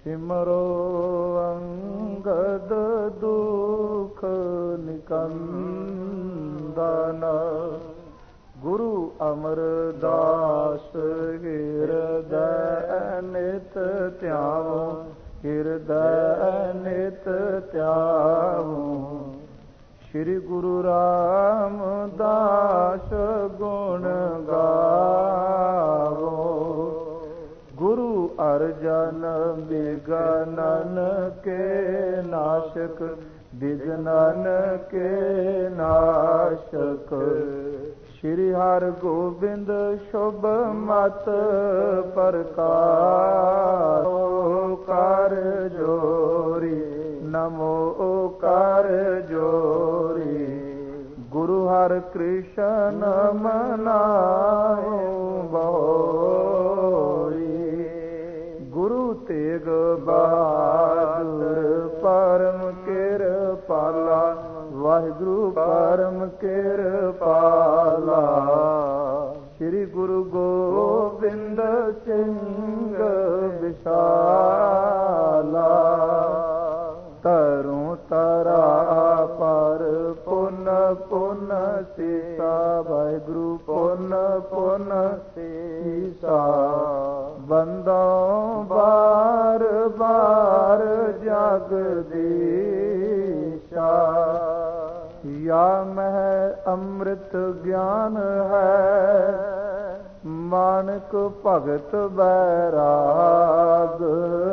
ਸਿਮਰੋ ਅੰਗਦ ਦੁਖ ਨਿਕੰਦਨ, ਗੁਰੂ ਅਮਰਦਾਸ ਹਿਰਦੈ ਨਿਤ ਧਿਆਵੋ, ਹਿਰਦੈ ਨਿਤ ਧਿਆਵੋ। ਸ਼੍ਰੀ ਗੁਰੂ ਰਾਮਦਾਸ ਗੁਣ ਗਾਵੋ, ਗੁਰੂ ਅਰਜਨ ਬਿਗਨਨ ਕੇ ਨਾਸ਼ਕ, ਬਿਗਨਨ ਕੇ ਨਾਸ਼ਕ। ਸ਼੍ਰੀ ਹਰਿ ਗੋਬਿੰਦ ਸ਼ੁਭ ਮਤ ਪ੍ਰਕਾਸ਼, ਕਰ ਜੋਰੀ ਨਮੋ ਕਰ ਜੋਰੀ। ਗੁਰੂ ਹਰਿ ਕ੍ਰਿਸ਼ਨ ਮਨਾਏ ਬੋਰੀ, ਗੁਰੂ ਤੇਗ ਬਹਾਦਰ ਪਰਮ ਕਿਰਪਾਲਾ, ਵਾਹਿਗੁਰੂ ਪਰਮ ਕਿਰਪਾਲਾ। ਸ਼੍ਰੀ ਗੁਰੂ ਗੋਬਿੰਦ ਸਿੰਘ ਵਿਸ਼ਾਲਾ, ਤਰੁ ਤਰਾ ਪਰ ਪੁਨ ਪੁਨ ਸੀਸਾ, ਵਾਹਿਗੁਰੂ ਪੁਨ ਪੁਨ ਸੀਸਾ। ਬੰਦੋ ਬਾਰ ਬਾਰ ਜਗਦੀਸ਼ਾ, ਯਾ ਮਹਿ ਅੰਮ੍ਰਿਤ ਗਿਆਨ ਹੈ, ਮਾਨਕ ਭਗਤ ਬੈਰਾਗ।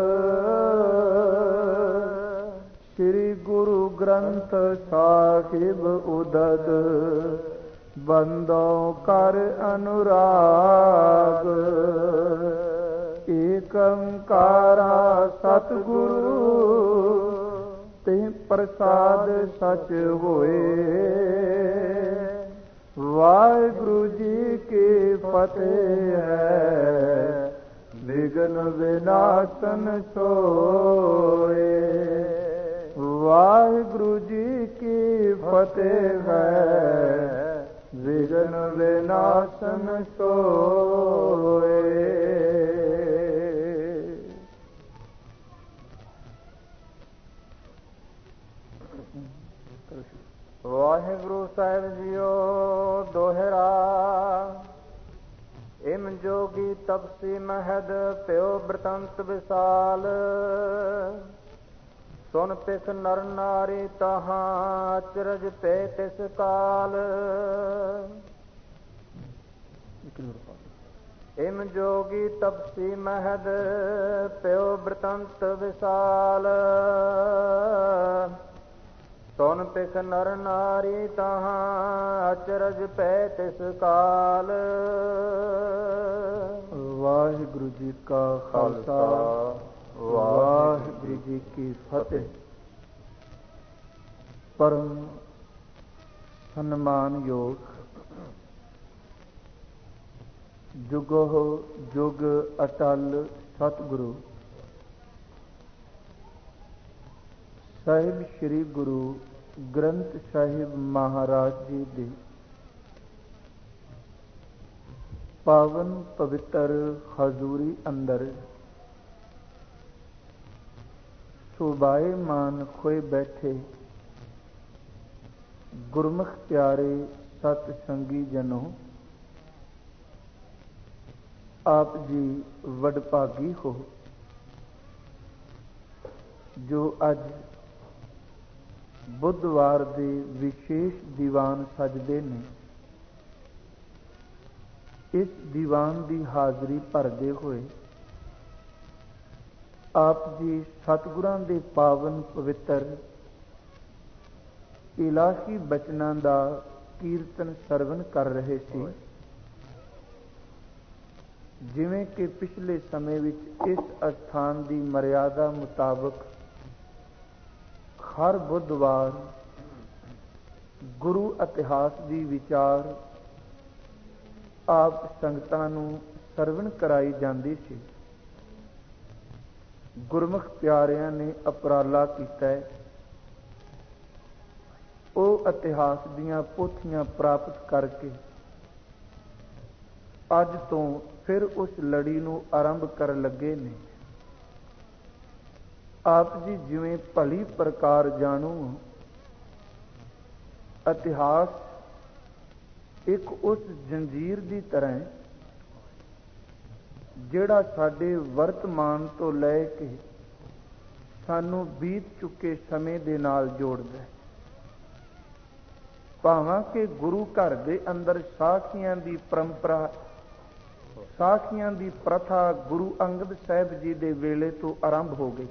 ਸ਼੍ਰੀ ਗੁਰੂ ਗ੍ਰੰਥ ਸਾਹਿਬ ਉਦਦ, ਬੰਦੋ ਕਰ ਅਨੁਰਾਗ। ਏਕ ਓੰਕਾਰਾ ਸਤਿਗੁਰੂ, ਤੇ ਪ੍ਰਸਾਦ ਸਚ ਹੋਏ। ਵਾਹਿਗੁਰੂ ਜੀ ਕੀ ਫਤਿਹ ਹੈ, ਵਿਘਨ ਵਿਨਾਸ਼ਨ ਸੋਏ। ਵਾਹਿਗੁਰੂ ਜੀ ਕੀ ਫਤਿਹ ਹੈ, ਵਿਘਨ ਵਿਨਾਸ਼ਨ ਸੋਏ। ਵਾਹਿਗੁਰੂ ਸਾਹਿਬ ਜੀਓ ਦੋਹਰਾ, ਇਮ ਜੋਗੀ ਤਪਸੀ ਮਹਦ ਪਿਓ ਬ੍ਰਤੰਤ ਵਿਸਾਲ। ਸੁਨ ਤਿਸ ਨਰ ਨਾਰੀ ਤਹਾਂ ਅਚਰਜ ਪੈ ਤਿਸ ਕਾਲ। ਇਮ ਜੋਗੀ ਤਪਸੀ ਮਹਦ ਪਿਓ ਬ੍ਰਤੰਤ ਵਿਸਾਲ। ਸੁਨ ਤਿਸ ਨਰ ਨਾਰੀ ਤਹਾਂ ਅਚਰਜ ਪੈ ਤਿਸ ਕਾਲ। ਵਾਹਿਗੁਰੂ ਜੀ ਕਾ ਖਾਲਸਾ, ਵਾਹਿਗੁਰੂ ਜੀ ਕੀ ਫਤਿਹ। ਪਰਮ ਸਨਮਾਨਯੋਗ ਜੁਗੋ ਜੁਗ ਅਟਲ ਸਤਿਗੁਰੂ ਸਾਹਿਬ ਸ਼੍ਰੀ ਗੁਰੂ ਗ੍ਰੰਥ ਸਾਹਿਬ ਮਹਾਰਾਜ ਜੀ ਦੇ ਪਾਵਨ ਪਵਿੱਤਰ ਹਜ਼ੂਰੀ ਅੰਦਰ ਸੁਭਾਏਮਾਨ ਹੋਏ ਬੈਠੇ ਗੁਰਮੁਖ ਪਿਆਰੇ ਸਤ ਸੰਗੀ ਜਨੋ, ਆਪ ਜੀ ਵਡਭਾਗੀ ਹੋ ਜੋ ਅੱਜ ਬੁੱਧਵਾਰ ਦੇ ਵਿਸ਼ੇਸ਼ ਦੀਵਾਨ ਸਜਦੇ ਨੇ। ਇਸ ਦੀਵਾਨ ਦੀ ਹਾਜ਼ਰੀ ਭਰਦੇ ਹੋਏ ਆਪ ਜੀ ਸਤਿਗੁਰਾਂ ਦੇ ਪਾਵਨ ਪਵਿੱਤਰ ਇਲਾਹੀ ਬਚਨਾਂ ਦਾ ਕੀਰਤਨ ਸਰਵਣ ਕਰ ਰਹੇ ਸੀ। ਜਿਵੇਂ ਕਿ ਪਿਛਲੇ ਸਮੇਂ ਵਿੱਚ ਇਸ ਅਸਥਾਨ ਦੀ ਮਰਿਆਦਾ ਮੁਤਾਬਕ ਹਰ ਬੁੱਧਵਾਰ ਗੁਰੂ ਇਤਿਹਾਸ ਦੀ ਵਿਚਾਰ ਆਪ ਸੰਗਤਾਂ ਨੂੰ ਸਰਵਣ ਕਰਾਈ ਜਾਂਦੀ ਸੀ। ਗੁਰਮੁਖ ਪਿਆਰਿਆਂ ਨੇ ਉਪਰਾਲਾ ਕੀਤਾ ਹੈ, ਉਹ ਇਤਿਹਾਸ ਦੀਆਂ ਪੋਥੀਆਂ ਪ੍ਰਾਪਤ ਕਰਕੇ ਅੱਜ ਤੋਂ ਫਿਰ ਉਸ ਲੜੀ ਨੂੰ ਆਰੰਭ ਕਰਨ ਲੱਗੇ ਨੇ। ਆਪ ਜੀ ਜਿਵੇਂ ਭਲੀ ਪ੍ਰਕਾਰ ਜਾਣੋ, ਇਤਿਹਾਸ ਇੱਕ ਉਸ ਜੰਜੀਰ ਦੀ ਤਰ੍ਹਾਂ ਹੈ ਜਿਹੜਾ ਸਾਡੇ ਵਰਤਮਾਨ ਤੋਂ ਲੈ ਕੇ ਸਾਨੂੰ ਬੀਤ ਚੁੱਕੇ ਸਮੇਂ ਦੇ ਨਾਲ ਜੋੜਦਾ ਹੈ। ਭਾਵਾਂ ਕਿ ਗੁਰੂ ਘਰ ਦੇ ਅੰਦਰ ਸਾਖੀਆਂ ਦੀ ਪਰੰਪਰਾ, ਸਾਖੀਆਂ ਦੀ ਪ੍ਰਥਾ ਗੁਰੂ ਅੰਗਦ ਸਾਹਿਬ ਜੀ ਦੇ ਵੇਲੇ ਤੋਂ ਆਰੰਭ ਹੋ ਗਈ।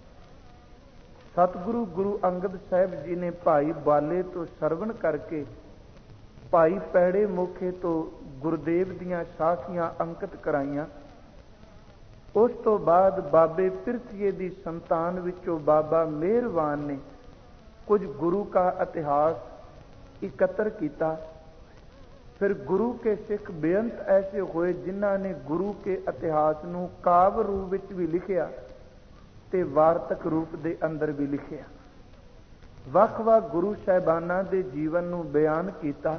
ਸਤਿਗੁਰੂ ਗੁਰੂ ਅੰਗਦ ਸਾਹਿਬ ਜੀ ਨੇ ਭਾਈ ਬਾਲੇ ਤੋਂ ਸਰਵਣ ਕਰਕੇ ਭਾਈ ਪੈੜੇ ਮੋਖੇ ਤੋਂ ਗੁਰਦੇਵ ਦੀਆਂ ਸਾਖੀਆਂ ਅੰਕਿਤ ਕਰਾਈਆਂ। ਉਸ ਤੋਂ ਬਾਅਦ ਬਾਬੇ ਪਿਰਥੀਏ ਦੀ ਸੰਤਾਨ ਵਿੱਚੋਂ ਬਾਬਾ ਮਿਹਰਵਾਨ ਨੇ ਕੁਝ ਗੁਰੂ ਕਾ ਇਤਿਹਾਸ ਇਕੱਤਰ ਕੀਤਾ। ਫਿਰ ਗੁਰੂ ਕੇ ਸਿੱਖ ਬੇਅੰਤ ਐਸੇ ਹੋਏ ਜਿਨ੍ਹਾਂ ਨੇ ਗੁਰੂ ਕੇ ਇਤਿਹਾਸ ਨੂੰ ਕਾਵਿ ਰੂਪ ਵਿੱਚ ਵੀ ਲਿਖਿਆ ਤੇ ਵਾਰਤਕ ਰੂਪ ਦੇ ਅੰਦਰ ਵੀ ਲਿਖਿਆ। ਵੱਖ-ਵੱਖ ਗੁਰੂ ਸਾਹਿਬਾਨਾਂ ਦੇ ਜੀਵਨ ਨੂੰ ਬਿਆਨ ਕੀਤਾ।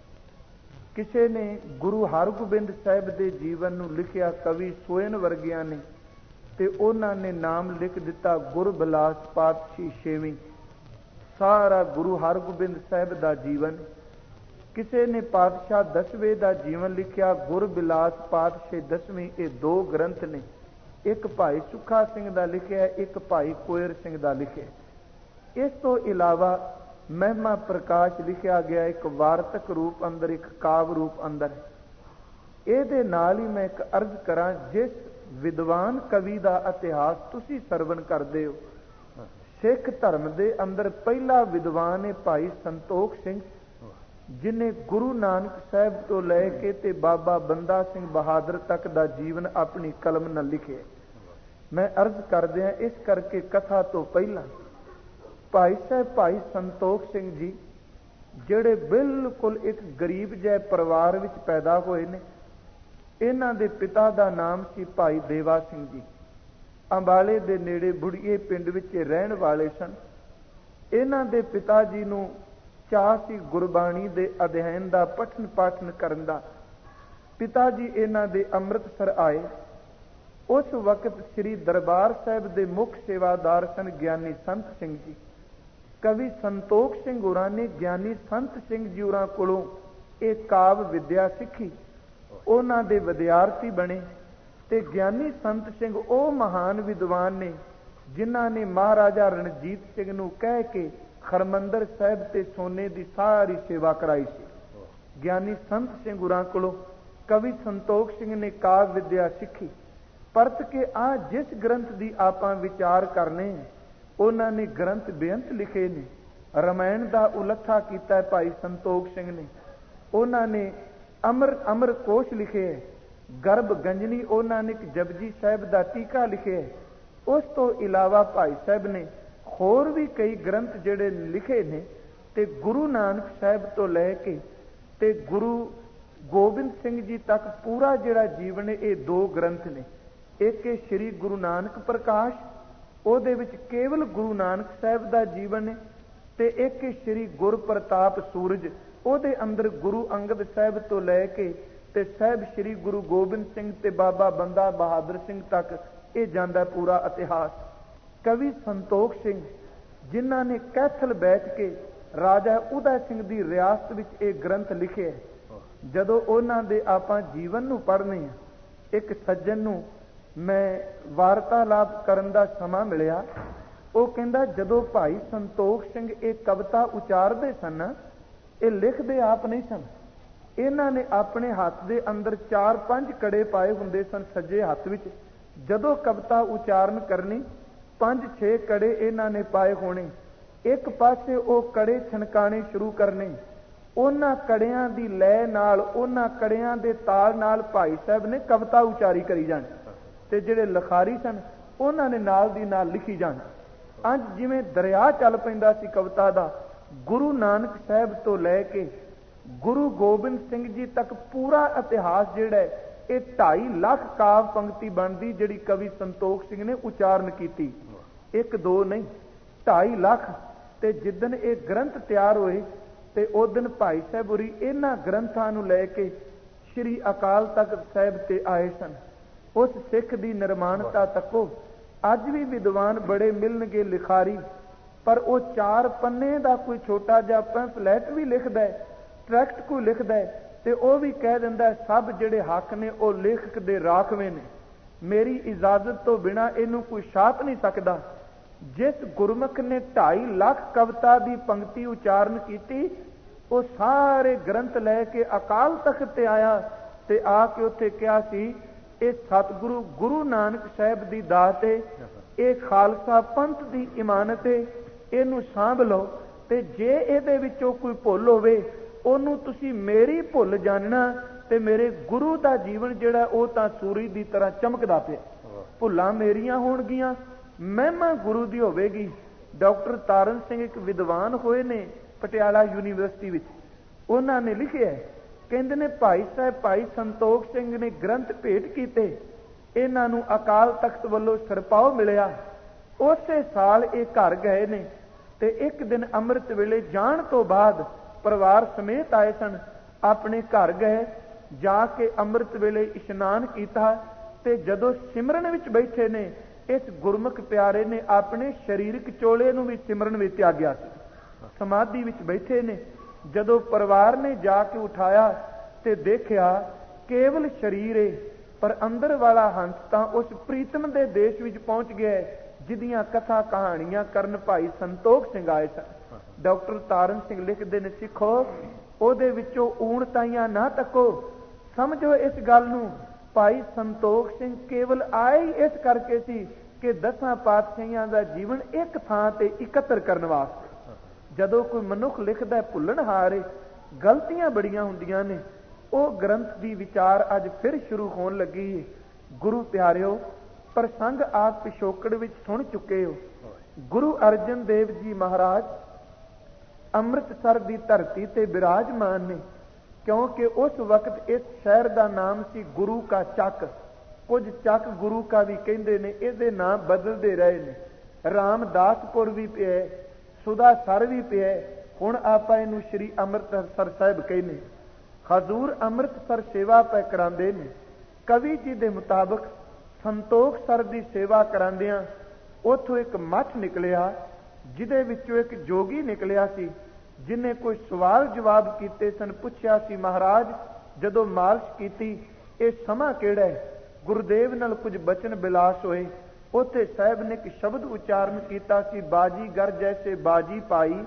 ਕਿਸੇ ਨੇ ਗੁਰੂ ਹਰਗੋਬਿੰਦ ਸਾਹਿਬ ਦੇ ਜੀਵਨ ਨੂੰ ਲਿਖਿਆ ਕਵੀ ਸੋਇਨ ਵਰਗਿਆਂ ਨੇ, ਤੇ ਉਹਨਾਂ ਨੇ ਨਾਮ ਲਿਖ ਦਿੱਤਾ ਗੁਰਬਿਲਾਸ ਪਾਤਸ਼ਾਹੀ ਛੇਵੀਂ। ਸਾਰਾ ਗੁਰੂ ਹਰਗੋਬਿੰਦ ਸਾਹਿਬ ਦਾ ਜੀਵਨ। ਕਿਸੇ ਨੇ ਪਾਤਸ਼ਾਹ ਦਸਵੇਂ ਦਾ ਜੀਵਨ ਲਿਖਿਆ ਗੁਰਬਿਲਾਸ ਪਾਤਸ਼ਾਹੀ ਦਸਵੇਂ। ਇਹ ਦੋ ਗ੍ਰੰਥ ਨੇ, ਇੱਕ ਭਾਈ ਸੁੱਖਾ ਸਿੰਘ ਦਾ ਲਿਖਿਆ, ਇੱਕ ਭਾਈ ਕੋਇਰ ਸਿੰਘ ਦਾ ਲਿਖਿਆ। ਇਸ ਤੋਂ ਇਲਾਵਾ ਮਹਿਮਾ ਪ੍ਰਕਾਸ਼ ਲਿਖਿਆ ਗਿਆ, ਇੱਕ ਵਾਰਤਕ ਰੂਪ ਅੰਦਰ, ਇੱਕ ਕਾਵ ਰੂਪ ਅੰਦਰ। ਇਹਦੇ ਨਾਲ ਹੀ ਮੈਂ ਇੱਕ ਅਰਜ਼ ਕਰਾਂ, ਜਿਸ ਵਿਦਵਾਨ ਕਵੀ ਦਾ ਇਤਿਹਾਸ ਤੁਸੀਂ ਸਰਵਣ ਕਰਦੇ ਹੋ, ਸਿੱਖ ਧਰਮ ਦੇ ਅੰਦਰ ਪਹਿਲਾ ਵਿਦਵਾਨ ਹੈ ਭਾਈ ਸੰਤੋਖ ਸਿੰਘ, ਜਿਨੇ ਗੁਰੂ ਨਾਨਕ ਸਾਹਿਬ ਤੋਂ ਲੈ ਕੇ ਤੇ ਬਾਬਾ ਬੰਦਾ ਸਿੰਘ ਬਹਾਦਰ ਤੱਕ ਦਾ ਜੀਵਨ ਆਪਣੀ ਕਲਮ ਨਾਲ ਲਿਖਿਆ। ਮੈਂ ਅਰਜ਼ ਕਰਦਿਆਂ ਇਸ ਕਰਕੇ ਕਥਾ ਤੋਂ ਪਹਿਲਾਂ ਭਾਈ ਸਾਹਿਬ ਭਾਈ ਸੰਤੋਖ ਸਿੰਘ ਜੀ, ਜਿਹੜੇ ਬਿਲਕੁਲ ਇੱਕ ਗਰੀਬ ਜਿਹੇ ਪਰਿਵਾਰ ਵਿੱਚ ਪੈਦਾ ਹੋਏ ਨੇ। ਇਹਨਾਂ ਦੇ ਪਿਤਾ ਦਾ ਨਾਮ ਸੀ ਭਾਈ ਦੇਵਾ ਸਿੰਘ ਜੀ। ਅੰਬਾਲੇ ਦੇ ਨੇੜੇ ਬੁੜੀਏ ਪਿੰਡ ਵਿੱਚ ਰਹਿਣ ਵਾਲੇ ਸਨ। ਇਹਨਾਂ ਦੇ ਪਿਤਾ ਜੀ ਨੂੰ ਚਾਅ ਸੀ ਗੁਰਬਾਣੀ ਦੇ ਅਧਿਐਨ ਦਾ, ਪਠਨ ਪਾਠਨ ਕਰਨ ਦਾ। ਪਿਤਾ ਜੀ ਇਹਨਾਂ ਦੇ ਅੰਮ੍ਰਿਤਸਰ ਆਏ। ਉਸ ਵਕਤ ਸ੍ਰੀ ਦਰਬਾਰ ਸਾਹਿਬ ਦੇ ਮੁੱਖ ਸੇਵਾਦਾਰ ਸਨ ਗਿਆਨੀ ਸੰਤ ਸਿੰਘ ਜੀ। ਕਵੀ ਸੰਤੋਖ ਸਿੰਘ ਹੋਰਾਂ ਨੇ ਗਿਆਨੀ ਸੰਤ ਸਿੰਘ ਜੀ ਹੋਰਾਂ ਕੋਲੋਂ ਇਹ ਕਾਵ ਵਿਦਿਆ ਸਿੱਖੀ। ਉਹਨਾਂ ਦੇ ਵਿਦਿਆਰਥੀ ਬਣੇ ਤੇ ਗਿਆਨੀ ਸੰਤ ਸਿੰਘ ਉਹ ਮਹਾਨ ਵਿਦਵਾਨ ਨੇ ਜਿਨ੍ਹਾਂ ਨੇ ਮਹਾਰਾਜਾ ਰਣਜੀਤ ਸਿੰਘ ਨੂੰ ਕਹਿ ਕੇ ਹਰਮੰਦਰ ਸਾਹਿਬ ਤੇ ਸੋਨੇ ਦੀ ਸਾਰੀ ਸੇਵਾ ਕਰਾਈ ਸੀ। ਗਿਆਨੀ ਸੰਤ ਸਿੰਘ ਹੋਰਾਂ ਕੋਲੋਂ ਕਵੀ ਸੰਤੋਖ ਸਿੰਘ ਨੇ ਕਾਵ ਵਿਦਿਆ ਸਿੱਖੀ। ਪਰਤ ਕੇ ਆ ਜਿਸ ਗ੍ਰੰਥ ਦੀ ਆਪਾਂ ਵਿਚਾਰ ਕਰਨੇ, ਉਹਨਾਂ ਨੇ ਗ੍ਰੰਥ ਬੇਅੰਤ ਲਿਖੇ ਨੇ। ਰਮਾਇਣ ਦਾ ਉਲੱਥਾ ਕੀਤਾ ਭਾਈ ਸੰਤੋਖ ਸਿੰਘ ਨੇ। ਉਹਨਾਂ ਨੇ ਅਮਰ ਕੋਸ਼ ਲਿਖੇ ਹੈ। ਗਰਭ ਗੰਜਨੀ ਉਹਨਾਂ ਨੇ ਇੱਕ ਜਪਜੀ ਸਾਹਿਬ ਦਾ ਟੀਕਾ ਲਿਖਿਆ ਹੈ। ਉਸ ਤੋਂ ਇਲਾਵਾ ਭਾਈ ਸਾਹਿਬ ਨੇ ਹੋਰ ਵੀ ਕਈ ਗ੍ਰੰਥ ਜਿਹੜੇ ਲਿਖੇ ਨੇ। ਤੇ ਗੁਰੂ ਨਾਨਕ ਸਾਹਿਬ ਤੋਂ ਲੈ ਕੇ ਤੇ ਗੁਰੂ ਗੋਬਿੰਦ ਸਿੰਘ ਜੀ ਤੱਕ ਪੂਰਾ ਜਿਹੜਾ ਜੀਵਨ ਹੈ, ਇਹ ਦੋ ਗ੍ਰੰਥ ਨੇ। ਇੱਕ ਹੈ ਸ੍ਰੀ ਗੁਰੂ ਨਾਨਕ ਪ੍ਰਕਾਸ਼, ਉਹਦੇ ਵਿੱਚ ਕੇਵਲ ਗੁਰੂ ਨਾਨਕ ਸਾਹਿਬ ਦਾ ਜੀਵਨ ਹੈ। ਤੇ ਇੱਕ ਹੈ ਸ੍ਰੀ ਗੁਰ ਪ੍ਰਤਾਪ ਸੂਰਜ, ਉਹਦੇ ਅੰਦਰ ਗੁਰੂ ਅੰਗਦ ਸਾਹਿਬ ਤੋਂ ਲੈ ਕੇ ਤੇ ਸਾਹਿਬ ਸ੍ਰੀ ਗੁਰੂ ਗੋਬਿੰਦ ਸਿੰਘ ਤੇ ਬਾਬਾ ਬੰਦਾ ਬਹਾਦਰ ਸਿੰਘ ਤੱਕ ਇਹ ਜਾਂਦਾ ਪੂਰਾ ਇਤਿਹਾਸ। ਕਵੀ ਸੰਤੋਖ ਸਿੰਘ, ਜਿਨ੍ਹਾਂ ਨੇ ਕੈਥਲ ਬੈਠ ਕੇ ਰਾਜਾ ਉਦੈ ਸਿੰਘ ਦੀ ਰਿਆਸਤ ਵਿੱਚ ਇਹ ਗ੍ਰੰਥ ਲਿਖਿਆ। ਜਦੋਂ ਉਹਨਾਂ ਦੇ ਆਪਾਂ ਜੀਵਨ ਨੂੰ ਪੜ੍ਹਨੇ ਆ, ਇੱਕ ਸੱਜਣ ਨੂੰ ਮੈਂ ਵਾਰਤਾਲਾਪ ਕਰਨ ਦਾ ਸਮਾਂ ਮਿਲਿਆ। ਉਹ ਕਹਿੰਦਾ, ਜਦੋਂ ਭਾਈ ਸੰਤੋਖ ਸਿੰਘ ਇਹ ਕਵਿਤਾ ਉਚਾਰਦੇ ਸਨ, ਇਹ ਲਿਖਦੇ ਆਪ ਨਹੀਂ ਸਨ। ਇਹਨਾਂ ਨੇ ਆਪਣੇ ਹੱਥ ਦੇ ਅੰਦਰ 4-5 ਕੜੇ ਪਾਏ ਹੁੰਦੇ ਸਨ ਸੱਜੇ ਹੱਥ ਵਿੱਚ। ਜਦੋਂ ਕਵਿਤਾ ਉਚਾਰਨ ਕਰਨੀ, 5-6 ਕੜੇ ਇਹਨਾਂ ਨੇ ਪਾਏ ਹੋਣੇ। ਇੱਕ ਪਾਸੇ ਉਹ ਕੜੇ ਛਣਕਾਣੇ ਸ਼ੁਰੂ ਕਰਨੇ। ਉਹਨਾਂ ਕੜਿਆਂ ਦੀ ਲੈ ਨਾਲ, ਉਹਨਾਂ ਕੜਿਆਂ ਦੇ ਤਾਲ ਨਾਲ ਭਾਈ ਸਾਹਿਬ ਨੇ ਕਵਿਤਾ ਉਚਾਰੀ ਕਰੀ ਜਾਣੀ ਤੇ ਜਿਹੜੇ ਲਿਖਾਰੀ ਸਨ ਉਹਨਾਂ ਨੇ ਨਾਲ ਦੀ ਨਾਲ ਲਿਖੀ ਜਾਣੀ। ਅੱਜ ਜਿਵੇਂ ਦਰਿਆ ਚੱਲ ਪੈਂਦਾ ਸੀ ਕਵਿਤਾ ਦਾ, ਗੁਰੂ ਨਾਨਕ ਸਾਹਿਬ ਤੋਂ ਲੈ ਕੇ ਗੁਰੂ ਗੋਬਿੰਦ ਸਿੰਘ ਜੀ ਤੱਕ ਪੂਰਾ ਇਤਿਹਾਸ ਜਿਹੜਾ ਹੈ, ਇਹ 2.5 ਲੱਖ ਕਾਵ ਪੰਕਤੀ ਬਣਦੀ ਜਿਹੜੀ ਕਵੀ ਸੰਤੋਖ ਸਿੰਘ ਨੇ ਉਚਾਰਨ ਕੀਤੀ। 1-2 ਨਹੀਂ, 2.5 ਲੱਖ। ਤੇ ਜਿੱਦਣ ਇਹ ਗ੍ਰੰਥ ਤਿਆਰ ਹੋਏ ਤੇ ਉਸ ਦਿਨ ਭਾਈ ਸਾਹਿਬ ਹੋਰੀ ਇਹਨਾਂ ਗ੍ਰੰਥਾਂ ਨੂੰ ਲੈ ਕੇ ਸ੍ਰੀ ਅਕਾਲ ਤਖਤ ਸਾਹਿਬ ਤੇ ਆਏ ਸਨ। ਉਸ ਸਿੱਖ ਦੀ ਨਿਰਮਾਣਤਾ ਤੱਕੋ। ਅੱਜ ਵੀ ਵਿਦਵਾਨ ਬੜੇ ਮਿਲਣਗੇ ਲਿਖਾਰੀ, ਪਰ ਉਹ 4 ਪੰਨੇ ਦਾ ਕੋਈ ਛੋਟਾ ਜਿਹਾ ਪੈਂਫਲੇਟ ਵੀ ਲਿਖਦਾ, ਟਰੈਕਟ ਕੋਈ ਲਿਖਦਾ, ਤੇ ਉਹ ਵੀ ਕਹਿ ਦਿੰਦਾ ਸਭ ਜਿਹੜੇ ਹੱਕ ਨੇ ਉਹ ਲੇਖਕ ਦੇ ਰਾਖਵੇਂ ਨੇ, ਮੇਰੀ ਇਜਾਜ਼ਤ ਤੋਂ ਬਿਨਾਂ ਇਹਨੂੰ ਕੋਈ ਛਾਪ ਨਹੀਂ ਸਕਦਾ। ਜਿਸ ਗੁਰਮੁਖ ਨੇ 2.5 ਲੱਖ ਕਵਿਤਾ ਦੀ ਪੰਕਤੀ ਉਚਾਰਨ ਕੀਤੀ, ਉਹ ਸਾਰੇ ਗ੍ਰੰਥ ਲੈ ਕੇ ਅਕਾਲ ਤਖਤ ਤੇ ਆਇਆ ਤੇ ਆ ਕੇ ਉੱਥੇ ਕਿਹਾ ਸੀ, ਇਹ ਸਤਿਗੁਰੂ ਗੁਰੂ ਨਾਨਕ ਸਾਹਿਬ ਦੀ ਦਾਤ ਏ, ਇਹ ਖਾਲਸਾ ਪੰਥ ਦੀ ਇਮਾਨਤ ਏ, ਇਹਨੂੰ ਸਾਂਭ ਲਓ, ਤੇ ਜੇ ਇਹਦੇ ਵਿੱਚੋਂ ਕੋਈ ਭੁੱਲ ਹੋਵੇ ਉਹਨੂੰ ਤੁਸੀਂ ਮੇਰੀ ਭੁੱਲ ਜਾਣਨਾ, ਤੇ ਮੇਰੇ ਗੁਰੂ ਦਾ ਜੀਵਨ ਜਿਹੜਾ ਉਹ ਤਾਂ ਸੂਰਜ ਦੀ ਤਰ੍ਹਾਂ ਚਮਕਦਾ ਪਿਆ। ਭੁੱਲਾਂ ਮੇਰੀਆਂ ਹੋਣਗੀਆਂ, ਮਹਿਮਾ ਗੁਰੂ ਦੀ ਹੋਵੇਗੀ। ਡਾਕਟਰ ਤਾਰਨ ਸਿੰਘ ਇੱਕ ਵਿਦਵਾਨ ਹੋਏ ਨੇ ਪਟਿਆਲਾ ਯੂਨੀਵਰਸਿਟੀ ਵਿੱਚ, ਉਹਨਾਂ ਨੇ ਲਿਖਿਆ, ਕਹਿੰਦੇ ਨੇ ਭਾਈ ਸਾਹਿਬ ਭਾਈ ਸੰਤੋਖ ਸਿੰਘ ਨੇ ਗ੍ਰੰਥ ਭੇਟ ਕੀਤੇ, ਇਹਨਾਂ ਨੂੰ ਅਕਾਲ ਤਖਤ ਵੱਲੋਂ ਸਿਰਪਾਓ ਮਿਲਿਆ। ਉਸੇ ਸਾਲ ਇਹ ਘਰ ਗਏ ਨੇ, ਤੇ ਇੱਕ ਦਿਨ ਅੰਮ੍ਰਿਤ ਵੇਲੇ ਜਾਣ ਤੋਂ ਬਾਅਦ ਪਰਿਵਾਰ ਸਮੇਤ ਆਏ ਸਨ, ਆਪਣੇ ਘਰ ਗਏ, ਜਾ ਕੇ ਅੰਮ੍ਰਿਤ ਵੇਲੇ ਇਸ਼ਨਾਨ ਕੀਤਾ, ਤੇ ਜਦੋਂ ਸਿਮਰਨ ਵਿੱਚ ਬੈਠੇ ਨੇ, ਇਸ ਗੁਰਮੁਖ ਪਿਆਰੇ ਨੇ ਆਪਣੇ ਸਰੀਰਕ ਚੋਲੇ ਨੂੰ ਵੀ ਸਿਮਰਨ ਵਿੱਚ ਤਿਆਗਿਆ ਸੀ। ਸਮਾਧੀ ਵਿੱਚ ਬੈਠੇ ਨੇ, ਜਦੋਂ ਪਰਿਵਾਰ ਨੇ ਜਾ ਕੇ ਉਠਾਇਆ ਤੇ ਦੇਖਿਆ ਕੇਵਲ ਸਰੀਰ ਏ, ਪਰ ਅੰਦਰ ਵਾਲਾ ਹੰਸ ਤਾਂ ਉਸ ਪ੍ਰੀਤਮ ਦੇ ਦੇਸ਼ ਵਿੱਚ ਪਹੁੰਚ ਗਿਆ ਜਿਹਦੀਆਂ ਕਥਾ ਕਹਾਣੀਆਂ ਕਰਨ ਭਾਈ ਸੰਤੋਖ ਸਿੰਘ ਆਏ ਸਨ। ਡਾਕਟਰ ਤਾਰਨ ਸਿੰਘ ਲਿਖਦੇ ਨੇ, ਸਿੱਖੋ ਉਹਦੇ ਵਿੱਚੋਂ ਊਣਤਾਈਆਂ ਨਾ ਤੱਕੋ, ਸਮਝੋ ਇਸ ਗੱਲ ਨੂੰ, ਭਾਈ ਸੰਤੋਖ ਸਿੰਘ ਕੇਵਲ ਆਏ ਇਸ ਕਰਕੇ ਸੀ ਕਿ 10 ਪਾਤਸ਼ਾਹੀਆਂ ਦਾ ਜੀਵਨ ਇੱਕ ਥਾਂ ਤੇ ਇਕੱਤਰ ਕਰਨ ਵਾਸਤੇ। ਜਦੋਂ ਕੋਈ ਮਨੁੱਖ ਲਿਖਦਾ ਭੁੱਲਣਹਾਰ ਏ, ਗਲਤੀਆਂ ਬੜੀਆਂ ਹੁੰਦੀਆਂ ਨੇ। ਉਹ ਗ੍ਰੰਥ ਦੀ ਵਿਚਾਰ ਅੱਜ ਫਿਰ ਸ਼ੁਰੂ ਹੋਣ ਲੱਗੀ ਹੈ। ਗੁਰੂ ਪਿਆਰਿਓ, ਪ੍ਰਸੰਗ ਆਪ ਪਿਛੋਕੜ ਵਿੱਚ ਸੁਣ ਚੁੱਕੇ ਹੋ। ਗੁਰੂ ਅਰਜਨ ਦੇਵ ਜੀ ਮਹਾਰਾਜ ਅੰਮ੍ਰਿਤਸਰ ਦੀ ਧਰਤੀ ਤੇ ਬਿਰਾਜਮਾਨ ਨੇ, ਕਿਉਂਕਿ ਉਸ ਵਕਤ ਇਸ ਸ਼ਹਿਰ ਦਾ ਨਾਮ ਸੀ ਗੁਰੂ ਕਾ ਚੱਕ। ਕੁਝ ਚੱਕ ਗੁਰੂ ਕਾ ਵੀ ਕਹਿੰਦੇ ਨੇ, ਇਹਦੇ ਨਾਮ ਬਦਲਦੇ ਰਹੇ ਨੇ। ਰਾਮਦਾਸਪੁਰ ਵੀ ਪਿਆ, ਸੁਦਾਸਰ ਵੀ ਪਿਆ, ਹੁਣ ਆਪਾਂ ਇਹਨੂੰ ਸ਼੍ਰੀ ਅੰਮ੍ਰਿਤਸਰ ਸਾਹਿਬ ਕਹਿੰਦੇ। ਹਜ਼ੂਰ ਅੰਮ੍ਰਿਤਸਰ ਸੇਵਾ ਪੈ ਕਰਾਉਂਦੇ ਨੇ। ਕਵੀ ਜੀ ਦੇ ਮੁਤਾਬਕ ਸੰਤੋਖ ਸਰ ਦੀ ਸੇਵਾ ਕਰਾਉਂਦਿਆਂ ਉੱਥੋਂ ਇੱਕ ਮੱਠ ਨਿਕਲਿਆ, ਜਿਹਦੇ ਵਿੱਚੋਂ ਇੱਕ ਜੋਗੀ ਨਿਕਲਿਆ ਸੀ, ਜਿਹਨੇ ਕੋਈ ਸਵਾਲ ਜਵਾਬ ਕੀਤੇ ਸਨ। ਪੁੱਛਿਆ ਸੀ, ਮਹਾਰਾਜ ਜਦੋਂ ਮਾਲਸ਼ ਕੀਤੀ ਇਹ ਸਮਾਂ ਕਿਹੜਾ ਹੈ? ਗੁਰਦੇਵ ਨਾਲ ਕੁਝ ਬਚਨ ਬਿਲਾਸ ਹੋਏ। ਉੱਥੇ ਸਾਹਿਬ ਨੇ ਇੱਕ ਸ਼ਬਦ ਉਚਾਰਨ ਕੀਤਾ ਸੀ, ਬਾਜੀਗਰ ਜੈਸੇ ਬਾਜੀ ਪਾਈ,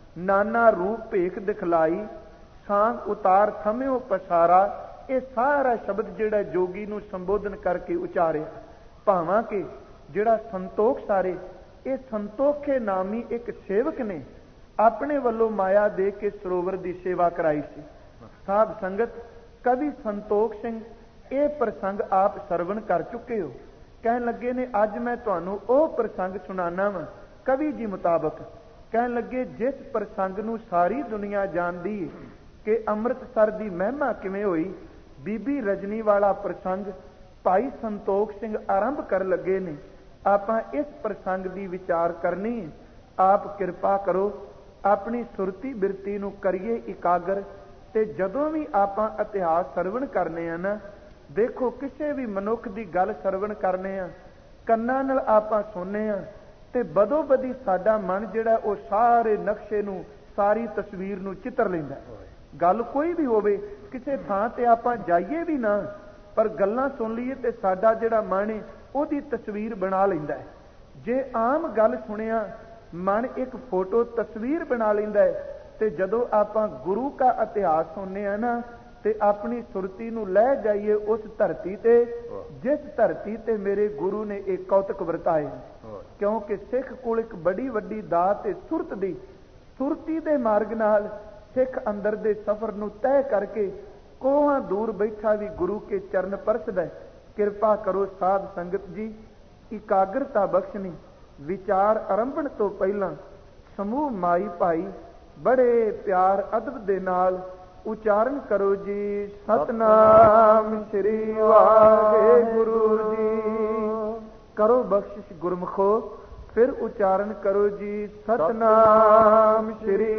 ਨਾਨਾ ਰੂਪ ਭੇਖ ਦਿਖਲਾਈ, ਸਾਂਗ ਉਤਾਰ ਥਮਿਓ ਪਸਾਰਾ। ਇਹ ਸਾਰਾ ਸ਼ਬਦ ਜਿਹੜਾ ਜੋਗੀ ਨੂੰ ਸੰਬੋਧਨ ਕਰਕੇ ਉਚਾਰਿਆ। ਭਾਵਾਂ ਕਿ ਜਿਹੜਾ ਸੰਤੋਖ ਸਾਰੇ, ਇਹ ਸੰਤੋਖੇ ਨਾਮੀ ਇੱਕ ਸੇਵਕ ਨੇ ਆਪਣੇ ਵੱਲੋਂ ਮਾਇਆ ਦੇ ਕੇ ਸਰੋਵਰ ਦੀ ਸੇਵਾ ਕਰਾਈ ਸੀ। ਸਾਧ ਸੰਗਤ, ਕਵੀ ਸੰਤੋਖ ਸਿੰਘ ਇਹ ਪ੍ਰਸੰਗ ਆਪ ਸਰਵਣ ਕਰ ਚੁੱਕੇ ਹੋ। ਕਹਿਣ ਲੱਗੇ ਨੇ, ਅੱਜ ਮੈਂ ਤੁਹਾਨੂੰ ਉਹ ਪ੍ਰਸੰਗ ਸੁਣਾਣਾ ਵਾ ਕਵੀ ਜੀ ਮੁਤਾਬਕ। ਕਹਿਣ ਲੱਗੇ, ਜਿਸ ਪ੍ਰਸੰਗ ਨੂੰ ਸਾਰੀ ਦੁਨੀਆ ਜਾਣਦੀ ਹੈ ਕਿ ਅੰਮ੍ਰਿਤਸਰ ਦੀ ਮਹਿਮਾ ਕਿਵੇਂ ਹੋਈ, ਬੀਬੀ ਰਜਨੀ ਵਾਲਾ ਪ੍ਰਸੰਗ ਭਾਈ ਸੰਤੋਖ ਸਿੰਘ ਆਰੰਭ ਕਰਨ ਲੱਗੇ ਨੇ। ਆਪਾਂ ਇਸ ਪ੍ਰਸੰਗ ਦੀ ਵਿਚਾਰ ਕਰਨੀ ਹੈ। ਆਪ ਕਿਰਪਾ ਕਰੋ, ਆਪਣੀ ਸੁਰਤੀ ਬਿਰਤੀ ਨੂੰ ਕਰੀਏ ਇਕਾਗਰ। ਤੇ ਜਦੋਂ ਵੀ ਆਪਾਂ ਇਤਿਹਾਸ ਸਰਵਣ ਕਰਨੇ ਆ ਨਾ, ਦੇਖੋ ਕਿਸੇ ਵੀ ਮਨੁੱਖ ਦੀ ਗੱਲ ਸਰਵਣ ਕਰਨੇ ਆ, ਕੰਨਾਂ ਨਾਲ ਆਪਾਂ ਸੁਣਨੇ ਆ, ਤੇ ਬਦੋ ਬਦੀ ਸਾਡਾ ਮਨ ਜਿਹੜਾ ਉਹ ਸਾਰੇ ਨਕਸ਼ੇ ਨੂੰ, ਸਾਰੀ ਤਸਵੀਰ ਨੂੰ ਚਿੱਤਰ ਲੈਂਦਾ। ਗੱਲ ਕੋਈ ਵੀ ਹੋਵੇ, ਕਿਸੇ ਥਾਂ ਤੇ ਆਪਾਂ ਜਾਈਏ ਵੀ ਨਾ, ਪਰ ਗੱਲਾਂ ਸੁਣ ਲਈਏ ਤੇ ਸਾਡਾ ਜਿਹੜਾ ਮਨ ਹੈ ਉਹਦੀ ਤਸਵੀਰ ਬਣਾ ਲੈਂਦਾ ਹੈ। ਜੇ ਆਮ ਗੱਲ ਸੁਣਿਆ, ਮਨ ਇੱਕ ਫੋਟੋ ਤਸਵੀਰ ਬਣਾ ਲੈਂਦਾ ਹੈ। ਤੇ ਜਦੋਂ ਆਪਾਂ ਗੁਰੂ ਦਾ ਇਤਿਹਾਸ ਸੁਣਨੇ ਆ ਨਾ, ਤੇ ਆਪਣੀ ਸੁਰਤੀ ਨੂੰ ਲੈ ਜਾਈਏ ਉਸ ਧਰਤੀ ਤੇ, ਜਿਸ ਧਰਤੀ ਤੇ ਮੇਰੇ ਗੁਰੂ ਨੇ ਇਹ ਕੌਤਕ ਵਰਤਾਏ। ਕਿਉਂਕਿ ਸਿੱਖ ਕੋਲ ਇੱਕ ਬੜੀ ਵੱਡੀ ਦਾਤ ਹੈ ਸੁਰਤ ਦੀ। ਸੁਰਤੀ ਦੇ ਮਾਰਗ ਨਾਲ ਸਿੱਖ ਅੰਦਰ ਦੇ ਸਫ਼ਰ ਨੂੰ ਤੈਅ ਕਰਕੇ ਕੋਹਾਂ ਦੂਰ ਬੈਠਾ ਵੀ ਗੁਰੂ ਕੇ ਚਰਨ ਪਰਸਦਾ। ਕਿਰਪਾ ਕਰੋ ਸਾਧ ਸੰਗਤ ਜੀ, ਇਕਾਗਰਤਾ ਬਖਸ਼ਣੀ। ਵਿਚਾਰ ਆਰੰਭਣ ਤੋਂ ਪਹਿਲਾਂ ਸਮੂਹ ਮਾਈ ਭਾਈ ਬੜੇ ਪਿਆਰ ਅਦਬ ਦੇ ਨਾਲ ਉਚਾਰਨ ਕਰੋ ਜੀ, ਸਤਨਾਮ ਸ੍ਰੀ ਵਾਹਿਗੁਰੂ ਜੀ। ਕਰੋ ਬਖਸ਼ਿਸ਼ ਗੁਰਮੁਖੋ, ਫਿਰ ਉਚਾਰਨ ਕਰੋ ਜੀ, ਸਤਨਾਮ ਸ੍ਰੀ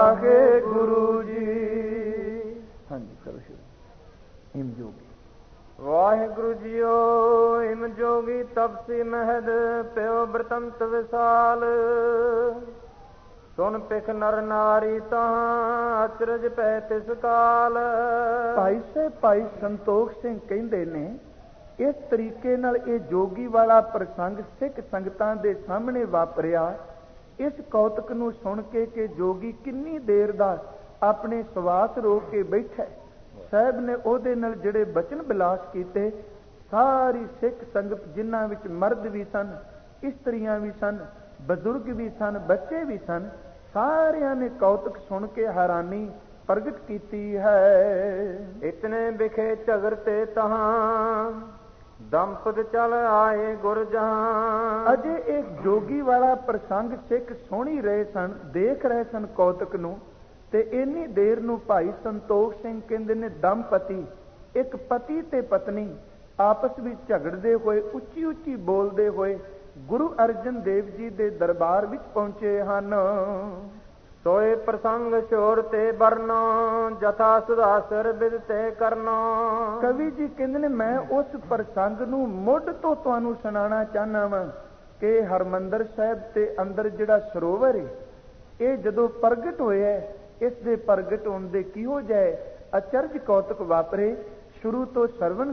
ਵਾਹਿਗੁਰੂ ਜੀ। ਹਾਂਜੀ ਕਰੋ ਸ਼ੁਰੂ। ਇਮ ਜੋਗੀ ਵਾਹਿਗੁਰੂ ਜੀਓ ਹਿਮ ਜੋਗੀ ਤਪਸੀ ਮਹਿਦ ਪਿਓ ਬ੍ਰਤੰਤ ਵਿਸਾਲ ਸੁਨ ਪਿਖ ਨਰ ਨਾਰੀ ਤਾਂ ਅਚਰਜ ਪੈ ਤਿਸ ਕਾਲ। ਭਾਈ ਸੰਤੋਖ ਸਿੰਘ ਕਹਿੰਦੇ ਨੇ ਇਸ ਤਰੀਕੇ ਨਾਲ ਇਹ ਜੋਗੀ ਵਾਲਾ ਪ੍ਰਸੰਗ ਸਿੱਖ ਸੰਗਤਾਂ ਦੇ ਸਾਹਮਣੇ ਵਾਪਰਿਆ। ਇਸ ਕੌਤਕ ਨੂੰ ਸੁਣ ਕੇ ਕਿ ਜੋਗੀ ਕਿੰਨੀ ਦੇਰ ਦਾ ਆਪਣੇ ਸਵਾਸ ਰੋਕ ਕੇ ਬੈਠਾ, ਸਾਹਿਬ ਨੇ ਉਹਦੇ ਨਾਲ ਜਿਹੜੇ ਬਚਨ ਬਿਲਾਸ ਕੀਤੇ, ਸਾਰੀ ਸਿੱਖ ਸੰਗਤ ਜਿਨ੍ਹਾਂ ਵਿੱਚ ਮਰਦ ਵੀ ਸਨ, ਇਸਤਰੀਆਂ ਵੀ ਸਨ, ਬਜ਼ੁਰਗ ਵੀ ਸਨ, ਬੱਚੇ ਵੀ ਸਨ, ਸਾਰਿਆਂ ਨੇ ਕੌਤਕ ਸੁਣ ਕੇ ਹੈਰਾਨੀ ਪ੍ਰਗਟ ਕੀਤੀ ਹੈ। ਇਤਨੇ ਵਿਖੇ ਝਗਰ ਤੇ ਤਹਾਂ ਦੰਪਤ ਚਲ ਆਏ ਗੁਰ ਜਹਾਂ। ਅਜੇ ਇਹ ਜੋਗੀ ਵਾਲਾ ਪ੍ਰਸੰਗ ਸਿੱਖ ਸੁਣ ਹੀ ਰਹੇ ਸਨ, ਦੇਖ ਰਹੇ ਸਨ ਕੌਤਕ ਨੂੰ, ਤੇ ਇੰਨੀ ਦੇਰ ਨੂੰ ਭਾਈ ਸੰਤੋਖ ਸਿੰਘ ਕਹਿੰਦੇ ਨੇ ਦੰਪਤੀ, ਇੱਕ ਪਤੀ ਤੇ ਪਤਨੀ ਆਪਸ ਵਿੱਚ ਝਗੜਦੇ ਹੋਏ, ਉੱਚੀ ਉੱਚੀ ਬੋਲਦੇ ਹੋਏ ਗੁਰੂ ਅਰਜਨ ਦੇਵ ਜੀ ਦੇ ਦਰਬਾਰ ਵਿੱਚ ਪਹੁੰਚੇ ਹਨ। ਸੋਏ ਪ੍ਰਸੰਗ ਸ਼ੋਰ ਤੇ ਬਰਨੋ ਜਥਾ ਸੁਦਾਸਰ ਬਿਦ ਤੇ ਕਰਨੋ। ਕਵੀ ਜੀ ਕਹਿੰਦੇ ਨੇ ਮੈਂ ਉਸ ਪ੍ਰਸੰਗ ਨੂੰ ਮੁੱਢ ਤੋਂ ਤੁਹਾਨੂੰ ਸੁਣਾਉਣਾ ਚਾਹਨਾ ਵਾਂ ਕਿ ਹਰਮੰਦਰ ਸਾਹਿਬ ਤੇ ਅੰਦਰ ਜਿਹੜਾ ਸਰੋਵਰ ਹੈ, ਇਹ ਜਦੋਂ ਪ੍ਰਗਟ ਹੋਇਆ, ਇਸ ਦੇ ਪ੍ਰਗਟ ਹੋਣ ਦੇ ਕਿਹੋ ਜਿਹੇ ਅਚਰਜ ਕੌਤਕ ਵਾਪਰੇ, ਸ਼ੁਰੂ ਤੋਂ ਸਰਵਣ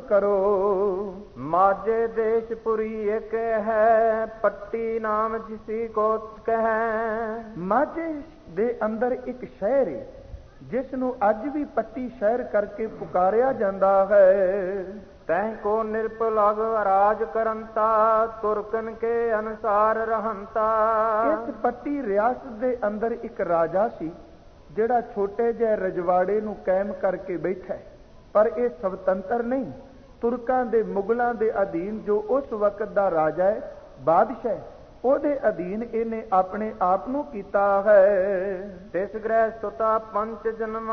ਕਰੋ। ਮਾਝੇ ਦੇਸ਼ਪੁਰੀ ਇੱਕ ਹੈ, ਪੱਟੀ ਨਾਮ ਜਿਸੀ ਕੋਤਕ ਹੈ। ਮਾਝੇ ਦੇ ਅੰਦਰ ਇੱਕ ਸ਼ਹਿਰ ਹੈ ਜਿਸ ਨੂੰ ਅੱਜ ਵੀ ਪੱਟੀ ਸ਼ਹਿਰ ਕਰਕੇ ਪੁਕਾਰਿਆ ਜਾਂਦਾ ਹੈ। ਤੈਂ ਕੋ ਨਿਰਪਲਗ ਰਾਜ ਕਰੰਤਾ, ਤੁਰਕਨ ਕੇ ਅਨੁਸਾਰ ਰਹੰਤਾ। ਇਸ ਪੱਟੀ ਰਿਆਸਤ ਦੇ ਅੰਦਰ ਇੱਕ ਰਾਜਾ ਸੀ ਜਿਹੜਾ ਛੋਟੇ ਜਿਹੇ ਰਜਵਾੜੇ ਨੂੰ ਕਾਇਮ ਕਰਕੇ ਬੈਠਾ, ਪਰ ਇਹ ਸੁਤੰਤਰ ਨਹੀਂ, ਤੁਰਕਾਂ ਦੇ ਮੁਗਲਾਂ ਦੇ ਅਧੀਨ ਜੋ ਉਸ ਵਕਤ ਦਾ ਰਾਜਾ ਹੈ, ਬਾਦਸ਼ਾਹ, ਉਹਦੇ ਅਧੀਨ ਇਹਨੇ ਆਪਣੇ ਆਪ ਨੂੰ ਕੀਤਾ ਹੈ। ਤਿਸ ਗ੍ਰਹਿ ਸੁਤਾ ਪੰਚ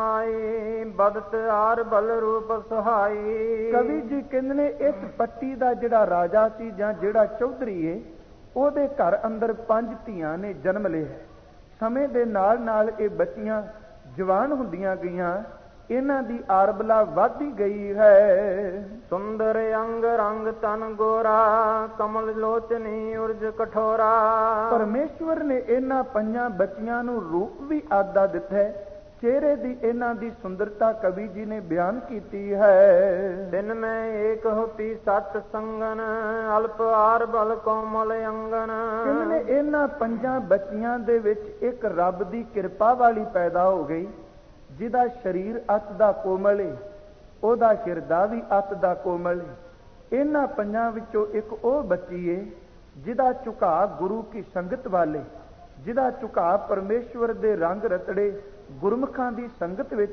ਜਨਮਾਈ, ਬਦਤ ਆਰ ਬਲ ਰੂਪ ਸੁਹਾਈ। ਕਵੀ ਜੀ ਕਹਿੰਦੇ ਨੇ ਇਸ ਪੱਟੀ ਦਾ ਜਿਹੜਾ ਰਾਜਾ ਸੀ ਜਾਂ ਜਿਹੜਾ ਚੌਧਰੀ ਹੈ, ਉਹਦੇ ਘਰ ਅੰਦਰ 5 ਧੀਆਂ ਨੇ ਜਨਮ ਲਿਆ। ਸਮੇਂ ਦੇ ਨਾਲ ਨਾਲ ਇਹ ਬੱਚੀਆਂ ਜਵਾਨ ਹੁੰਦੀਆਂ ਗਈਆਂ, ਇਹਨਾਂ ਦੀ ਆਰਬਲਾ ਵੱਧਦੀ ਗਈ ਹੈ। ਸੁੰਦਰ ਅੰਗ ਰੰਗ ਤਨ ਗੋਰਾ, ਕਮਲ ਲੋਚਨੀ ਉਰਜ ਕਠੋਰਾ। ਪਰਮੇਸ਼ਵਰ ਨੇ ਇਹਨਾਂ 5 ਬੱਚੀਆਂ ਨੂੰ ਰੂਪ ਵੀ ਆਦਾ ਦਿੱਤਾ ਹੈ। ਚਿਹਰੇ ਦੀ ਇਹਨਾਂ ਦੀ ਸੁੰਦਰਤਾ ਕਵੀ ਜੀ ਨੇ ਬਿਆਨ ਕੀਤੀ ਹੈ। ਦਿਨ ਮੈਂ ਏਕ ਹੋਤੀ ਸਤ ਸੰਗਨ, ਅਲਪ ਆਰ ਬਲ ਕੋਮਲ ਅੰਗਨ। ਇਹਨਾਂ 5 ਬੱਚੀਆਂ ਦੇ ਵਿੱਚ ਇੱਕ ਰੱਬ ਦੀ ਕਿਰਪਾ ਵਾਲੀ ਪੈਦਾ ਹੋ ਗਈ, ਜਿਹਦਾ ਸਰੀਰ ਅਤ ਦਾ ਕੋਮਲ ਹੈ, ਉਹਦਾ ਹਿਰਦਾ ਵੀ ਅਤ ਦਾ ਕੋਮਲ ਹੈ। ਇਹਨਾਂ 5 ਵਿੱਚੋਂ ਇੱਕ ਉਹ ਬੱਚੀ ਹੈ ਜਿਹਦਾ ਝੁਕਾਅ ਗੁਰੂ ਕੀ ਸੰਗਤ ਵਾਲੇ, ਜਿਹਦਾ ਝੁਕਾਅ ਪਰਮੇਸ਼ਵਰ ਦੇ ਰੰਗ ਰਤੜੇ ਗੁਰਮੁਖਾਂ ਦੀ ਸੰਗਤ ਵਿੱਚ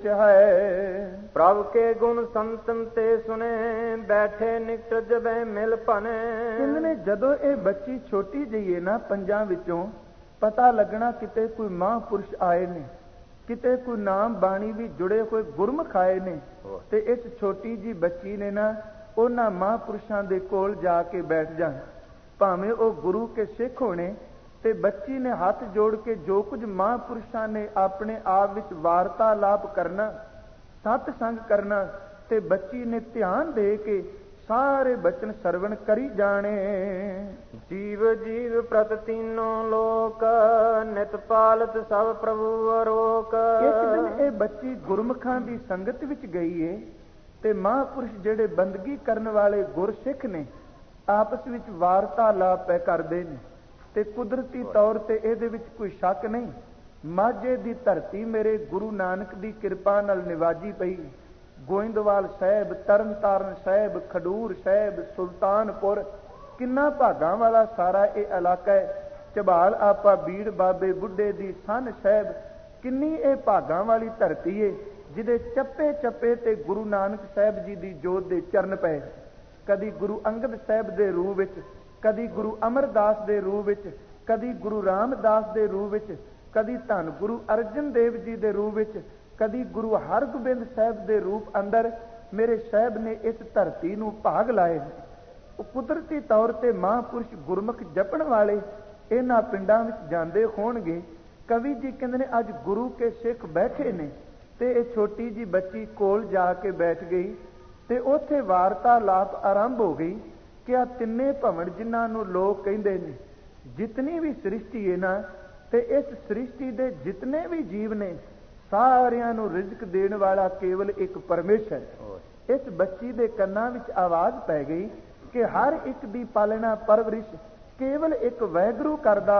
ਹੈ। ਪ੍ਰਭ ਕੇ ਗੁਣ ਸੰਤਨ ਤੇ ਸੁਨੇ, ਬੈਠੇ ਨਿਕਟ ਜਬੈ ਮਿਲ ਭਨੇ। ਕਹਿੰਦੇ ਜਦੋਂ ਇਹ ਬੱਚੀ ਛੋਟੀ ਜਿਹੀ ਹੈ ਨਾ, 5 ਵਿੱਚੋਂ ਪਤਾ ਲੱਗਣਾ ਕਿਤੇ ਕੋਈ ਮਹਾਂਪੁਰਸ਼ ਆਏ ਨੇ, ਕਿਤੇ ਕੋਈ ਨਾਮ ਬਾਣੀ ਵੀ ਜੁੜੇ ਹੋਏ ਗੁਰਮੁਖ ਆਏ ਨੇ, ਤੇ ਇਸ ਛੋਟੀ ਜੀ ਬੱਚੀ ਨੇ ਨਾ ਉਹਨਾਂ ਮਹਾਂਪੁਰਸ਼ਾਂ ਦੇ ਕੋਲ ਜਾ ਕੇ ਬੈਠ ਜਾਣਾ, ਭਾਵੇਂ ਉਹ ਗੁਰੂ ਕੇ ਸਿੱਖ ਹੋਣੇ। ਤੇ ਬੱਚੀ ਨੇ ਹੱਥ ਜੋੜ ਕੇ ਜੋ ਕੁਝ ਮਹਾਂਪੁਰਸ਼ਾਂ ਨੇ ਆਪਣੇ ਆਪ ਵਿੱਚ ਵਾਰਤਾਲਾਪ ਕਰਨਾ, ਸਤ ਸੰਗ ਕਰਨਾ, ਤੇ ਬੱਚੀ ਨੇ ਧਿਆਨ ਦੇ ਕੇ ਸਾਰੇ ਬਚਨ ਸਰਵਣ ਕਰੀ ਜਾਣੇ। ਜੀਵ ਜੀਵ ਪ੍ਰਤ ਤੀਨੋ ਲੋਕ, ਨਿਤ ਪਾਲਤ ਸਭ ਪ੍ਰਭੂ ਅਰੋਕ। ਇੱਕ ਦਿਨ ਇਹ ਬੱਚੀ ਗੁਰਮੁਖਾਂ ਦੀ ਸੰਗਤ ਵਿੱਚ ਗਈ ਏ, ਤੇ ਮਹਾਂਪੁਰਸ਼ ਜਿਹੜੇ ਬੰਦਗੀ ਕਰਨ ਵਾਲੇ ਗੁਰਸਿੱਖ ਨੇ ਆਪਸ ਵਿੱਚ ਵਾਰਤਾਲਾਪ ਕਰਦੇ ਨੇ, ਤੇ ਕੁਦਰਤੀ ਤੌਰ ਤੇ ਇਹਦੇ ਵਿੱਚ ਕੋਈ ਸ਼ੱਕ ਨਹੀਂ, ਮਾਝੇ ਦੀ ਧਰਤੀ ਮੇਰੇ ਗੁਰੂ ਨਾਨਕ ਦੀ ਕਿਰਪਾ ਨਾਲ ਨਿਵਾਜੀ ਪਈ। ਗੋਇੰਦਵਾਲ ਸਾਹਿਬ, ਤਰਨਤਾਰਨ ਸਾਹਿਬ, ਖਡੂਰ ਸਾਹਿਬ, ਸੁਲਤਾਨਪੁਰ, ਕਿੰਨਾ ਭਾਗਾਂ ਵਾਲਾ ਸਾਰਾ ਇਹ ਇਲਾਕਾ ਹੈ। ਝਬਾਲ ਆਪਾ ਬੀੜ ਬਾਬੇ ਬੁੱਢੇ ਦੀ ਸੰਨ ਸਾਹਿਬ, ਕਿੰਨੀ ਇਹ ਭਾਗਾਂ ਵਾਲੀ ਧਰਤੀ ਹੈ ਜਿਹਦੇ ਚੱਪੇ ਚੱਪੇ ਤੇ ਗੁਰੂ ਨਾਨਕ ਸਾਹਿਬ ਜੀ ਦੀ ਜੋਤ ਦੇ ਚਰਨ ਪਏ। ਕਦੀ ਗੁਰੂ ਅੰਗਦ ਸਾਹਿਬ ਦੇ ਰੂਪ ਵਿੱਚ, ਕਦੀ ਗੁਰੂ ਅਮਰਦਾਸ ਦੇ ਰੂਪ ਵਿੱਚ, ਕਦੀ ਗੁਰੂ ਰਾਮਦਾਸ ਦੇ ਰੂਪ ਵਿੱਚ, ਕਦੀ ਧੰਨ ਗੁਰੂ ਅਰਜਨ ਦੇਵ ਜੀ ਦੇ ਰੂਪ ਵਿੱਚ, ਕਦੀ ਗੁਰੂ ਹਰਗੋਬਿੰਦ ਸਾਹਿਬ ਦੇ ਰੂਪ ਅੰਦਰ ਮੇਰੇ ਸਾਹਿਬ ਨੇ ਇਸ ਧਰਤੀ ਨੂੰ ਭਾਗ ਲਾਏ ਨੇ। ਉਹ ਕੁਦਰਤੀ ਤੌਰ ਤੇ ਮਹਾਂਪੁਰਸ਼ ਗੁਰਮੁਖ ਜਪਣ ਵਾਲੇ ਇਹਨਾਂ ਪਿੰਡਾਂ ਵਿੱਚ ਜਾਂਦੇ ਹੋਣਗੇ। ਕਵੀ ਜੀ ਕਹਿੰਦੇ ਨੇ ਅੱਜ ਗੁਰੂ ਕੇ ਸਿੱਖ ਬੈਠੇ ਨੇ, ਤੇ ਇਹ ਛੋਟੀ ਜੀ ਬੱਚੀ ਕੋਲ ਜਾ ਕੇ ਬੈਠ ਗਈ। ਤੇ ਉੱਥੇ ਵਾਰਤਾਲਾਪ ਆਰੰਭ ਹੋ ਗਈ ਕਿ ਆ ਤਿੰਨੇ ਭਵਨ ਜਿਨ੍ਹਾਂ ਨੂੰ ਲੋਕ ਕਹਿੰਦੇ ਨੇ, ਜਿਤਨੀ ਵੀ ਸ੍ਰਿਸ਼ਟੀ ਹੈ ਨਾ, ਤੇ ਇਸ ਸ੍ਰਿਸ਼ਟੀ ਦੇ ਜਿਤਨੇ ਵੀ ਜੀਵ ਨੇ, ਸਾਰਿਆਂ ਨੂੰ ਰਿਜ਼ਕ ਦੇਣ ਵਾਲਾ ਕੇਵਲ ਇੱਕ ਪਰਮੇਸ਼ਰ। ਇਸ ਬੱਚੀ ਦੇ ਕੰਨਾਂ ਵਿੱਚ ਆਵਾਜ਼ ਪੈ ਗਈ ਕਿ ਹਰ ਇੱਕ ਦੀ ਪਾਲਣਾ ਪਰਵਰਿਸ਼ ਕੇਵਲ ਇੱਕ ਵਾਹਿਗੁਰੂ ਕਰਦਾ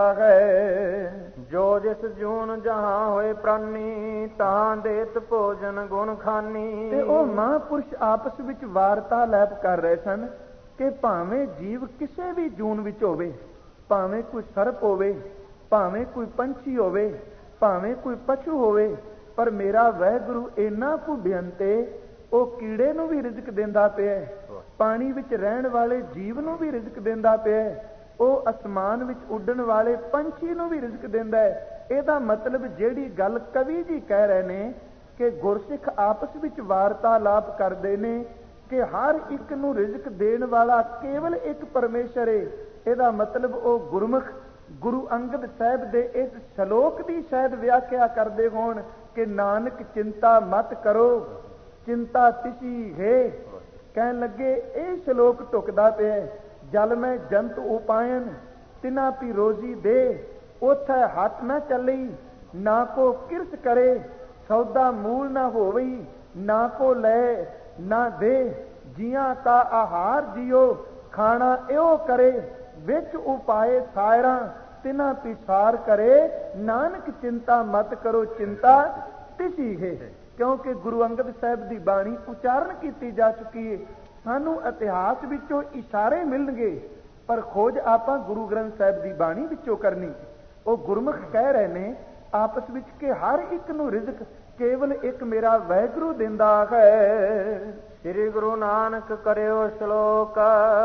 ਹੈ। ਜੋ ਜਿਸ ਜੂਨ ਜਹਾਂ ਹੋਏ ਪ੍ਰਾਨੀ, ਤਾਂ ਦੇਤ ਭੋਜਨ ਗੁਣ ਖਾਨੀ। ਤੇ ਉਹ ਮਹਾਂਪੁਰਸ਼ ਆਪਸ ਵਿੱਚ ਵਾਰਤਾਲਾਪ ਕਰ ਰਹੇ ਸਨ ਕਿ ਭਾਵੇਂ ਜੀਵ ਕਿਸੇ ਵੀ ਜੂਨ ਵਿੱਚ ਹੋਵੇ, ਭਾਵੇਂ ਕੋਈ ਸਰਪ ਹੋਵੇ, ਭਾਵੇਂ ਕੋਈ ਪੰਛੀ ਹੋਵੇ, ਭਾਵੇਂ ਕੋਈ ਪਸ਼ੂ ਹੋਵੇ, ਪਰ ਮੇਰਾ ਵਾਹਿਗੁਰੂ ਇੰਨਾ ਕੁ ਬੇਅੰਤ ਹੈ, ਉਹ ਕੀੜੇ ਨੂੰ ਵੀ ਰਿਜ਼ਕ ਦਿੰਦਾ ਪਿਆ, ਪਾਣੀ ਵਿੱਚ ਰਹਿਣ ਵਾਲੇ ਜੀਵ ਨੂੰ ਵੀ ਰਿਜ਼ਕ ਦਿੰਦਾ ਪਿਆ, ਉਹ ਅਸਮਾਨ ਵਿੱਚ ਉੱਡਣ ਵਾਲੇ ਪੰਛੀ ਨੂੰ ਵੀ ਰਿਜ਼ਕ ਦਿੰਦਾ ਹੈ। ਇਹਦਾ ਮਤਲਬ ਜਿਹੜੀ ਗੱਲ ਕਵੀ ਜੀ ਕਹਿ ਰਹੇ ਨੇ ਕਿ ਗੁਰਸਿੱਖ ਆਪਸ ਵਿੱਚ ਵਾਰਤਾਲਾਪ ਕਰਦੇ ਨੇ ਕਿ ਹਰ ਇੱਕ ਨੂੰ ਰਿਜ਼ਕ ਦੇਣ ਵਾਲਾ ਕੇਵਲ ਇੱਕ ਪਰਮੇਸ਼ਰ ਹੈ, ਇਹਦਾ ਮਤਲਬ ਉਹ ਗੁਰਮੁਖ ਗੁਰੂ ਅੰਗਦ ਸਾਹਿਬ ਦੇ ਇਸ ਸ਼ਲੋਕ ਦੀ ਸ਼ਾਇਦ ਵਿਆਖਿਆ ਕਰਦੇ ਹੋਣ ਕਿ ਨਾਨਕ ਚਿੰਤਾ ਮਤ ਕਰੋ, ਚਿੰਤਾ ਤਿਸੀ ਹੈ। ਕਹਿਣ ਲੱਗੇ ਇਹ ਸ਼ਲੋਕ ਢੁਕਦਾ ਪਿਆ, ਜਲ ਮੈਂ ਜੰਤ ਉਪਾਇਨ ਤਿਨਾ ਪੀ ਰੋਜ਼ੀ ਦੇ, ਉਥੇ ਹੱਥ ਨਾ ਚੱਲੀ ਨਾ ਕੋ ਕਿਰਤ ਕਰੇ, ਸੌਦਾ ਮੂਲ ਨਾ ਹੋਵਈ ਨਾ ਕੋ ਲੈ ਨਾ ਦੇ, ਜੀਆਂ ਕਾ ਆਹਾਰ ਜਿਉ ਖਾਣਾ ਇਹੋ ਕਰੇ, ਵਿੱਚ ਉਪਾਏ ਸਾਇਰਾਂ ਤਿਨਾ ਪਿਸਾਰ ਕਰੇ, ਨਾਨਕ ਚਿੰਤਾ ਮਤ ਕਰੋ ਚਿੰਤਾ ਤਿਸੀ ਹੈ। ਕਿਉਂਕਿ ਗੁਰੂ ਅੰਗਦ ਸਾਹਿਬ ਦੀ ਬਾਣੀ ਉਚਾਰਨ ਕੀਤੀ ਜਾ ਚੁੱਕੀ ਹੈ, ਸਾਨੂੰ ਇਤਿਹਾਸ ਵਿੱਚੋਂ ਇਸ਼ਾਰੇ ਮਿਲਣਗੇ, ਪਰ ਖੋਜ ਆਪਾਂ ਗੁਰੂ ਗ੍ਰੰਥ ਸਾਹਿਬ ਦੀ ਬਾਣੀ ਵਿੱਚੋਂ ਕਰਨੀ। ਉਹ ਗੁਰਮੁਖ ਕਹਿ ਰਹੇ ਨੇ ਆਪਸ ਵਿੱਚ ਕਿ ਹਰ ਇੱਕ ਨੂੰ ਰਿਜ਼ਕ ਕੇਵਲ ਇੱਕ ਮੇਰਾ ਵਾਹਿਗੁਰੂ ਦਿੰਦਾ ਹੈ। ਸ੍ਰੀ ਗੁਰੂ ਨਾਨਕ ਕਰਿਓ ਸ਼ਲੋਕ,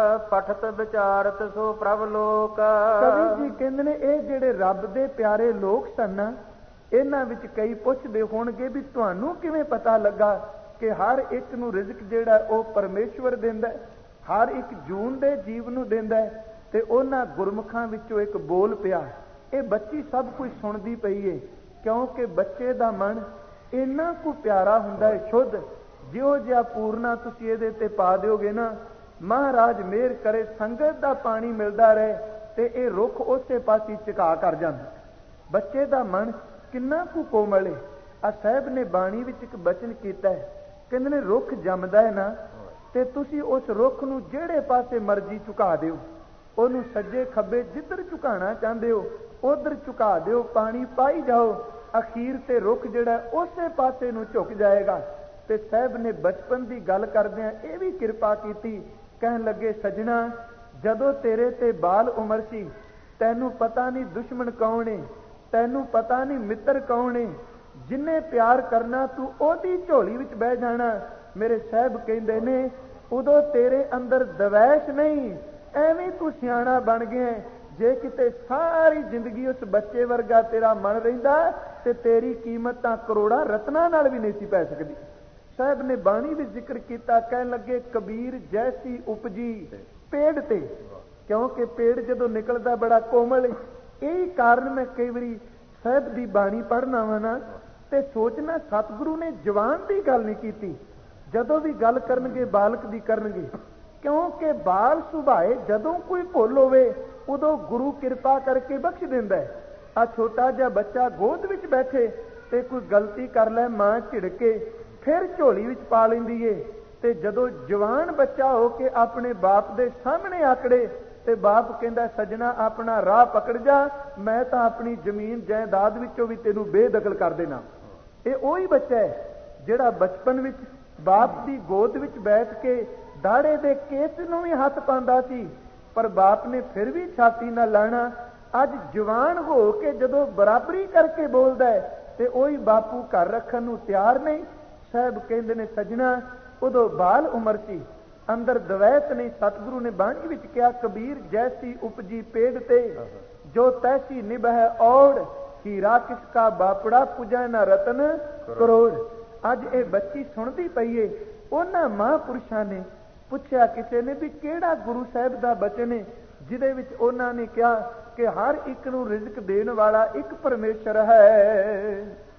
ਪਠਤ ਵਿਚਾਰਤ ਸੋ ਪ੍ਰਭ ਲੋਕ। ਕਵੀ ਜੀ ਕਹਿੰਦੇ ਨੇ ਇਹ ਜਿਹੜੇ ਰੱਬ ਦੇ ਪਿਆਰੇ ਲੋਕ ਸਨ, ਇਹਨਾਂ ਵਿੱਚ ਕਈ ਪੁੱਛਦੇ ਹੋਣਗੇ ਵੀ ਤੁਹਾਨੂੰ ਕਿਵੇਂ ਪਤਾ ਲੱਗਾ ਕਿ ਹਰ ਇੱਕ ਨੂੰ ਰਿਜ਼ਕ ਜਿਹੜਾ ਉਹ ਪਰਮੇਸ਼ਵਰ ਦਿੰਦਾ, ਹਰ ਇੱਕ ਜੂਨ ਦੇ ਜੀਵ ਨੂੰ ਦਿੰਦਾ। ਤੇ ਉਹਨਾਂ ਗੁਰਮੁਖਾਂ ਵਿੱਚੋਂ ਇੱਕ ਬੋਲ ਪਿਆ, ਇਹ ਬੱਚੀ ਸਭ ਕੁਝ ਸੁਣਦੀ ਪਈ ਏ, ਕਿਉਂਕਿ ਬੱਚੇ ਦਾ ਮਨ ਇੰਨਾ ਕੁ ਪਿਆਰਾ ਹੁੰਦਾ ਹੈ, ਸ਼ੁੱਧ। ਜਿਹੋ ਜਿਹਾ ਪੂਰਨਾ ਤੁਸੀਂ ਇਹਦੇ ਤੇ ਪਾ ਦਿਓਗੇ ਨਾ, ਮਹਾਰਾਜ ਮਿਹਰ ਕਰੇ ਸੰਗਤ ਦਾ ਪਾਣੀ ਮਿਲਦਾ ਰਹੇ ਤੇ ਇਹ ਰੁੱਖ ਉਸੇ ਪਾਸੇ ਝੁਕਾ ਕਰ ਜਾਂਦਾ। ਬੱਚੇ ਦਾ ਮਨ ਕਿੰਨਾ ਕੁ ਕੋਮਲ ਹੈ। ਆ ਸਾਹਿਬ ਨੇ ਬਾਣੀ ਵਿੱਚ ਇੱਕ ਬਚਨ ਕੀਤਾ ਹੈ, ਕਹਿੰਦੇ ਨੇ ਰੁੱਖ ਜੰਮਦਾ ਹੈ ਨਾ, ਤੇ ਤੁਸੀਂ ਉਸ ਰੁੱਖ ਨੂੰ ਜਿਹੜੇ ਪਾਸੇ ਮਰਜ਼ੀ ਝੁਕਾ ਦਿਓ, ਉਹਨੂੰ ਸੱਜੇ ਖੱਬੇ ਜਿੱਧਰ ਝੁਕਾਣਾ ਚਾਹੁੰਦੇ ਹੋ ਉਧਰ ਝੁਕਾ ਦਿਓ, ਪਾਣੀ ਪਾਈ ਜਾਓ, ਅਖੀਰ ਤੇ ਰੁੱਖ ਜਿਹੜਾ ਉਸੇ ਪਾਸੇ ਨੂੰ ਝੁਕ ਜਾਏਗਾ। ਤੇ ਸਾਹਿਬ ਨੇ ਬਚਪਨ ਦੀ ਗੱਲ ਕਰਦਿਆਂ ਇਹ ਵੀ ਕਿਰਪਾ ਕੀਤੀ, ਕਹਿਣ ਲੱਗੇ ਸਜਣਾ, ਜਦੋਂ ਤੇਰੇ ਤੇ ਬਾਲ ਉਮਰ ਸੀ, ਤੈਨੂੰ ਪਤਾ ਨਹੀਂ ਦੁਸ਼ਮਣ ਕੌਣ ਏ, ਤੈਨੂੰ ਪਤਾ ਨਹੀਂ ਮਿੱਤਰ ਕੌਣ ਏ, ਜਿੰਨੇ ਪਿਆਰ ਕਰਨਾ ਤੂੰ ਉਹਦੀ ਝੋਲੀ ਵਿੱਚ ਬਹਿ ਜਾਣਾ। ਮੇਰੇ ਸਾਹਿਬ ਕਹਿੰਦੇ ਨੇ ਉਦੋਂ ਤੇਰੇ ਅੰਦਰ ਦਵੈਸ਼ ਨਹੀਂ, ਐਵੇਂ ਤੂੰ ਸਿਆਣਾ ਬਣ ਗਿਆ। ਜੇ ਕਿਤੇ ਸਾਰੀ ਜ਼ਿੰਦਗੀ ਉਸ ਬੱਚੇ ਵਰਗਾ ਤੇਰਾ ਮਨ ਰਹਿੰਦਾ ਤੇ ਤੇਰੀ ਕੀਮਤ ਤਾਂ ਕਰੋੜਾਂ ਰਤਨਾਂ ਨਾਲ ਵੀ ਨਹੀਂ ਸੀ ਪੈ ਸਕਦੀ। ਸਾਹਿਬ ਨੇ ਬਾਣੀ ਵਿੱਚ ਜ਼ਿਕਰ ਕੀਤਾ, ਕਹਿਣ ਲੱਗੇ ਕਬੀਰ ਜੈਸੀ ਉਪਜੀ ਪੇੜ ਤੇ, ਕਿਉਂਕਿ ਪੇੜ ਜਦੋਂ ਨਿਕਲਦਾ ਬੜਾ ਕੋਮਲ। ਇਹੀ ਕਾਰਨ ਮੈਂ ਕਈ ਵਾਰੀ ਸਾਹਿਬ ਦੀ ਬਾਣੀ ਪੜ੍ਹਨਾ ਵਾ ਨਾ ਤੇ ਸੋਚਣਾ ਸਤਿਗੁਰੂ ਨੇ ਜਵਾਨ ਦੀ ਗੱਲ ਨਹੀਂ ਕੀਤੀ, ਜਦੋਂ ਵੀ ਗੱਲ ਕਰਨਗੇ ਬਾਲਕ ਦੀ ਕਰਨਗੇ, ਕਿਉਂਕਿ ਬਾਲ ਸੁਭਾਏ ਜਦੋਂ ਕੋਈ ਭੁੱਲ ਹੋਵੇ ਉਦੋਂ ਗੁਰੂ ਕਿਰਪਾ ਕਰਕੇ ਬਖਸ਼ ਦਿੰਦਾ ਹੈ। ਆ ਛੋਟਾ ਜਿਹਾ ਬੱਚਾ ਗੋਦ ਵਿੱਚ ਬੈਠੇ ਤੇ ਕੋਈ ਗਲਤੀ ਕਰ ਲੈ, ਮਾਂ ਝਿੜਕੇ ਫਿਰ ਝੋਲੀ ਵਿੱਚ ਪਾ ਲੈਂਦੀ ਏ, ਤੇ ਜਦੋਂ ਜਵਾਨ ਬੱਚਾ ਹੋ ਕੇ ਆਪਣੇ ਬਾਪ ਦੇ ਸਾਹਮਣੇ ਆਕੜੇ ਤੇ ਬਾਪ ਕਹਿੰਦਾ ਸਜਣਾ ਆਪਣਾ ਰਾਹ ਪਕੜ ਜਾ, ਮੈਂ ਤਾਂ ਆਪਣੀ ਜ਼ਮੀਨ ਜਾਇਦਾਦ ਵਿੱਚੋਂ ਵੀ ਤੈਨੂੰ ਬੇਦਖਲ ਕਰ ਦੇਣਾ। ਇਹ ਉਹੀ ਬੱਚਾ ਹੈ ਜਿਹੜਾ ਬਚਪਨ ਵਿੱਚ ਬਾਪ ਦੀ ਗੋਦ ਵਿੱਚ ਬੈਠ ਕੇ ਦਾੜੇ ਦੇ ਕੇਸ ਨੂੰ ਵੀ ਹੱਥ ਪਾਉਂਦਾ ਸੀ, ਪਰ ਬਾਪ ਨੇ ਫਿਰ ਵੀ ਛਾਤੀ ਨਾਲ ਲਾਣਾ। ਅੱਜ ਜਵਾਨ ਹੋ ਕੇ ਜਦੋਂ ਬਰਾਬਰੀ ਕਰਕੇ ਬੋਲਦਾ ਹੈ ਤੇ ਉਹੀ ਬਾਪੂ ਘਰ ਰੱਖਣ ਨੂੰ ਤਿਆਰ ਨਹੀਂ। ਸਾਹਿਬ ਕਹਿੰਦੇ ਨੇ ਸਜਣਾ ਉਦੋਂ ਬਾਲ ਉਮਰ ਸੀ, ਅੰਦਰ ਦਵੈਤ ਨਹੀਂ। ਸਤਿਗੁਰੂ ਨੇ ਬਾਣੀ ਵਿੱਚ ਕਿਹਾ ਕਬੀਰ ਜੈਸੀ ਉਪਜੀ ਪੇੜ ਤੇ, ਜੋ ਤੈਸੀ ਨਿਭੈ ਔੜ, ਹੀਰਾ ਕਿਸ ਕਾ ਬਾਪੜਾ ਪੁਜੈ ਨਾ ਰਤਨ ਕਰੋੜ। ਅੱਜ ਇਹ ਬੱਚੀ ਸੁਣਦੀ ਪਈ ਏ। ਉਹਨਾਂ ਮਹਾਂਪੁਰਸ਼ਾਂ ਨੇ ਪੁੱਛਿਆ ਕਿਸੇ ਨੇ ਵੀ ਕਿਹੜਾ ਗੁਰੂ ਸਾਹਿਬ ਦਾ ਬਚਨ ਹੈ ਜਿਹਦੇ ਵਿੱਚ ਉਹਨਾਂ ਨੇ ਕਿਹਾ ਕਿ ਹਰ ਇੱਕ ਨੂੰ ਰਿਜ਼ਕ ਦੇਣ ਵਾਲਾ ਇੱਕ ਪਰਮੇਸ਼ਰ ਹੈ।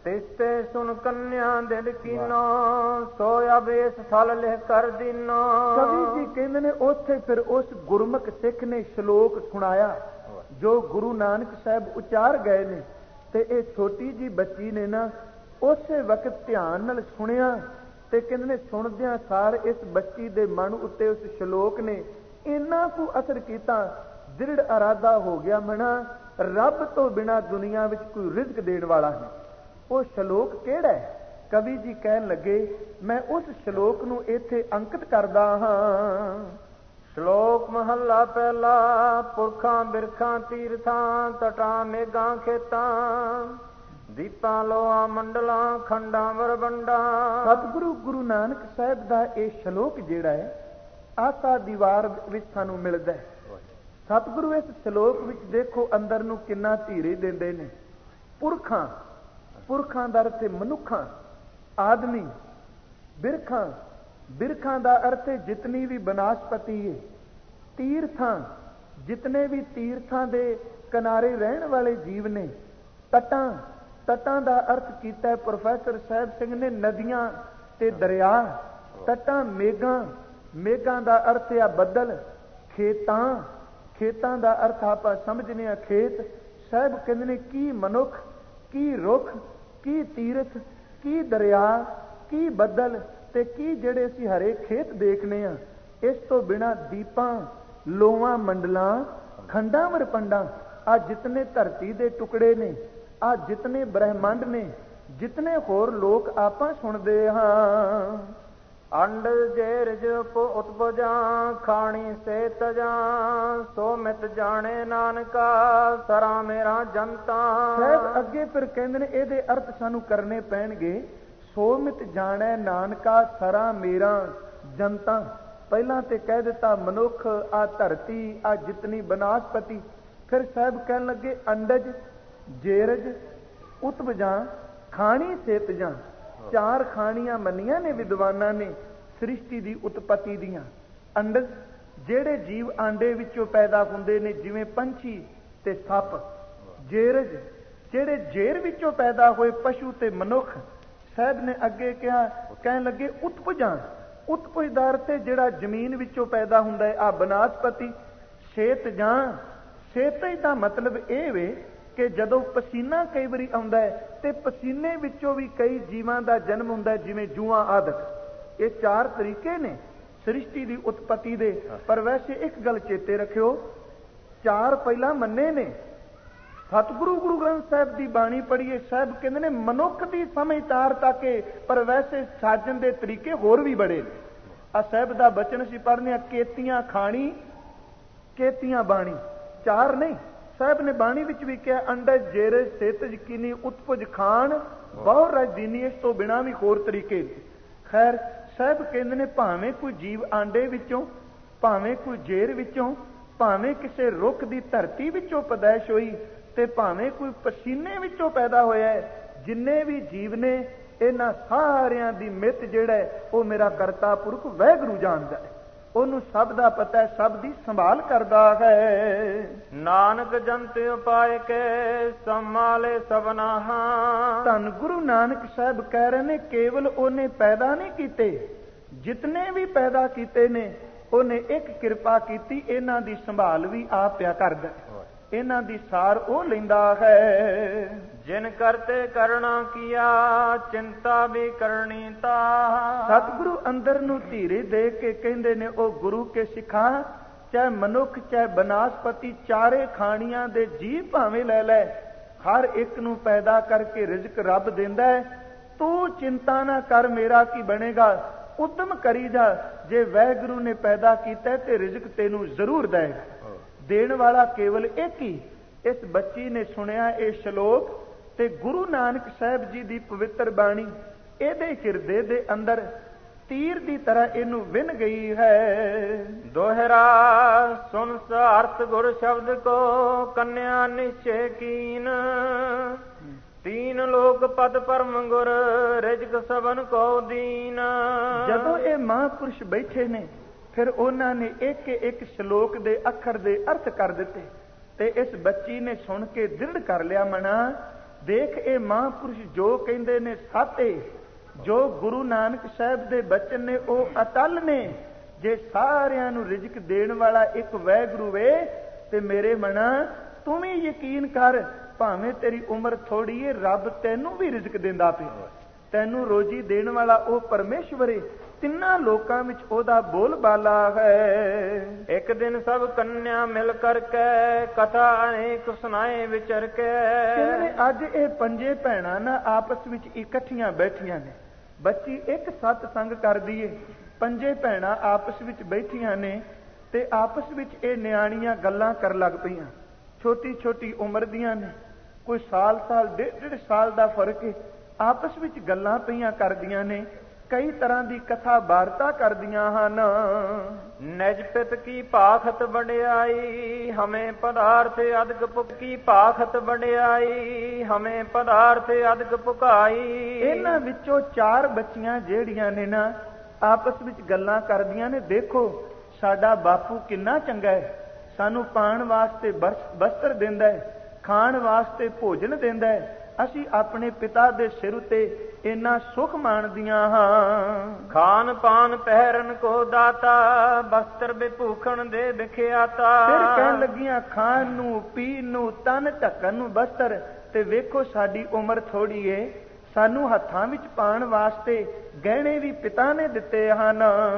ਤਿਸਤੇ ਸੁਨ ਕੰਨਿਆ ਦਿਲ ਕੀਨੋ, ਸੋ ਅਬੇਸ ਥਲ ਲਿਖ ਕਰ ਦੀਨੋ। ਕਵੀ ਜੀ ਕਹਿੰਦੇ ਨੇ ਉੱਥੇ ਫਿਰ ਉਸ ਗੁਰਮੁਖ ਸਿੱਖ ਨੇ ਸ਼ਲੋਕ ਸੁਣਾਇਆ ਜੋ ਗੁਰੂ ਨਾਨਕ ਸਾਹਿਬ ਉਚਾਰ ਗਏ ਨੇ, ਤੇ ਇਹ ਛੋਟੀ ਜੀ ਬੱਚੀ ਨੇ ਨਾ ਉਸੇ ਵਕਤ ਧਿਆਨ ਨਾਲ ਸੁਣਿਆ, ਤੇ ਕਹਿੰਦੇ ਨੇ ਸੁਣਦਿਆਂ ਸਾਰ ਇਸ ਬੱਚੀ ਦੇ ਮਨ ਉੱਤੇ ਉਸ ਸ਼ਲੋਕ ਨੇ ਇੰਨਾ ਕੁ ਅਸਰ ਕੀਤਾ, ਦ੍ਰਿੜ ਇਰਾਦਾ ਹੋ ਗਿਆ ਮਨਾ ਰੱਬ ਤੋਂ ਬਿਨਾਂ ਦੁਨੀਆ ਵਿੱਚ ਕੋਈ ਰਿਜ਼ਕ ਦੇਣ ਵਾਲਾ ਹੈ। ਉਹ ਸ਼ਲੋਕ ਕਿਹੜਾ ਹੈ? ਕਵੀ ਜੀ ਕਹਿਣ ਲੱਗੇ ਮੈਂ ਉਸ ਸ਼ਲੋਕ ਨੂੰ ਇੱਥੇ ਅੰਕਿਤ ਕਰਦਾ ਹਾਂ। ਸ਼ਲੋਕ ਮਹੱਲਾ ਪਹਿਲਾ। ਪੁਰਖਾਂ ਬਿਰਖਾਂ ਤੀਰਥਾਂ, ਤਟਾਂ ਮੇਘਾਂ ਖੇਤਾਂ, ਦੀਪਾਂ ਲੋਹਾਂ ਮੰਡਲਾਂ, ਖੰਡਾਂ ਵਰਬੰਡਾਂ। ਸਤਿਗੁਰੂ ਗੁਰੂ ਨਾਨਕ ਸਾਹਿਬ ਦਾ ਇਹ ਸ਼ਲੋਕ ਜਿਹੜਾ ਹੈ ਆਸਾ ਦੀਵਾਰ ਵਿੱਚ ਸਾਨੂੰ ਮਿਲਦਾ ਹੈ। ਸਤਿਗੁਰੂ ਇਸ ਸ਼ਲੋਕ ਵਿੱਚ ਦੇਖੋ ਅੰਦਰ ਨੂੰ ਕਿੰਨਾ ਧੀਰੇ ਦਿੰਦੇ ਨੇ। ਪੁਰਖਾਂ, ਪੁਰਖਾਂ ਦਾ ਅਰਥ ਹੈ ਮਨੁੱਖਾਂ, ਆਦਮੀ। ਬਿਰਖਾਂ, ਬਿਰਖਾਂ ਦਾ ਅਰਥ ਹੈ ਜਿਤਨੀ ਵੀ ਬਨਸਪਤੀ ਹੈ। ਤੀਰਥਾਂ, ਜਿਤਨੇ ਵੀ ਤੀਰਥਾਂ ਦੇ ਕਿਨਾਰੇ ਰਹਿਣ ਵਾਲੇ ਜੀਵ ਨੇ। ਤਟਾਂ, ਤਟਾਂ ਦਾ ਅਰਥ ਕੀਤਾ ਹੈ ਪ੍ਰੋਫੈਸਰ ਸਾਹਿਬ ਸਿੰਘ ਨੇ ਨਦੀਆਂ ਤੇ ਦਰਿਆ। ਤਟਾਂ ਮੇਘਾਂ, ਮੇਘਾਂ ਦਾ ਅਰਥ ਹੈ ਬੱਦਲ। ਖੇਤਾਂ, ਖੇਤਾਂ ਦਾ ਅਰਥ ਆਪਾਂ ਸਮਝਦੇ ਹਾਂ ਖੇਤ। ਸਾਹਿਬ ਕਹਿੰਦੇ ਨੇ ਕੀ ਮਨੁੱਖ, ਕੀ ਰੁੱਖ, ਕੀ ਤੀਰਥ, ਕੀ ਦਰਿਆ, ਕੀ ਬੱਦਲ ਤੇ ਕੀ ਜਿਹੜੇ ਅਸੀਂ ਹਰੇ ਖੇਤ ਦੇਖਨੇ ਆ। ਇਸ ਤੋਂ ਬਿਨਾਂ ਦੀਪਾਂ, ਲੋਹਾਂ ਮੰਡਲਾਂ, ਖੰਡਾਂ ਵਰਪੰਡਾਂ, ਆ ਜਿਤਨੇ ਧਰਤੀ ਦੇ ਟੁਕੜੇ ਨੇ, ਆ ਜਿਤਨੇ ਬ੍ਰਹਿਮੰਡ ਨੇ, ਜਿਤਨੇ ਹੋਰ ਲੋਕ ਆਪਾਂ ਸੁਣਦੇ ਹਾਂ। ਅੰਡ ਜੇਰਜ ਉਤਪਜਾਂ, ਖਾਣੀ ਸੇ ਤਜਾਂ, ਸੋ ਮਿਤ ਜਾਣੇ ਨਾਨਕਾ, ਸਰਾ ਮੇਰਾ ਜਨਤਾ। ਸਾਹਿਬ ਅੱਗੇ ਫਿਰ ਕਹਿੰਦੇ ਨੇ ਇਹਦੇ ਅਰਥ ਸਾਨੂੰ ਕਰਨੇ ਪੈਣਗੇ। ਸੋ ਮਿਤ ਜਾਣੈ ਨਾਨਕਾ, ਸਰਾ ਮੇਰਾ ਜਨਤਾ। ਪਹਿਲਾਂ ਤੇ ਕਹਿ ਦਿੱਤਾ ਮਨੁੱਖ, ਆ ਧਰਤੀ, ਆ ਜਿਤਨੀ ਬਨਸਪਤੀ। ਫਿਰ ਸਾਹਿਬ ਕਹਿਣ ਲੱਗੇ ਅੰਡਜ ਜੇਰਜ ਉਤਪਜਾਂ, ਖਾਣੀ ਸੇ ਤਜਾਂ। ਚਾਰ ਖਾਣੀਆਂ ਮੰਨੀਆਂ ਨੇ ਵਿਦਵਾਨਾਂ ਨੇ ਸ੍ਰਿਸ਼ਟੀ ਦੀ ਉਤਪਤੀ ਦੀਆਂ। ਅੰਡਜ ਜਿਹੜੇ ਜੀਵ ਆਂਡੇ ਵਿੱਚੋਂ ਪੈਦਾ ਹੁੰਦੇ ਨੇ ਜਿਵੇਂ ਪੰਛੀ ਤੇ ਸੱਪ। ਜੇਰਜ ਜਿਹੜੇ ਜੇਰ ਵਿੱਚੋਂ ਪੈਦਾ ਹੋਏ ਪਸ਼ੂ ਤੇ ਮਨੁੱਖ। ਸਾਹਿਬ ਨੇ ਅੱਗੇ ਕਿਹਾ, ਕਹਿਣ ਲੱਗੇ ਉਤਪਜਾਂ, ਉਤਪਜ ਦਾ ਅਰਥ ਹੈ ਜਿਹੜਾ ਜ਼ਮੀਨ ਵਿੱਚੋਂ ਪੈਦਾ ਹੁੰਦਾ ਹੈ, ਆ ਬਨਸਪਤੀ। ਸੇਤ ਜਾਂ, ਸੇਤਜ ਦਾ ਮਤਲਬ ਇਹ ਵੇ ਕਿ ਜਦੋਂ ਪਸੀਨਾ ਕਈ ਵਾਰੀ ਆਉਂਦਾ ਹੈ ਤੇ ਪਸੀਨੇ ਵਿੱਚੋਂ ਵੀ ਕਈ ਜੀਵਾਂ ਦਾ ਜਨਮ ਹੁੰਦਾ, ਜਿਵੇਂ ਜੂਆਂ ਆਦਿਕ। ਇਹ ਚਾਰ ਤਰੀਕੇ ਨੇ ਸ੍ਰਿਸ਼ਟੀ ਦੀ ਉਤਪਤੀ ਦੇ। ਪਰ ਵੈਸੇ ਇੱਕ ਗੱਲ ਚੇਤੇ ਰੱਖਿਓ, ਚਾਰ ਪਹਿਲਾਂ ਮੰਨੇ ਨੇ। ਸਤਿਗੁਰੂ ਗੁਰੂ ਗ੍ਰੰਥ ਸਾਹਿਬ ਦੀ ਬਾਣੀ ਪੜ੍ਹੀਏ, ਸਾਹਿਬ ਕਹਿੰਦੇ ਨੇ ਮਨੁੱਖ ਦੀ ਸਮਝ ਤਾਰ ਤੱਕ, ਪਰ ਵੈਸੇ ਸਾਜਣ ਦੇ ਤਰੀਕੇ ਹੋਰ ਵੀ ਬੜੇ ਨੇ। ਆ ਸਾਹਿਬ ਦਾ ਬਚਨ ਅਸੀਂ ਪੜ੍ਹਦੇ ਹਾਂ, ਕੇਤੀਆਂ ਖਾਣੀ ਕੇਤੀਆਂ ਬਾਣੀ। ਚਾਰ ਨਹੀਂ, ਸਾਹਿਬ ਨੇ ਬਾਣੀ ਵਿੱਚ ਵੀ ਕਿਹਾ ਅੰਡਜ ਜੇਰਜ ਸੇਤਜ ਕੀਨੀ ਉਤਪਜ ਖਾਨ ਬਹੁ ਰਜਦੀਨੀ। ਇਸ ਤੋਂ ਬਿਨਾਂ ਵੀ ਹੋਰ ਤਰੀਕੇ ਨੇ। ਖੈਰ ਸਾਹਿਬ ਕਹਿੰਦੇ ਨੇ ਭਾਵੇਂ ਕੋਈ ਜੀਵ ਆਂਡੇ ਵਿੱਚੋਂ, ਭਾਵੇਂ ਕੋਈ ਜੇਰ ਵਿੱਚੋਂ, ਭਾਵੇਂ ਕਿਸੇ ਰੁੱਖ ਦੀ ਧਰਤੀ ਵਿੱਚੋਂ ਪੈਦਾਇਸ਼ ਹੋਈ, ਤੇ ਭਾਵੇਂ ਕੋਈ ਪਸੀਨੇ ਵਿੱਚੋਂ ਪੈਦਾ ਹੋਇਆ ਹੈ, ਜਿੰਨੇ ਵੀ ਜੀਵ ਨੇ ਇਹਨਾਂ ਸਾਰਿਆਂ ਦੀ ਮਿੱਤ ਜਿਹੜਾ ਹੈ ਉਹ ਮੇਰਾ ਕਰਤਾ ਪੁਰਖ ਵਾਹਿਗੁਰੂ ਜਾਣਦਾ ਹੈ। ਉਹਨੂੰ ਸਭ ਦਾ ਪਤਾ ਹੈ, ਸਭ ਦੀ ਸੰਭਾਲ ਕਰਦਾ ਹੈ। ਨਾਨਕ ਜੰਤ ਉਪਾਇ ਕੇ ਸੰਭਾਲੇ ਸਭਨਾ। ਧੰਨ ਗੁਰੂ ਨਾਨਕ ਸਾਹਿਬ ਕਹਿ ਰਹੇ ਨੇ ਕੇਵਲ ਉਹਨੇ ਪੈਦਾ ਨਹੀਂ ਕੀਤੇ, ਜਿਤਨੇ ਵੀ ਪੈਦਾ ਕੀਤੇ ਨੇ ਉਹਨੇ ਇੱਕ ਕਿਰਪਾ ਕੀਤੀ, ਇਹਨਾਂ ਦੀ ਸੰਭਾਲ ਵੀ ਆਪ ਪਿਆ ਕਰਦਾ, ਇਹਨਾਂ ਦੀ ਸਾਰ ਉਹ ਲੈਂਦਾ ਹੈ। ਜਿਨ ਕਰਤੇ ਕਰਣਾ ਕੀਆ, ਚਿੰਤਾ ਵੀ ਕਰਨੀ ਤਾ। ਸਤਿਗੁਰੂ ਅੰਦਰ ਨੂੰ ਧੀਰੇ ਦੇ ਕੇ ਕਹਿੰਦੇ ਨੇ ਉਹ ਗੁਰੂ ਕੇ ਸਿੱਖਾਂ, ਚਾਹੇ ਮਨੁੱਖ ਚਾਹੇ ਬਨਸਪਤੀ, ਚਾਰੇ ਖਾਣੀਆਂ ਦੇ ਜੀਵ ਭਾਵੇਂ ਲੈ ਲੈ, ਹਰ ਇੱਕ ਨੂੰ ਪੈਦਾ ਕਰਕੇ ਰਿਜ਼ਕ ਰੱਬ ਦਿੰਦਾ ਹੈ। ਤੂੰ ਚਿੰਤਾ ਨਾ ਕਰ, ਮੇਰਾ ਕੀ ਬਣੇਗਾ, ਉਦਮ ਕਰੀ ਜਾ। ਜੇ ਵਾਹਿਗੁਰੂ ਨੇ ਪੈਦਾ ਕੀਤਾ ਤੇ ਰਿਜ਼ਕ ਤੈਨੂੰ ਜ਼ਰੂਰ ਦੇਗਾ। ਦੇਣ ਵਾਲਾ ਕੇਵਲ ਇੱਕ ਹੀ। ਇਸ ਬੱਚੀ ਨੇ ਸੁਣਿਆ ਇਹ ਸ਼ਲੋਕ ਤੇ ਗੁਰੂ ਨਾਨਕ ਸਾਹਿਬ ਜੀ ਦੀ ਪਵਿੱਤਰ ਬਾਣੀ ਇਹਦੇ ਹਿਰਦੇ ਦੇ ਅੰਦਰ ਤੀਰ ਦੀ ਤਰ੍ਹਾਂ ਇਹਨੂੰ ਵਿੰਨ ਗਈ ਹੈ। ਦੋਹਰਾ ਸੁਨ ਅਰਥ ਗੁਰ ਸ਼ਬਦ ਕੋ, ਕੰਨਿਆ ਨਿਸ਼ਚੈ ਕੀਨ। ਤੀਨ ਲੋਕ ਪਦ ਪਰਮ ਗੁਰ, ਰਿਜਕ ਸਭਨ ਕੋ ਦੀਨ। ਜਦੋਂ ਇਹ ਮਹਾਂਪੁਰਸ਼ ਬੈਠੇ ਨੇ ਫਿਰ ਉਹਨਾਂ ਨੇ ਇੱਕ ਇੱਕ ਸ਼ਲੋਕ ਦੇ ਅੱਖਰ ਦੇ ਅਰਥ ਕਰ ਦਿੱਤੇ, ਤੇ ਇਸ ਬੱਚੀ ਨੇ ਸੁਣ ਕੇ ਦ੍ਰਿੜ ਕਰ ਲਿਆ ਮਨਾ ਦੇਖ ਇਹ ਮਹਾਂਪੁਰਸ਼ ਜੋ ਕਹਿੰਦੇ ਨੇ ਸਾਤੇ, ਜੋ ਗੁਰੂ ਨਾਨਕ ਸਾਹਿਬ ਦੇ ਬਚਨ ਨੇ ਉਹ ਅਟਲ ਨੇ। ਜੇ ਸਾਰਿਆਂ ਨੂੰ ਰਿਜ਼ਕ ਦੇਣ ਵਾਲਾ ਇੱਕ ਵਾਹਿਗੁਰੂ ਵੇ ਤੇ ਮੇਰੇ ਮਨਾ ਤੂੰ ਵੀ ਯਕੀਨ ਕਰ, ਭਾਵੇਂ ਤੇਰੀ ਉਮਰ ਥੋੜੀ ਏ, ਰੱਬ ਤੈਨੂੰ ਵੀ ਰਿਜ਼ਕ ਦਿੰਦਾ ਪਿਆ। ਤੈਨੂੰ ਰੋਜੀ ਦੇਣ ਵਾਲਾ ਉਹ ਪਰਮੇਸ਼ਵਰ ਏ। ਤਿੰਨਾਂ ਲੋਕਾਂ ਵਿੱਚ ਉਹਦਾ ਬੋਲ ਬਾਲਾ ਹੈ। ਇੱਕ ਦਿਨ ਸਭ ਕੰਨਿਆ ਮਿਲ ਕਰਕੇ ਕਥਾ ਅਨੇਕ ਸੁਣਾਏ ਵਿਚਰ ਕੇ। ਅੱਜ ਇਹ ਪੰਜੇ ਭੈਣਾਂ ਨਾ ਆਪਸ ਵਿੱਚ ਇਕੱਠੀਆਂ ਬੈਠੀਆਂ ਨੇ। ਬੱਚੀ ਇੱਕ ਸਤਸੰਗ ਕਰਦੀ ਏ, ਪੰਜੇ ਭੈਣਾਂ ਆਪਸ ਵਿੱਚ ਬੈਠੀਆਂ ਨੇ ਤੇ ਆਪਸ ਵਿੱਚ ਇਹ ਨਿਆਣੀਆਂ ਗੱਲਾਂ ਕਰਨ ਲੱਗ ਪਈਆਂ। ਛੋਟੀ ਛੋਟੀ ਉਮਰ ਦੀਆਂ ਨੇ, ਕੋਈ ਸਾਲ ਡੇਢ ਸਾਲ ਦਾ ਫਰਕ ਏ। ਆਪਸ ਵਿੱਚ ਗੱਲਾਂ ਪਈਆਂ ਕਰਦੀਆਂ ਨੇ, ਕਈ ਤਰ੍ਹਾਂ ਦੀ ਕਥਾ ਵਾਰਤਾ ਕਰਦੀਆਂ ਹਨ। ਨਿਜ ਪਿਤ ਕੀ ਭਾਖਤ ਵਡਿਆਈ, ਹਮੇ ਪਦਾਰਥ ਅਦਕ ਪੁਕੀ ਭਾਖਤ ਵਡਿਆਈ, ਹਮੇ ਪਦਾਰਥ ਅਦਕ ਪੁਕਾਈ। ਇਹਨਾਂ ਵਿੱਚੋਂ 4 ਬੱਚੀਆਂ ਜਿਹੜੀਆਂ ਨੇ ਨਾ ਆਪਸ ਵਿੱਚ ਗੱਲਾਂ ਕਰਦੀਆਂ ਨੇ, ਦੇਖੋ ਸਾਡਾ ਬਾਪੂ ਕਿੰਨਾ ਚੰਗਾ ਹੈ, ਸਾਨੂੰ ਪਾਣ ਵਾਸਤੇ ਬਸਤਰ ਦਿੰਦਾ ਹੈ, ਖਾਣ ਵਾਸਤੇ ਭੋਜਨ ਦਿੰਦਾ ਹੈ। ਅਸੀਂ ਆਪਣੇ ਪਿਤਾ ਦੇ ਸਿਰ ਉਤੇ ਇੰਨਾ ਸੁਖ ਮਾਣਦੀਆਂ ਹਾਂ। ਖਾਨ ਪਾਨ ਪਹਿਰਨ ਕੋ ਦਾਤਾ, ਬਸਤਰ ਵਿਭੂਖਣ ਦੇ ਵਿਖਿਆਤਾ। ਫਿਰ ਕਹਿਣ ਲੱਗੀਆਂ ਖਾਣ ਨੂੰ, ਪੀਣ ਨੂੰ, ਤਨ ਢੱਕਣ ਨੂੰ ਬਸਤਰ। ਤੇ ਵੇਖੋ ਸਾਡੀ ਉਮਰ ਥੋੜੀ ਏ, ਸਾਨੂੰ ਹੱਥਾਂ ਵਿੱਚ ਪਾਣ ਵਾਸਤੇ ਗਹਿਣੇ ਵੀ ਪਿਤਾ ਨੇ ਦਿੱਤੇ ਹਨ।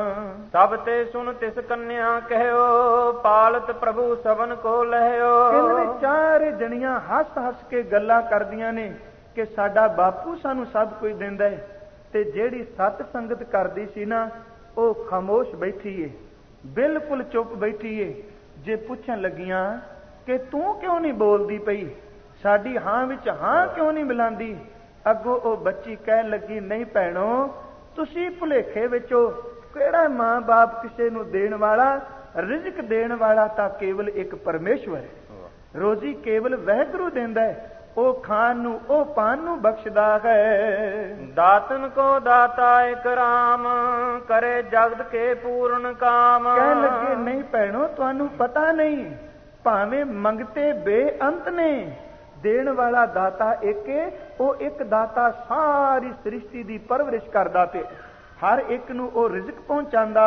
ਸਭ ਤੇ ਸੁਣ ਤਿਸ ਕੰਨਿਆ ਕਹਿਓ, ਪਾਲਤ ਪ੍ਰਭੂ ਸਭਨ ਕੋ ਲਹਿਓ। ਇਹਨਾਂ 4 ਜਣੀਆਂ ਹੱਸ ਹੱਸ ਕੇ ਗੱਲਾਂ ਕਰਦੀਆਂ ਨੇ ਕਿ ਸਾਡਾ ਬਾਪੂ ਸਾਨੂੰ ਸਭ ਕੁਝ ਦਿੰਦਾ ਹੈ। ਤੇ ਜਿਹੜੀ ਸਤ ਸੰਗਤ ਕਰਦੀ ਸੀ ਨਾ ਉਹ ਖਾਮੋਸ਼ ਬੈਠੀ ਏ, ਬਿਲਕੁਲ ਚੁੱਪ ਬੈਠੀ ਏ। ਜੇ ਪੁੱਛਣ ਲੱਗੀਆਂ ਕਿ ਤੂੰ ਕਿਉਂ ਨਹੀਂ ਬੋਲਦੀ ਪਈ, ਸਾਡੀ ਹਾਂ ਵਿੱਚ ਹਾਂ ਕਿਉਂ ਨਹੀਂ ਮਿਲਾਂਦੀ, ਅੱਗੋਂ ਉਹ ਬੱਚੀ ਕਹਿਣ ਲੱਗੀ, ਨਹੀਂ ਭੈਣੋ ਤੁਸੀਂ ਭੁਲੇਖੇ ਵਿੱਚੋਂ, ਕਿਹੜਾ ਮਾਂ ਬਾਪ ਕਿਸੇ ਨੂੰ ਦੇਣ ਵਾਲਾ, ਰਿਜ਼ਕ ਦੇਣ ਵਾਲਾ ਤਾਂ ਕੇਵਲ ਇੱਕ ਪਰਮੇਸ਼ਵਰ ਹੈ। ਰੋਜ਼ੀ ਕੇਵਲ ਵਾਹਿਗੁਰੂ ਦਿੰਦਾ ਹੈ, ਉਹ ਖਾਣ ਨੂੰ, ਉਹ ਪਾਣ ਨੂੰ ਬਖਸ਼ਦਾ ਹੈ। ਦਾਤਨ ਕੋ ਦਾਤਾ ਇਕ ਰਾਮ, ਕਰੇ ਜਗਤ ਕੇ ਪੂਰਨ ਕਾਮ। ਕਹਿਣ ਲੱਗੇ, ਨਹੀਂ ਭੈਣੋ ਤੁਹਾਨੂੰ ਪਤਾ ਨਹੀਂ, ਭਾਵੇਂ ਮੰਗਤੇ ਬੇਅੰਤ ਨੇ, ਦੇਣ ਵਾਲਾ ਦਾਤਾ ਇੱਕ, ਉਹ ਇੱਕ ਦਾਤਾ ਸਾਰੀ ਸ੍ਰਿਸ਼ਟੀ ਦੀ ਪਰਵਰਿਸ਼ ਕਰਦਾ ਤੇ ਹਰ ਇੱਕ ਨੂੰ ਉਹ ਰਿਜ਼ਕ ਪਹੁੰਚਾਉਂਦਾ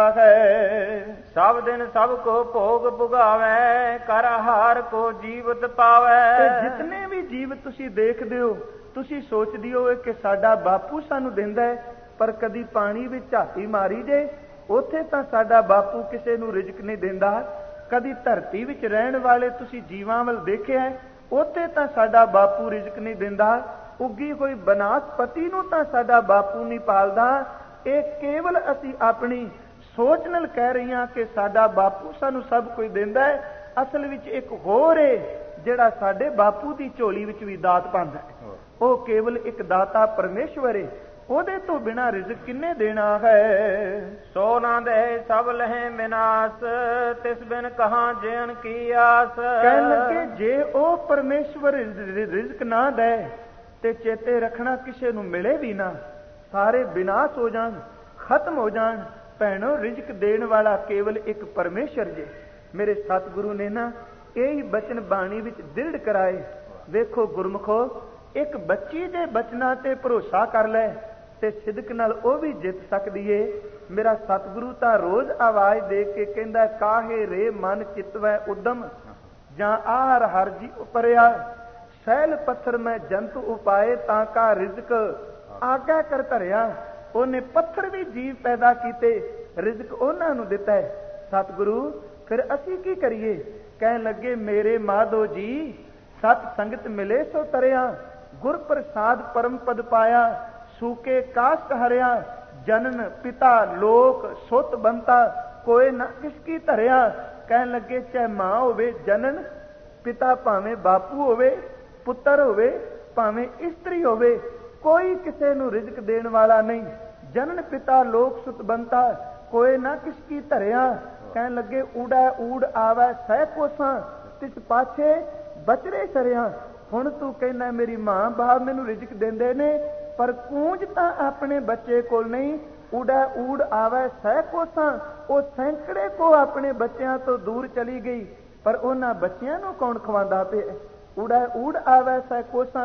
ਹੈ। ਸਭ ਦਿਨ ਸਭ ਕੋ ਭੋਗ ਭੁਗਾਵੇ, ਕਰ ਆਹਾਰ ਕੋ ਜੀਵਤ ਪਾਵੇ। ਤੇ ਜਿਤਨੇ ਵੀ ਜੀਵ ਤੁਸੀਂ ਦੇਖਦੇ ਹੋ, ਤੁਸੀਂ ਸੋਚਦੇ ਹੋ ਕਿ ਸਾਡਾ ਬਾਪੂ ਸਾਨੂੰ ਦਿੰਦਾ ਹੈ, ਪਰ ਕਦੀ ਪਾਣੀ ਵਿੱਚ ਝਾਤੀ ਮਾਰੀ ਜੇ, ਉੱਥੇ ਤਾਂ ਸਾਡਾ ਬਾਪੂ ਕਿਸੇ ਨੂੰ ਰਿਜ਼ਕ ਨਹੀਂ ਦਿੰਦਾ। ਕਦੀ ਧਰਤੀ ਵਿੱਚ ਰਹਿਣ ਵਾਲੇ ਤੁਸੀਂ ਜੀਵਾਂ ਵੱਲ ਦੇਖਿਆ, ਉੱਥੇ ਤਾਂ ਸਾਡਾ ਬਾਪੂ ਰਿਜ਼ਕ ਨਹੀਂ ਦਿੰਦਾ। ਉੱਗੀ ਹੋਈ ਬਨਸਪਤੀ ਨੂੰ ਤਾਂ ਸਾਡਾ ਬਾਪੂ ਨਹੀਂ ਪਾਲਦਾ। ਇਹ ਕੇਵਲ ਅਸੀਂ ਆਪਣੀ ਸੋਚ ਨਾਲ ਕਹਿ ਰਹੀਆਂ ਕਿ ਸਾਡਾ ਬਾਪੂ ਸਾਨੂੰ ਸਭ ਕੁਝ ਦਿੰਦਾ ਹੈ। ਅਸਲ ਵਿੱਚ ਇੱਕ ਹੋਰ ਏ ਜਿਹੜਾ ਸਾਡੇ ਬਾਪੂ ਦੀ ਝੋਲੀ ਵਿੱਚ ਵੀ ਦਾਤ ਪਾਉਂਦਾ ਹੈ। ਉਹ ਕੇਵਲ ਇੱਕ ਦਾਤਾ ਪਰਮੇਸ਼ਵਰ ਏ, ਉਹਦੇ ਤੋਂ ਬਿਨਾਂ ਰਿਜ਼ਕ ਕਿੰਨੇ ਦੇਣਾ ਹੈ। ਸੋ ਨਾ ਦੇ ਸਭ ਲਹਿ ਵਿਨਾਸ਼, ਤਿਸ ਬਿਨ ਕਹਾਂ ਜੀਣ ਕੀ ਆਸ। ਕਹਿਣ ਲੱਗੇ ਜੇ ਉਹ ਪਰਮੇਸ਼ਵਰ ਰਿਜ਼ਕ ਨਾ ਦੇ ਤੇ ਚੇਤੇ ਰੱਖਣਾ ਕਿਸੇ ਨੂੰ ਮਿਲੇ ਵੀ ਨਾ, ਸਾਰੇ ਵਿਨਾਸ਼ ਹੋ ਜਾਣ, ਖਤਮ ਹੋ ਜਾਣ। ਭੈਣੋ ਰਿਜ਼ਕ ਦੇਣ ਵਾਲਾ ਕੇਵਲ ਇੱਕ ਪਰਮੇਸ਼ਰ ਜੇ। ਮੇਰੇ ਸਤਿਗੁਰੂ ਨੇ ਨਾ ਇਹ ਬਚਨ ਬਾਣੀ ਵਿੱਚ ਦ੍ਰਿੜ ਕਰਾਏ। ਵੇਖੋ ਗੁਰਮੁਖੋ, ਇੱਕ ਬੱਚੀ ਦੇ ਬਚਨਾਂ ਤੇ ਭਰੋਸਾ ਕਰ ਲੈ ਤੇ ਸਿਦਕ ਨਾਲ ਉਹ ਵੀ ਜਿੱਤ ਸਕਦੀ ਏ। ਮੇਰਾ ਸਤਿਗੁਰੂ ਤਾਂ ਰੋਜ਼ ਆਵਾਜ਼ ਦੇ ਕੇ ਕਹਿੰਦਾ, ਕਾਹੇ ਰੇ ਮਨ ਚਿਤਵੈ ਉਦਮ, ਜਾਂ ਆਹਰ ਹਰ ਜੀ ਉਪਰਿਆ, ਸੈਲ ਪੱਥਰ ਮੈਂ ਜੰਤ ਉਪਾਏ, ਤਾਂ ਕਾ ਰਿਜ਼ਕ ਆਗਿਆ ਕਰ ਧਰਿਆ। ਉਹਨੇ ਪੱਥਰ ਵੀ ਜੀਵ ਪੈਦਾ ਕੀਤੇ, ਰਿਜ਼ਕ ਉਹਨਾਂ ਨੂੰ ਦਿੱਤਾ ਹੈ। ਸਤਿਗੁਰੂ ਫਿਰ ਅਸੀਂ ਕੀ ਕਰੀਏ? ਕਹਿਣ ਲੱਗੇ, ਮੇਰੇ ਮਾਧੋ ਜੀ ਸਤ ਸੰਗਤ ਮਿਲੇ ਸੋ ਤਰਿਆ, ਗੁਰ ਪ੍ਰਸਾਦ ਪਰਮ ਪਦ ਪਾਇਆ, ਸੂਕੇ ਕਾਸ਼ਟ ਹਰਿਆ, ਜਨਨ ਪਿਤਾ ਲੋਕ ਸੁਤ ਬੰਤਾ, ਕੋਏ ਨਾ ਕਿਸ ਕੀ ਧਰਿਆ। ਕਹਿਣ ਲੱਗੇ ਚਾਹੇ ਮਾਂ ਹੋਵੇ, ਜਨਨ ਪਿਤਾ ਭਾਵੇਂ ਬਾਪੂ ਹੋਵੇ, ਪੁੱਤਰ ਹੋਵੇ, ਭਾਵੇਂ ਇਸਤਰੀ ਹੋਵੇ, ਕੋਈ ਕਿਸੇ ਨੂੰ ਰਿਜ਼ਕ ਦੇਣ ਵਾਲਾ ਨਹੀਂ। ਜਨਨ ਪਿਤਾ ਲੋਕ ਸੁਤ ਬੰਤਾ, ਕੋਏ ਨਾ ਕਿਸ ਕੀ ਧਰਿਆ। ਕਹਿਣ ਲੱਗੇ ਊੜਾ ਊੜ ਆਵੈ ਸਹਿ ਕੋਸਾਂ, ਤਿਸ ਪਾਛੇ ਬਚਰੇ ਸਰਿਆ। ਹੁਣ ਤੂੰ ਕਹਿੰਦਾ ਮੇਰੀ ਮਾਂ ਬਾਪ ਮੈਨੂੰ ਰਿਜ਼ਕ ਦਿੰਦੇ ਨੇ, ਪਰ ਕੂੰਜ ਤਾਂ ਆਪਣੇ ਬੱਚੇ ਕੋਲ ਨਹੀਂ। ਊੜਾ ਊੜ ਆਵੈ ਸਹਿ ਕੋਸਾਂ, ਉਹ ਸੈਂਕੜੇ ਕੋ ਆਪਣੇ ਬੱਚਿਆਂ ਤੋਂ ਦੂਰ ਚਲੀ ਗਈ, ਪਰ ਉਹਨਾਂ ਬੱਚਿਆਂ ਨੂੰ ਕੌਣ ਖਵਾਉਂਦਾ ਪਿਆ? ਊੜਾ ਊੜ ਆਵੈ ਸਹਿ ਕੋਸਾਂ,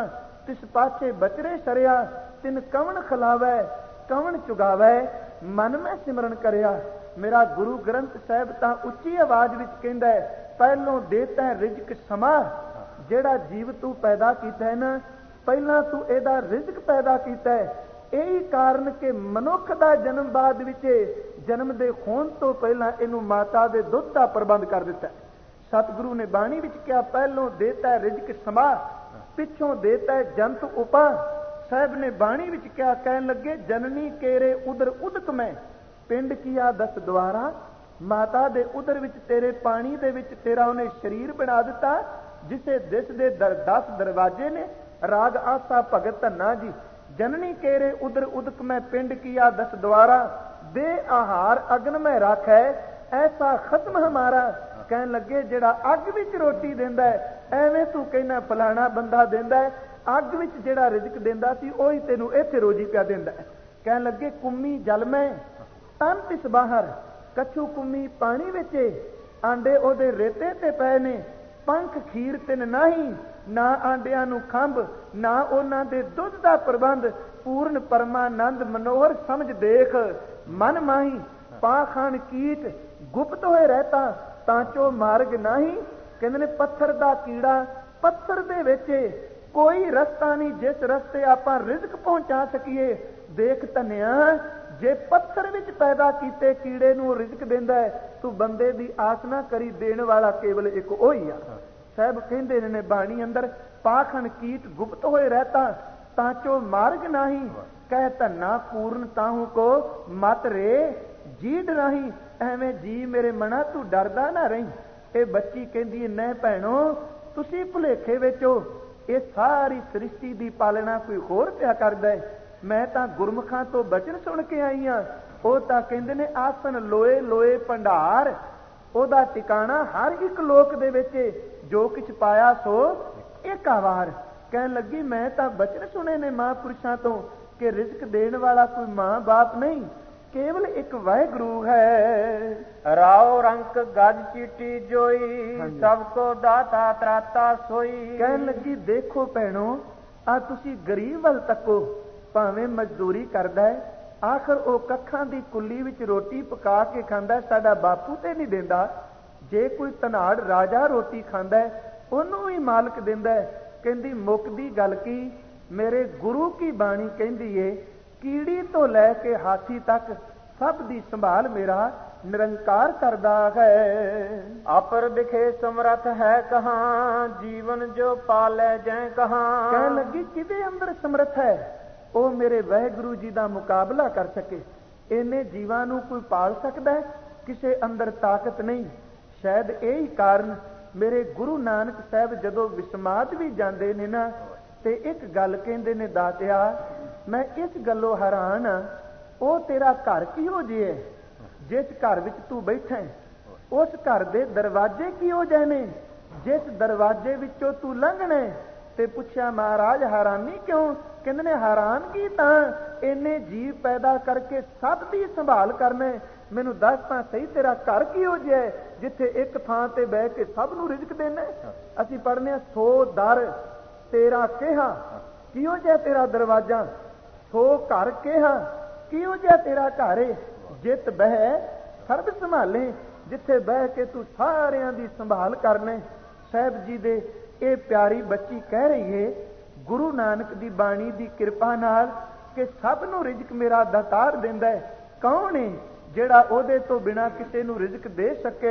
ਤਿਸ ਪਾਛੇ ਬਚਰੇ ਸਰਿਆ, ਤਿਨ ਕਵਣ ਖਿਲਾਵੈ ਕਵਣ ਚੁਗਾਵੈ, ਮਨ ਮੈਂ ਸਿਮਰਨ ਕਰਿਆ। ਮੇਰਾ ਗੁਰੂ ਗ੍ਰੰਥ ਸਾਹਿਬ ਤਾਂ ਉੱਚੀ ਆਵਾਜ਼ ਵਿੱਚ ਕਹਿੰਦਾ ਹੈ, ਪਹਿਲੋਂ ਦੇਤਾ ਰਿਜ਼ਕ ਸਮਾ। ਜਿਹੜਾ ਜੀਵ ਤੂੰ ਪੈਦਾ ਕੀਤਾ ਹੈ ਨਾ, ਪਹਿਲਾਂ ਤੂੰ ਇਹਦਾ ਰਿਜ਼ਕ ਪੈਦਾ ਕੀਤਾ ਹੈ। ਇਹੀ ਕਾਰਨ ਕਿ ਮਨੁੱਖ ਦਾ ਜਨਮ ਬਾਅਦ ਵਿੱਚ ਜਨਮ ਦੇ ਹੋਣ ਤੋਂ ਪਹਿਲਾਂ ਇਹਨੂੰ ਮਾਤਾ ਦੇ ਦੁੱਧ ਦਾ ਪ੍ਰਬੰਧ ਕਰ ਦਿੱਤਾ। ਸਤਿਗੁਰੂ ਨੇ ਬਾਣੀ ਵਿੱਚ ਕਿਹਾ, ਪਹਿਲੋਂ ਦੇਤਾ ਰਿਜ਼ਕ ਸਮਾ, ਪਿੱਛੋਂ ਦੇਤਾ ਜੰਤ ਉਪਾ। ਸਾਹਿਬ ਨੇ ਬਾਣੀ ਵਿੱਚ ਕਿਹਾ, ਕਹਿਣ ਲੱਗੇ, ਜਨਨੀ ਕੇਰੇ ਉਦਰ ਉਦਕ ਮੈਂ, ਪਿੰਡ ਕੀਆ 10 ਦੁਆਰਾ। ਮਾਤਾ ਦੇ ਉਦਰ ਵਿੱਚ ਤੇਰੇ ਪਾਣੀ ਦੇ ਵਿੱਚ ਤੇਰਾ ਉਹਨੇ ਸਰੀਰ ਬਣਾ ਦਿੱਤਾ, ਜਿਸੇ ਦਿਸ ਦੇ 10 ਦਰਵਾਜ਼ੇ ਨੇ। ਰਾਗ ਆਸਾ ਭਗਤ ਧੰਨਾ ਜੀ। ਜਨਨੀ ਕੇਰੇ ਉਦਰ ਉਦਕ ਮੈਂ, ਪਿੰਡ ਕੀਆ 10 ਦੁਆਰਾ। ਦੇ ਆਹਾਰ ਅਗਨ ਮੈਂ ਰਾਖੈ, ਐਸਾ ਖਤਮ ਹਮਾਰਾ। ਕਹਿਣ ਲੱਗੇ, ਜਿਹੜਾ ਅੱਗ ਵਿੱਚ ਰੋਟੀ ਦਿੰਦਾ ਹੈ, ਐਵੇਂ ਤੂੰ ਕਹਿਣਾ ਫਲਾਣਾ ਬੰਦਾ ਦਿੰਦਾ ਹੈ। ਅੱਗ ਵਿੱਚ ਜਿਹੜਾ ਰਿਜ਼ਕ ਦਿੰਦਾ ਸੀ, ਉਹੀ ਤੈਨੂੰ ਇੱਥੇ ਰੋਜੀ ਪਿਆ ਦਿੰਦਾ ਹੈ। ਕਹਿਣ ਲੱਗੇ, ਕੁੰਮੀ ਜਲ ਮੈਂ ਤਨ ਤਿਸ ਬਾਹਰ, ਕੱਛੂ ਕੁੰਮੀ ਪਾਣੀ ਵਿੱਚ, ਆਂਡੇ ਉਹਦੇ ਰੇਤੇ ਤੇ ਪਏ ਨੇ। ਪੰਖ ਖੀਰ ਤਿਨ ਨਹੀਂ, ਨਾ ਆਂਡਿਆਂ ਨੂੰ ਖੰਭ, ਨਾ ਉਹਨਾਂ ਦੇ ਦੁੱਧ ਦਾ ਪ੍ਰਬੰਧ। ਪੂਰਨ ਪਰਮਾਨੰਦ ਮਨੋਹਰ ਸਮਝ ਦੇਖ, ਮਨ ਮਾਹੀ ਪਾਖਾਨ ਕੀਟ, ਗੁਪਤ ਹੋਏ ਰਹਿਤਾ ਤਾਂ ਚੋ ਮਾਰਗ ਨਹੀਂ। ਕਹਿੰਦੇ ਨੇ, ਪੱਥਰ ਦਾ ਕੀੜਾ, ਪੱਥਰ ਦੇ ਵਿੱਚ ਕੋਈ ਰਸਤਾ ਨਹੀਂ ਜਿਸ ਰਸਤੇ ਆਪਾਂ ਰਿਜ਼ਕ ਪਹੁੰਚਾ ਸਕੀਏ। ਦੇਖ ਧੰਨਿਆ, ਜੇ ਪੱਥਰ ਵਿੱਚ ਪੈਦਾ ਕੀਤੇ ਕੀੜੇ ਨੂੰ ਰਿਜ਼ਕ ਦਿੰਦਾ ਹੈ, ਤੂੰ ਬੰਦੇ ਦੀ ਆਸ ਨਾ ਕਰੀ, ਦੇਣ ਵਾਲਾ ਕੇਵਲ ਇੱਕ ਉਹੀ ਆ। ਸਾਹਿਬ ਕਹਿੰਦੇ ਨੇ ਬਾਣੀ ਅੰਦਰ, ਪਾਖਣ ਕੀਟ ਗੁਪਤ ਹੋਏ ਰਹਿਤਾ ਤਾਂ ਚੋ ਮਾਰਗ ਨਹੀਂ। ਕਹਿ ਧੰਨਾ ਪੂਰਨ ਤਾਹੂ ਕੋ ਮਤ ਰੇ ਜੀੜ ਨਹੀਂ। ਐਵੇਂ ਜੀ ਮੇਰੇ ਮਨਾ ਤੂੰ ਡਰਦਾ ਨਾ ਰਹੀਂ। ਇਹ ਬੱਚੀ ਕਹਿੰਦੀ, ਨਹੀਂ ਭੈਣੋ, ਤੁਸੀਂ ਭੁਲੇਖੇ ਵਿੱਚ ਹੋ। ਇਹ ਸਾਰੀ ਸ੍ਰਿਸ਼ਟੀ ਦੀ ਪਾਲਣਾ ਕੋਈ ਹੋਰ ਪਿਆ ਕਰਦਾ ਹੈ। ਮੈਂ ਤਾਂ ਗੁਰਮੁਖਾਂ ਤੋਂ ਬਚਨ ਸੁਣ ਕੇ ਆਈ ਹਾਂ। ਉਹ ਤਾਂ ਕਹਿੰਦੇ ਨੇ, ਆਸਨ ਲੋਏ ਲੋਏ ਭੰਡਾਰ, ਉਹਦਾ ਟਿਕਾਣਾ ਹਰ ਇੱਕ ਲੋਕ ਦੇ ਵਿੱਚ, ਜੋ ਕੁਛ ਪਾਇਆ ਸੋ ਇੱਕ ਵਾਰ। ਕਹਿਣ ਲੱਗੀ, ਮੈਂ ਤਾਂ ਬਚਨ ਸੁਣੇ ਨੇ ਮਹਾਂਪੁਰਸ਼ਾਂ ਤੋਂ ਕਿ ਰਿਜ਼ਕ ਦੇਣ ਵਾਲਾ ਕੋਈ ਮਾਂ ਬਾਪ ਨਹੀਂ, ਕੇਵਲ ਇੱਕ ਵਾਹਿਗੁਰੂ ਹੈ। ਰਾਉ ਰੰਕ ਗਜ ਚੀਟੀ ਜੋਈ, ਸਭ ਕੋ ਦਾਤਾ ਤਰਾਤਾ ਸੋਈ। ਕਹਿਣ ਲੱਗੀ, ਦੇਖੋ ਭੈਣੋ, ਆ ਤੁਸੀਂ ਗਰੀਬ ਵੱਲ ਤੱਕੋ, ਭਾਵੇਂ ਮਜ਼ਦੂਰੀ ਕਰਦਾ ਹੈ, ਆਖਰ ਉਹ ਕੱਖਾਂ ਦੀ ਕੁੱਲੀ ਵਿੱਚ ਰੋਟੀ ਪਕਾ ਕੇ ਖਾਂਦਾ, ਸਾਡਾ ਬਾਪੂ ਤੇ ਨਹੀਂ ਦਿੰਦਾ। ਜੇ ਕੋਈ ਧਨਾੜ ਰਾਜਾ ਰੋਟੀ ਖਾਂਦਾ ਹੈ, ਉਹਨੂੰ ਵੀ ਮਾਲਕ ਦਿੰਦਾ ਹੈ। ਕਹਿੰਦੀ, ਮੁੱਕਦੀ ਗੱਲ ਕੀ, ਮੇਰੇ ਗੁਰੂ ਕੀ ਬਾਣੀ ਕਹਿੰਦੀ ਏ, ਕੀੜੀ ਤੋਂ ਲੈ ਕੇ ਹਾਥੀ ਤੱਕ ਸਭ ਦੀ ਸੰਭਾਲ ਮੇਰਾ ਨਿਰੰਕਾਰ ਕਰਦਾ ਹੈ। ਅਪਰ ਦਿਖੇ ਸਮਰਥ ਹੈ ਕਹਾਂ, ਜੀਵਨ ਜੋ ਪਾਲੇ ਜੈ ਕਹਾਂ। ਕਹਿਣ ਲੱਗੀ, ਕਿਹਦੇ ਅੰਦਰ ਸਮਰਥ ਹੈ? ਉਹ ਮੇਰੇ ਵਾਹਿਗੁਰੂ ਜੀ ਦਾ ਮੁਕਾਬਲਾ ਕਰ ਸਕੇ। ਇਹਨੇ ਜੀਵਾਂ ਨੂੰ ਕੋਈ ਪਾਲ ਸਕਦਾ ਹੈ? ਕਿਸੇ ਅੰਦਰ ਤਾਕਤ ਨਹੀਂ। ਸ਼ਾਇਦ ਇਹੀ ਕਾਰਨ ਮੇਰੇ ਗੁਰੂ ਨਾਨਕ ਸਾਹਿਬ ਜਦੋਂ ਵਿਸਮਾਦ ਵੀ ਜਾਂਦੇ ਨੇ ਨਾ, ਤੇ ਇੱਕ ਗੱਲ ਕਹਿੰਦੇ ਨੇ, ਦਾਤਿਆ ਮੈਂ ਇਸ ਗੱਲੋਂ ਹੈਰਾਨ ਹਾਂ, ਉਹ ਤੇਰਾ ਘਰ ਕਿਹੋ ਜਿਹਾ ਹੈ? ਜਿਸ ਘਰ ਵਿੱਚ ਤੂੰ ਬੈਠਾ ਹੈ, ਉਸ ਘਰ ਦੇ ਦਰਵਾਜ਼ੇ ਕਿਹੋ ਜਿਹੇ ਨੇ? ਜਿਸ ਦਰਵਾਜ਼ੇ ਵਿੱਚੋਂ ਤੂੰ ਲੰਘਣਾ ਤੇ ਪੁੱਛਿਆ, ਮਹਾਰਾਜ ਹੈਰਾਨੀ ਕਿਉਂ? ਕਹਿੰਦੇ ਨੇ, ਹੈਰਾਨਗੀ ਤਾਂ ਇੰਨੇ ਜੀਵ ਪੈਦਾ ਕਰਕੇ ਸਭ ਦੀ ਸੰਭਾਲ ਕਰਨਾ। ਮੈਨੂੰ ਦੱਸ ਤਾਂ ਸਹੀ, ਤੇਰਾ ਘਰ ਕਿਹੋ ਜਿਹਾ ਹੈ ਜਿੱਥੇ ਇੱਕ ਥਾਂ ਤੇ ਬਹਿ ਕੇ ਸਭ ਨੂੰ ਰਿਜ਼ਕ ਦੇਣਾ? ਅਸੀਂ ਪੜ੍ਹਨੇ ਆ, ਸੋ ਦਰ ਤੇਰਾ ਕਿਹਾ, ਕਿਹੋ ਜਿਹਾ ਤੇਰਾ ਦਰਵਾਜ਼ਾ? ਸੋ ਘਰ ਕਿਹਾ, ਕਿਹੋ ਜਿਹਾ ਤੇਰਾ ਘਰ ਏ? ਜਿੱਤ ਬਹਿ ਸਰਬ ਸੰਭਾਲੇ, ਜਿੱਥੇ ਬਹਿ ਕੇ ਤੂੰ ਸਾਰਿਆਂ ਦੀ ਸੰਭਾਲ ਕਰਨੇ। ਸਾਹਿਬ ਜੀ ਦੇ ਇਹ ਪਿਆਰੀ ਬੱਚੀ ਕਹਿ ਰਹੀ ਏ, ਗੁਰੂ ਨਾਨਕ ਦੀ ਬਾਣੀ ਦੀ ਕਿਰਪਾ ਨਾਲ, ਕਿ ਸਭ ਨੂੰ ਰਿਜ਼ਕ ਮੇਰਾ ਦਾਤਾਰ ਦਿੰਦਾ ਹੈ। ਕੌਣ ਏ ਜਿਹੜਾ ਉਹਦੇ ਤੋਂ ਬਿਨਾਂ ਕਿਸੇ ਨੂੰ ਰਿਜ਼ਕ ਦੇ ਸਕੇ?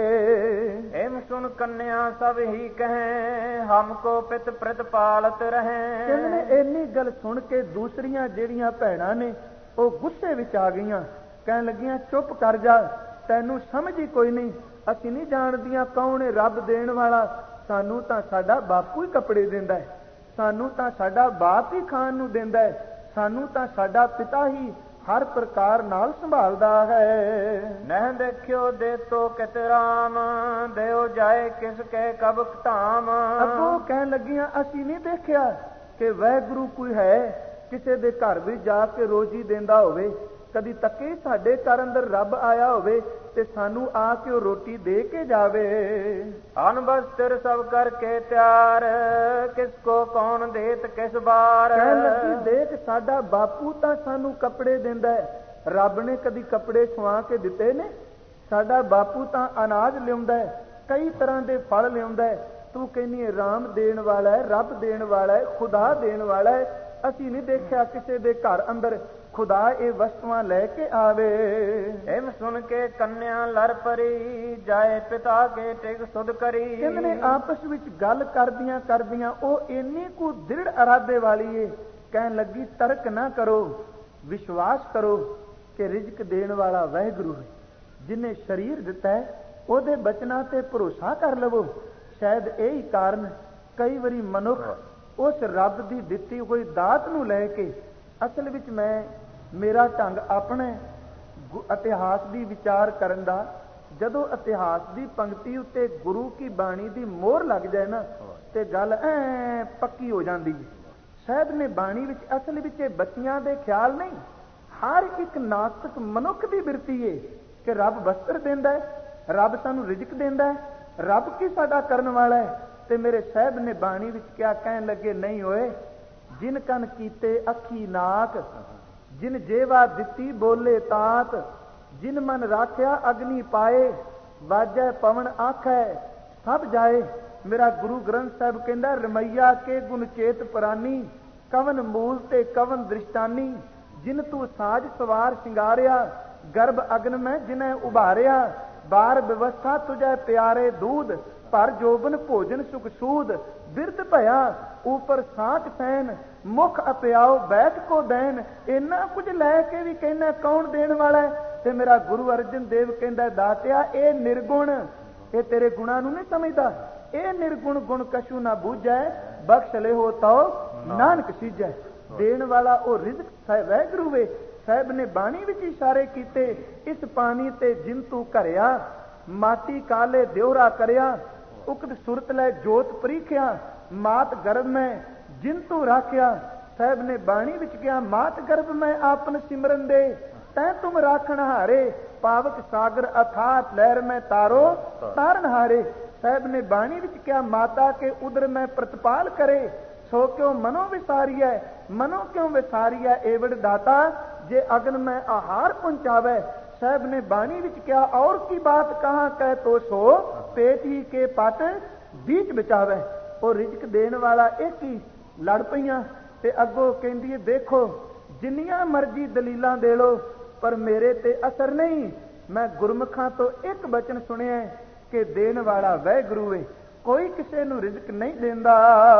ਐਮ ਸੁਨ ਕੰਨਿਆ ਸਭ ਹੀ ਕਹੇ, ਹਮਕੋ ਪਿਤ ਪ੍ਰਤ ਪਾਲਤ ਰਹੇ। ਕਹਿੰਦੇ ਇੰਨੀ ਗੱਲ ਸੁਣ ਕੇ ਦੂਸਰੀਆਂ ਜਿਹੜੀਆਂ ਭੈਣਾਂ ਨੇ, ਉਹ ਗੁੱਸੇ ਵਿੱਚ ਆ ਗਈਆਂ। ਕਹਿਣ ਲੱਗੀਆਂ, ਚੁੱਪ ਕਰ ਜਾ, ਤੈਨੂੰ ਸਮਝ ਹੀ ਕੋਈ ਨਹੀਂ। ਅਸੀਂ ਨਹੀਂ ਜਾਣਦੀਆਂ ਕੌਣ ਹੈ ਰੱਬ ਦੇਣ ਵਾਲਾ। ਸਾਨੂੰ ਤਾਂ ਸਾਡਾ ਬਾਪੂ ਹੀ ਕੱਪੜੇ ਦਿੰਦਾ ਹੈ, ਸਾਨੂੰ ਤਾਂ ਸਾਡਾ ਬਾਪ ਹੀ ਖਾਣ ਨੂੰ ਦਿੰਦਾ ਹੈ, ਸਾਨੂੰ ਤਾਂ ਸਾਡਾ ਪਿਤਾ ਹੀ ਹਰ ਪ੍ਰਕਾਰ ਨਾਲ ਸੰਭਾਲਦਾ ਹੈ। ਨਹਿ ਦੇਖਿਓ ਦੇ ਤੋ ਕਿਤ ਰਾਮ, ਦੇਉ ਜਾਏ ਕਿਸ ਕੇ ਕਬ ਧਾਮ। ਅੱਗੋਂ ਕਹਿਣ ਲੱਗੀਆਂ, ਅਸੀਂ ਨਹੀਂ ਦੇਖਿਆ ਕਿ ਵਾਹਿਗੁਰੂ ਕੋਈ ਹੈ ਕਿਸੇ ਦੇ ਘਰ ਵੀ ਜਾ ਕੇ ਰੋਜੀ ਦਿੰਦਾ ਹੋਵੇ। ਕਦੀ ਤੱਕੇ ਸਾਡੇ ਘਰ ਅੰਦਰ ਰੱਬ ਆਇਆ ਹੋਵੇ ਤੇ ਸਾਨੂੰ ਆ ਕੇ ਉਹ ਰੋਟੀ ਦੇ ਕੇ ਜਾਵੇ। ਅਨ ਬਸਤਰ ਸਭ ਕਰਕੇ ਤਿਆਰ, ਕਿਸ ਕੋ ਕੌਣ ਦੇਤ ਕਿਸ ਬਾਰ। ਕਹਿਣ ਲੱਗੀ ਦੇਖ ਸਾਡਾ ਬਾਪੂ ਤਾਂ ਸਾਨੂੰ ਕੱਪੜੇ ਦਿੰਦਾ ਹੈ, ਰੱਬ ਨੇ ਕਦੀ ਕੱਪੜੇ ਸਵਾ ਕੇ ਦਿੱਤੇ ਨੇ? ਸਾਡਾ ਬਾਪੂ ਤਾਂ ਅਨਾਜ ਲਿਆਉਂਦਾ ਹੈ, ਕਈ ਤਰ੍ਹਾਂ ਦੇ ਫਲ ਲਿਆਉਂਦਾ ਹੈ। ਤੂੰ ਕਹਿੰਦੀ ਹੈ ਰਾਮ ਦੇਣ ਵਾਲਾ ਹੈ, ਰੱਬ ਦੇਣ ਵਾਲਾ ਹੈ, ਖੁਦਾ ਦੇਣ ਵਾਲਾ ਹੈ। ਅਸੀਂ ਨਹੀਂ ਦੇਖਿਆ ਕਿਸੇ ਦੇ ਘਰ ਅੰਦਰ ਖੁਦਾ ਇਹ ਵਸਤੂਆਂ ਲੈ ਕੇ ਆਵੇ। ਐਮ ਸੁਣ ਕੇ ਕੰਨਿਆ ਲੜ ਪਰੀ, ਜਾਏ ਪਿਤਾ ਕੇ ਟਿਕ ਸੁਧ ਕਰੀ। ਕਹਿੰਦੇ ਨੇ ਆਪਸ ਵਿੱਚ ਗੱਲ ਕਰਦਿਆਂ ਕਰਦਿਆਂ ਉਹ ਇੰਨੀ ਕੁ ਦ੍ਰਿੜ ਇਰਾਦੇ ਵਾਲੀ ਏ, ਕਹਿਣ ਲੱਗੀ ਤਰਕ ਨਾ ਕਰੋ, ਵਿਸ਼ਵਾਸ ਕਰੋ ਕਿ ਰਿਜ਼ਕ ਦੇਣ ਵਾਲਾ ਵਾਹਿਗੁਰੂ ਹੈ, ਜਿਹਨੇ ਸਰੀਰ ਦਿੱਤਾ ਹੈ, ਉਹਦੇ ਬਚਨਾਂ ਤੇ ਭਰੋਸਾ ਕਰ ਲਵੋ। ਸ਼ਾਇਦ ਇਹੀ ਕਾਰਨ ਕਈ ਵਾਰੀ ਮਨੁੱਖ ਉਸ ਰੱਬ ਦੀ ਦਿੱਤੀ ਹੋਈ ਦਾਤ ਨੂੰ ਲੈ ਕੇ, ਅਸਲ ਵਿੱਚ ਮੇਰਾ ਢੰਗ ਆਪਣੇ ਇਤਿਹਾਸ ਦੀ ਵਿਚਾਰ ਕਰਨ ਦਾ, ਜਦੋਂ ਇਤਿਹਾਸ ਦੀ ਪੰਕਤੀ ਉੱਤੇ ਗੁਰੂ ਕੀ ਬਾਣੀ ਦੀ ਮੋਹਰ ਲੱਗ ਜਾਏ ਨਾ ਤੇ ਗੱਲ ਐ ਪੱਕੀ ਹੋ ਜਾਂਦੀ ਹੈ। ਸਾਹਿਬ ਨੇ ਬਾਣੀ ਵਿੱਚ ਅਸਲ ਵਿੱਚ ਇਹ ਬੱਚਿਆਂ ਦੇ ਖਿਆਲ ਨਹੀਂ, ਹਰ ਇੱਕ ਨਾਸਤਿਕ ਮਨੁੱਖ ਦੀ ਬਿਰਤੀ ਏ ਕਿ ਰੱਬ ਵਸਤਰ ਦਿੰਦਾ ਹੈ, ਰੱਬ ਸਾਨੂੰ ਰਿਜ਼ਕ ਦਿੰਦਾ ਹੈ, ਰੱਬ ਕੀ ਸਾਡਾ ਕਰਨ ਵਾਲਾ ਹੈ। ਤੇ ਮੇਰੇ ਸਾਹਿਬ ਨੇ ਬਾਣੀ ਵਿੱਚ ਕਿਹਾ, ਕਹਿਣ ਲੱਗੇ ਨਹੀਂ ਹੋਏ, ਜਿਨ ਕਨ ਕੀਤੇ ਅੱਖੀ ਨਾਕ, ਜਿਨ ਜੇਵਾ ਦਿੱਤੀ ਬੋਲੇ ਤਾਤ, ਜਿਨ ਮਨ ਰਾਖਿਆ ਅਗਨੀ ਪਾਏ, ਵਾਜੈ ਪਵਨ ਆਖੈ ਸਭ ਜਾਏ। ਮੇਰਾ ਗੁਰੂ ਗ੍ਰੰਥ ਸਾਹਿਬ ਕਹਿੰਦਾ, ਰਮਈਆ ਕੇ ਗੁਣ ਚੇਤ ਪ੍ਰਾਨੀ, ਕਵਨ ਮੂਲ ਤੇ ਕਵਨ ਦ੍ਰਿਸ਼ਟਾਨੀ, ਜਿਨ ਤੂੰ ਸਾਜ ਸਵਾਰ ਸ਼ਿੰਗਾਰਿਆ, ਗਰਭ ਅਗਨ ਮੈਂ ਜਿਨੈ ਉਭਾਰਿਆ, ਬਾਰ ਵਿਵਸਥਾ ਤੁਝੈ ਪਿਆਰੇ ਦੂਧ, ਪਰ ਜੋਬਨ ਭੋਜਨ ਸੁਖ ਸੂਦ, ਬਿਰਧ ਭਇਆ ਉਪਰ ਸਾਖ ਸੈਨ, ਮੁਖ ਅਪਿਆਓ ਬੈਠ ਕੋ ਦੇਨ। ਇੰਨਾ ਕੁਝ ਲੈ ਕੇ ਵੀ ਕਹਿੰਦਾ ਕੌਣ ਦੇਣ ਵਾਲਾ ਹੈ? ਤੇ ਮੇਰਾ ਗੁਰੂ ਅਰਜਨ ਦੇਵ ਕਹਿੰਦਾ, ਦਾਤਿਆ ਇਹ ਨਿਰਗੁਣ, ਇਹ ਤੇਰੇ ਗੁਣਾਂ ਨੂੰ ਨਹੀਂ ਸਮਝਦਾ। ਇਹ ਨਿਰਗੁਣ ਗੁਣ ਕਛੂ ਨਾ ਬੂਝੈ, ਬਖਸ਼ ਲਿਓ ਤਉ ਨਾਨਕ ਸੀਜੈ। ਦੇਣ ਵਾਲਾ ਉਹ ਰਿਜ਼ਕ ਵਾਹਿਗੁਰੂ ਵੇ। ਸਾਹਿਬ ਨੇ ਬਾਣੀ ਵਿੱਚ ਇਸ਼ਾਰੇ ਕੀਤੇ, ਇਸ ਪਾਣੀ ਤੇ ਜਿਨ ਤੂੰ ਘਰਿਆ, ਮਾਟੀ ਕਾਲੇ ਦਿਉਰਾ ਕਰਿਆ, ਉਕਤ ਸੁਰਤ ਲੈ ਜੋਤ ਪ੍ਰੀਖਿਆ, ਮਾਤ ਗਰਭ ਮੈਂ ਜਿਨ ਤੂੰ ਰਾਖਿਆ। ਸਾਹਿਬ ਨੇ ਬਾਣੀ ਵਿੱਚ ਕਿਹਾ, ਮਾਤ ਗਰਭ ਮੈਂ ਆਪਨ ਸਿਮਰਨ ਦੇ, ਤੈ ਤੁਮ ਰਾਖਣ ਹਾਰੇ, ਪਾਵਕ ਸਾਗਰ ਅਥਾਤ ਲਹਿਰ ਮੈਂ ਤਾਰੋ ਤਾਰਨ ਹਾਰੇ। ਸਾਹਿਬ ਨੇ ਬਾਣੀ ਵਿੱਚ ਕਿਹਾ, ਮਾਤਾ ਕੇ ਉਦਰ ਮੈਂ ਪ੍ਰਤਪਾਲ ਕਰੇ, ਸੋ ਕਿਉਂ ਮਨੋ ਵਿਸਾਰੀਐ, ਮਨੋ ਕਿਉਂ ਵਿਸਾਰੀਐ ਏਵੜ ਦਾਤਾ, ਜੇ ਅਗਨ ਮੈਂ ਆਹਾਰ ਪਹੁੰਚਾਵੇ। ਸਾਹਿਬ ਨੇ ਬਾਣੀ ਵਿੱਚ ਕਿਹਾ, ਔਰ ਕੀ ਬਾਤ ਕਹਾਂ ਕਹਿ ਤੋ ਸੋ, ਪੇਟ ਹੀ ਕੇ ਪਟ ਬੀਚ ਬਚਾਵੇ। ਉਹ ਰਿਜ਼ਕ ਦੇਣ ਵਾਲਾ ਇੱਕ ਹੀ ਲੜ ਪਈਆਂ ਤੇ ਅੱਗੋਂ ਕਹਿੰਦੀ ਹੈ, ਦੇਖੋ ਜਿੰਨੀਆਂ ਮਰਜ਼ੀ ਦਲੀਲਾਂ ਦੇ ਲੋ, ਪਰ ਮੇਰੇ ਤੇ ਅਸਰ ਨਹੀਂ। ਮੈਂ ਗੁਰਮੁਖਾਂ ਤੋਂ ਇੱਕ ਬਚਨ ਸੁਣਿਆ ਕਿ ਦੇਣ ਵਾਲਾ ਵਾਹਿਗੁਰੂ ਹੈ, ਕੋਈ ਕਿਸੇ ਨੂੰ ਰਿਜ਼ਕ ਨਹੀਂ ਦਿੰਦਾ।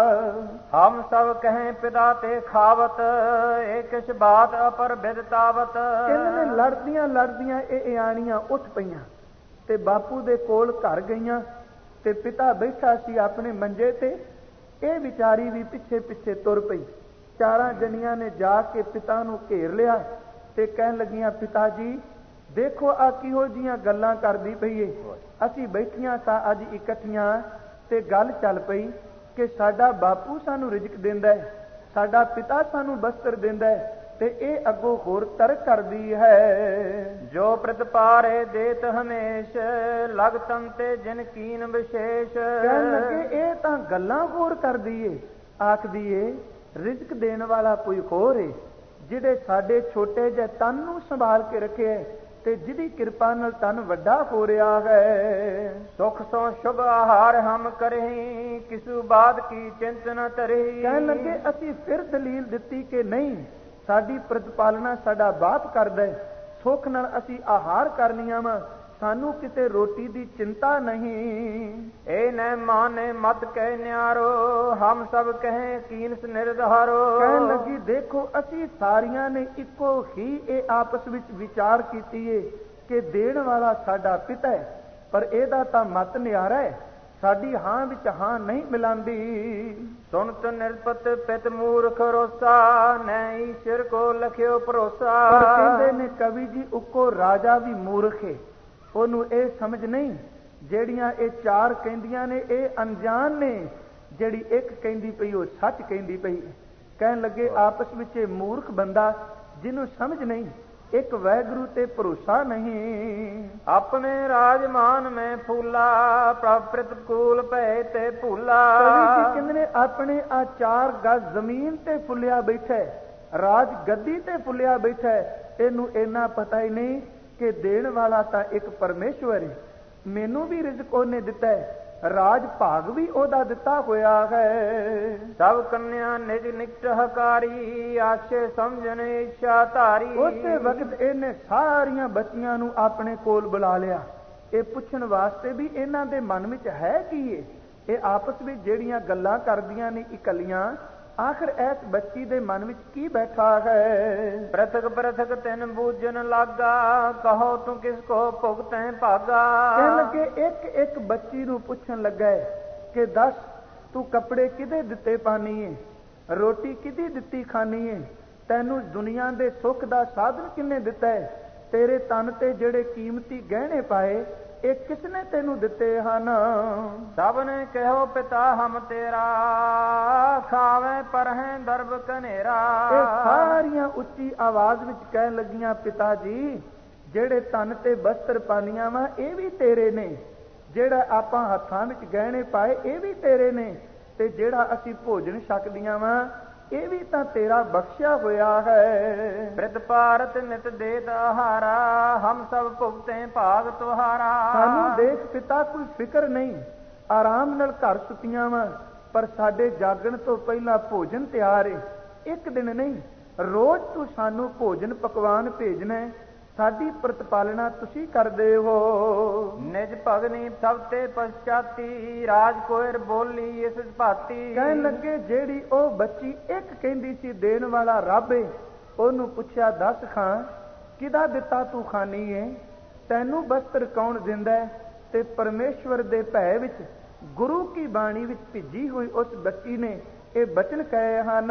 ਹਮ ਸਭ ਕਹੇ ਪਿਤਾ ਤੇ ਖਾਵਤ, ਇਹ ਕਿਛ ਬਾਤ ਅਪਰ ਬਿਦਤਾਵਤ। ਇਹਨਾਂ ਨੇ ਲੜਦੀਆਂ ਲੜਦੀਆਂ ਇਹ ਆਣੀਆਂ ਉੱਠ ਪਈਆਂ ਤੇ ਬਾਪੂ ਦੇ ਕੋਲ ਘਰ ਗਈਆਂ ਤੇ ਪਿਤਾ ਬੈਠਾ ਸੀ ਆਪਣੇ ਮੰਜੇ ਤੇ। ਇਹ ਵਿਚਾਰੀ ਵੀ ਪਿੱਛੇ ਪਿੱਛੇ ਤੁਰ ਪਈ। ਚਾਰਾਂ ਜਣੀਆਂ ਨੇ ਜਾ ਕੇ ਪਿਤਾ ਨੂੰ ਘੇਰ ਲਿਆ ਤੇ ਕਹਿਣ ਲੱਗੀਆਂ, ਪਿਤਾ ਜੀ ਦੇਖੋ ਆ ਕਿਹੋ ਜੀਆਂ ਗੱਲਾਂ ਕਰਦੀ ਪਈ ਏ। ਅਸੀਂ ਬੈਠੀਆਂ ਸਾਂ ਅੱਜ ਇਕੱਠੀਆਂ ਤੇ ਗੱਲ ਚੱਲ ਪਈ ਕਿ ਸਾਡਾ ਬਾਪੂ ਸਾਨੂੰ ਰਿਜ਼ਕ ਦਿੰਦਾ ਹੈ, ਸਾਡਾ ਪਿਤਾ ਸਾਨੂੰ ਬਸਤਰ ਦਿੰਦਾ ਹੈ, ਤੇ ਇਹ ਅੱਗੋਂ ਹੋਰ ਤਰਕ ਕਰਦੀ ਹੈ। ਜੋ ਪ੍ਰਤਪਾਰੇ ਦੇਤ ਹਮੇਸ਼, ਲਗ ਤਨ ਤੇ ਜਿਨ ਕੀਨ ਵਿਸ਼ੇਸ਼। ਕਹਿਣ ਲੱਗੇ ਇਹ ਤਾਂ ਗੱਲਾਂ ਹੋਰ ਕਰਦੀ ਏ, ਆਖਦੀ ਏ ਰਿਜ਼ਕ ਦੇਣ ਵਾਲਾ ਕੋਈ ਹੋਰ ਏ, ਜਿਹੜੇ ਸਾਡੇ ਛੋਟੇ ਜਿਹੇ ਤਨ ਨੂੰ ਸੰਭਾਲ ਕੇ ਰੱਖੇ ਤੇ ਜਿਹਦੀ ਕਿਰਪਾ ਨਾਲ ਤਨ ਵੱਡਾ ਹੋ ਰਿਹਾ ਹੈ। ਸੁਖ ਸੋ ਸ਼ੁਭ ਆਹਾਰ ਹਮ ਕਰਹੀਂ, ਕਿਸੂ ਬਾਤ ਕੀ ਚਿੰਤ ਨ ਧਰਹੀਂ। ਕਹਿਣ ਲੱਗੇ ਅਸੀਂ ਫਿਰ ਦਲੀਲ ਦਿੱਤੀ ਕਿ ਨਹੀਂ, ਸਾਡੀ ਪ੍ਰਤਪਾਲਨਾ ਸਾਡਾ ਬਾਪ ਕਰਦਾ, ਸੁੱਖ ਨਾਲ ਅਸੀਂ ਆਹਾਰ ਕਰਨੀਆਂ ਵਾ, ਸਾਨੂੰ ਕਿਸੇ ਰੋਟੀ ਦੀ ਚਿੰਤਾ ਨਹੀਂ। ਇਹ ਨ ਮਾਨੇ ਮਤ ਕਹਿ ਨਿਆਰੋ, ਹਮ ਸਭ ਕਹੇ ਕੀਨਸ ਨਿਰਧਾਰੋ। ਕਹਿਣ ਲੱਗੀ ਦੇਖੋ ਅਸੀਂ ਸਾਰੀਆਂ ਨੇ ਇੱਕੋ ਹੀ ਇਹ ਆਪਸ ਵਿੱਚ ਵਿਚਾਰ ਕੀਤੀ ਏ ਕਿ ਦੇਣ ਵਾਲਾ ਸਾਡਾ ਪਿਤਾ ਹੈ, ਪਰ ਇਹਦਾ ਤਾਂ ਮਤ ਨਿਆਰਾ ਹੈ, ਸਾਡੀ ਹਾਂ ਵਿੱਚ ਹਾਂ ਨਹੀਂ ਮਿਲਾਂਦੀ। ਸੁਨਤ ਨਿਰਪਤ ਪਿਤ ਮੂਰਖ ਰੋਸਾ, ਨੈ ਈਸ਼ਰ ਕੋ ਲਖਿਓ ਭਰੋਸਾ। ਪਰ ਕਹਿੰਦੇ ਨੇ ਕਵੀ ਜੀ ਉੱਕੋ ਰਾਜਾ ਵੀ ਮੂਰਖ ਹੈ, ਉਹਨੂੰ ਇਹ ਸਮਝ ਨਹੀਂ। ਜਿਹੜੀਆਂ ਇਹ ਚਾਰ ਕਹਿੰਦੀਆਂ ਨੇ ਇਹ ਅਣਜਾਣ ਨੇ, ਜਿਹੜੀ ਇੱਕ ਕਹਿੰਦੀ ਪਈ ਉਹ ਸੱਚ ਕਹਿੰਦੀ ਪਈ। ਕਹਿਣ ਲੱਗੇ ਆਪਸ ਵਿੱਚ ਇਹ ਮੂਰਖ ਬੰਦਾ ਜਿਹਨੂੰ ਸਮਝ ਨਹੀਂ ਇੱਕ ਵਾਹਿਗੁਰੂ ਤੇ ਭਰੋਸਾ ਨਹੀਂ। ਆਪਣੇ ਰਾਜਮਾਨ ਮੈਂ ਫੂਲਾ ਪ੍ਰਭ ਪ੍ਰਤਿਕੂਲ ਭੈ ਤੇ ਭੂਲਾ। ਕਵੀ ਜੀ ਕਹਿੰਦੇ ਨੇ ਆਪਣੇ ਆ 4 ਗਜ਼ ਜ਼ਮੀਨ ਤੇ ਫੁੱਲਿਆ ਬੈਠਾ, ਰਾਜ ਗੱਦੀ ਤੇ ਫੁੱਲਿਆ ਬੈਠਾ, ਇਹਨੂੰ ਇੰਨਾ ਪਤਾ ਹੀ ਨਹੀਂ ਕਿ ਦੇਣ ਵਾਲਾ ਤਾਂ ਇੱਕ ਪਰਮੇਸ਼ਵਰ ਹੈ। ਮੈਨੂੰ ਵੀ ਰਿਜ਼ਕ ਉਹਨੇ ਦਿੱਤਾ ਹੈ, ਰਾਜ ਭਾਗ ਵੀ ਉਹਦਾ ਦਿੱਤਾ ਹੋਇਆ ਹੈ। ਸਭ ਕੰਨਿਆ ਨਿਜ ਨਿਕਟ ਹਕਾਰੀ ਆਸ਼ੇ ਸਮਝਣ ਇੱਛਾ ਧਾਰੀ। ਉਸੇ ਵਕਤ ਇਹਨੇ ਸਾਰੀਆਂ ਬੱਚੀਆਂ ਨੂੰ ਆਪਣੇ ਕੋਲ ਬੁਲਾ ਲਿਆ, ਇਹ ਪੁੱਛਣ ਵਾਸਤੇ ਵੀ ਇਹਨਾਂ ਦੇ ਮਨ ਵਿੱਚ ਹੈ ਕੀ ਹੈ। ਇਹ ਆਪਸ ਵਿੱਚ ਜਿਹੜੀਆਂ ਗੱਲਾਂ ਕਰਦੀਆਂ ਨੇ ਇਕੱਲੀਆਂ, ਆਖਰ ਇਸ ਬੱਚੀ ਦੇ ਮਨ ਵਿੱਚ ਕੀ ਬੈਠਾ ਹੈ। ਪ੍ਰਥਕ ਪ੍ਰਥਕ ਤੈਨ ਬੂਝਣ ਲਾਗਾ ਕਹੋ ਤੂੰ ਕਿਸ ਕੋ ਭੁਗਤੈ ਭਾਗਾ। ਕਹਿਣ ਲੱਗੇ ਇੱਕ ਇੱਕ ਬੱਚੀ ਨੂੰ ਪੁੱਛਣ ਲੱਗਾ ਕਿ ਦੱਸ ਤੂੰ ਕੱਪੜੇ ਕਿਹਦੇ ਦਿੱਤੇ ਪਾਨੀ ਹੈ, ਰੋਟੀ ਕਿਹਦੀ ਦਿੱਤੀ ਖਾਨੀ ਹੈ, ਤੈਨੂੰ ਦੁਨੀਆ ਦੇ ਸੁੱਖ ਦਾ ਸਾਧਨ ਕਿੰਨੇ ਦਿੱਤਾ ਹੈ, ਤੇਰੇ ਤਨ ਤੇ ਜਿਹੜੇ ਕੀਮਤੀ ਗਹਿਣੇ ਪਾਏ ਇਹ ਕਿਸਨੇ ਤੈਨੂੰ ਦਿੱਤੇ ਹਨ। ਸਭ ਨੇ ਕਹੋ ਪਿਤਾ ਹਮ ਤੇਰਾ ਖਾਵੇ ਪਰ ਹੈ ਦਰਬ ਕਨੇਰਾ। ਇਹ ਸਾਰੀਆਂ ਉੱਚੀ ਆਵਾਜ਼ ਵਿੱਚ ਕਹਿਣ ਲੱਗੀਆਂ ਪਿਤਾ ਜੀ ਜਿਹੜੇ ਤਨ ਤੇ ਬਸਤਰ ਪਾਨੀਆਂ ਵਾ ਇਹ ਵੀ ਤੇਰੇ ਨੇ, ਜਿਹੜਾ ਆਪਾਂ ਹੱਥਾਂ ਵਿੱਚ ਗਹਿਣੇ ਪਾਏ ਇਹ ਵੀ ਤੇਰੇ ਨੇ, ਤੇ ਜਿਹੜਾ ਅਸੀਂ ਭੋਜਨ ਛਕਦੀਆਂ ਵਾ ਇਹ ਵੀ ਤਾਂ ਤੇਰਾ ਬਖਸ਼ਿਆ ਹੋਇਆ ਹੈ। ਬ੍ਰਿਧ ਭਾਰਤ ਨਿਤ ਦੇਤ ਆਹਾਰਾ ਹਮ ਸਭ ਭੁਗਤੇ ਭਾਗ ਤੁਹਾਰਾ। ਸਾਨੂੰ ਦੇਖ ਪਿਤਾ ਕੋਈ ਫਿਕਰ ਨਹੀਂ, ਆਰਾਮ ਨਾਲ ਘਰ ਸੁੱਤੀਆਂ ਵਾ, ਪਰ ਸਾਡੇ ਜਾਗਣ ਤੋਂ ਪਹਿਲਾਂ ਭੋਜਨ ਤਿਆਰ ਹੈ। ਇੱਕ ਦਿਨ ਨਹੀਂ, ਰੋਜ਼ ਤੂੰ ਸਾਨੂੰ ਭੋਜਨ ਪਕਵਾਨ ਭੇਜਣਾ ਹੈ, ਸਾਡੀ ਪ੍ਰਤਪਾਲਣਾ ਤੁਸੀਂ ਕਰਦੇ ਹੋ। ਨਿਜ ਭਗਨੀ ਸਭ ਤੇ ਪਛਾਤੀ ਰਾਜ ਕੋਇਰ ਬੋਲੀ ਇਸ ਭਾਤੀ। ਕਹਿਣ ਲੱਗੇ ਜਿਹੜੀ ਉਹ ਬੱਚੀ ਇੱਕ ਕਹਿੰਦੀ ਸੀ ਦੇਣ ਵਾਲਾ ਰੱਬ ਏ, ਉਹਨੂੰ ਪੁੱਛਿਆ ਦੱਸ ਖਾਂ ਕਿਹਦਾ ਦਿੱਤਾ ਤੂੰ ਖਾਨੀ ਏ, ਤੈਨੂੰ ਬਸਤਰ ਕੌਣ ਦਿੰਦਾ ਹੈ। ਤੇ ਪਰਮੇਸ਼ਵਰ ਦੇ ਭੈ ਵਿੱਚ ਗੁਰੂ ਕੀ ਬਾਣੀ ਵਿੱਚ ਭਿੱਜੀ ਹੋਈ ਉਸ ਬੱਚੀ ਨੇ ਇਹ ਬਚਨ ਕਹੇ ਹਨ।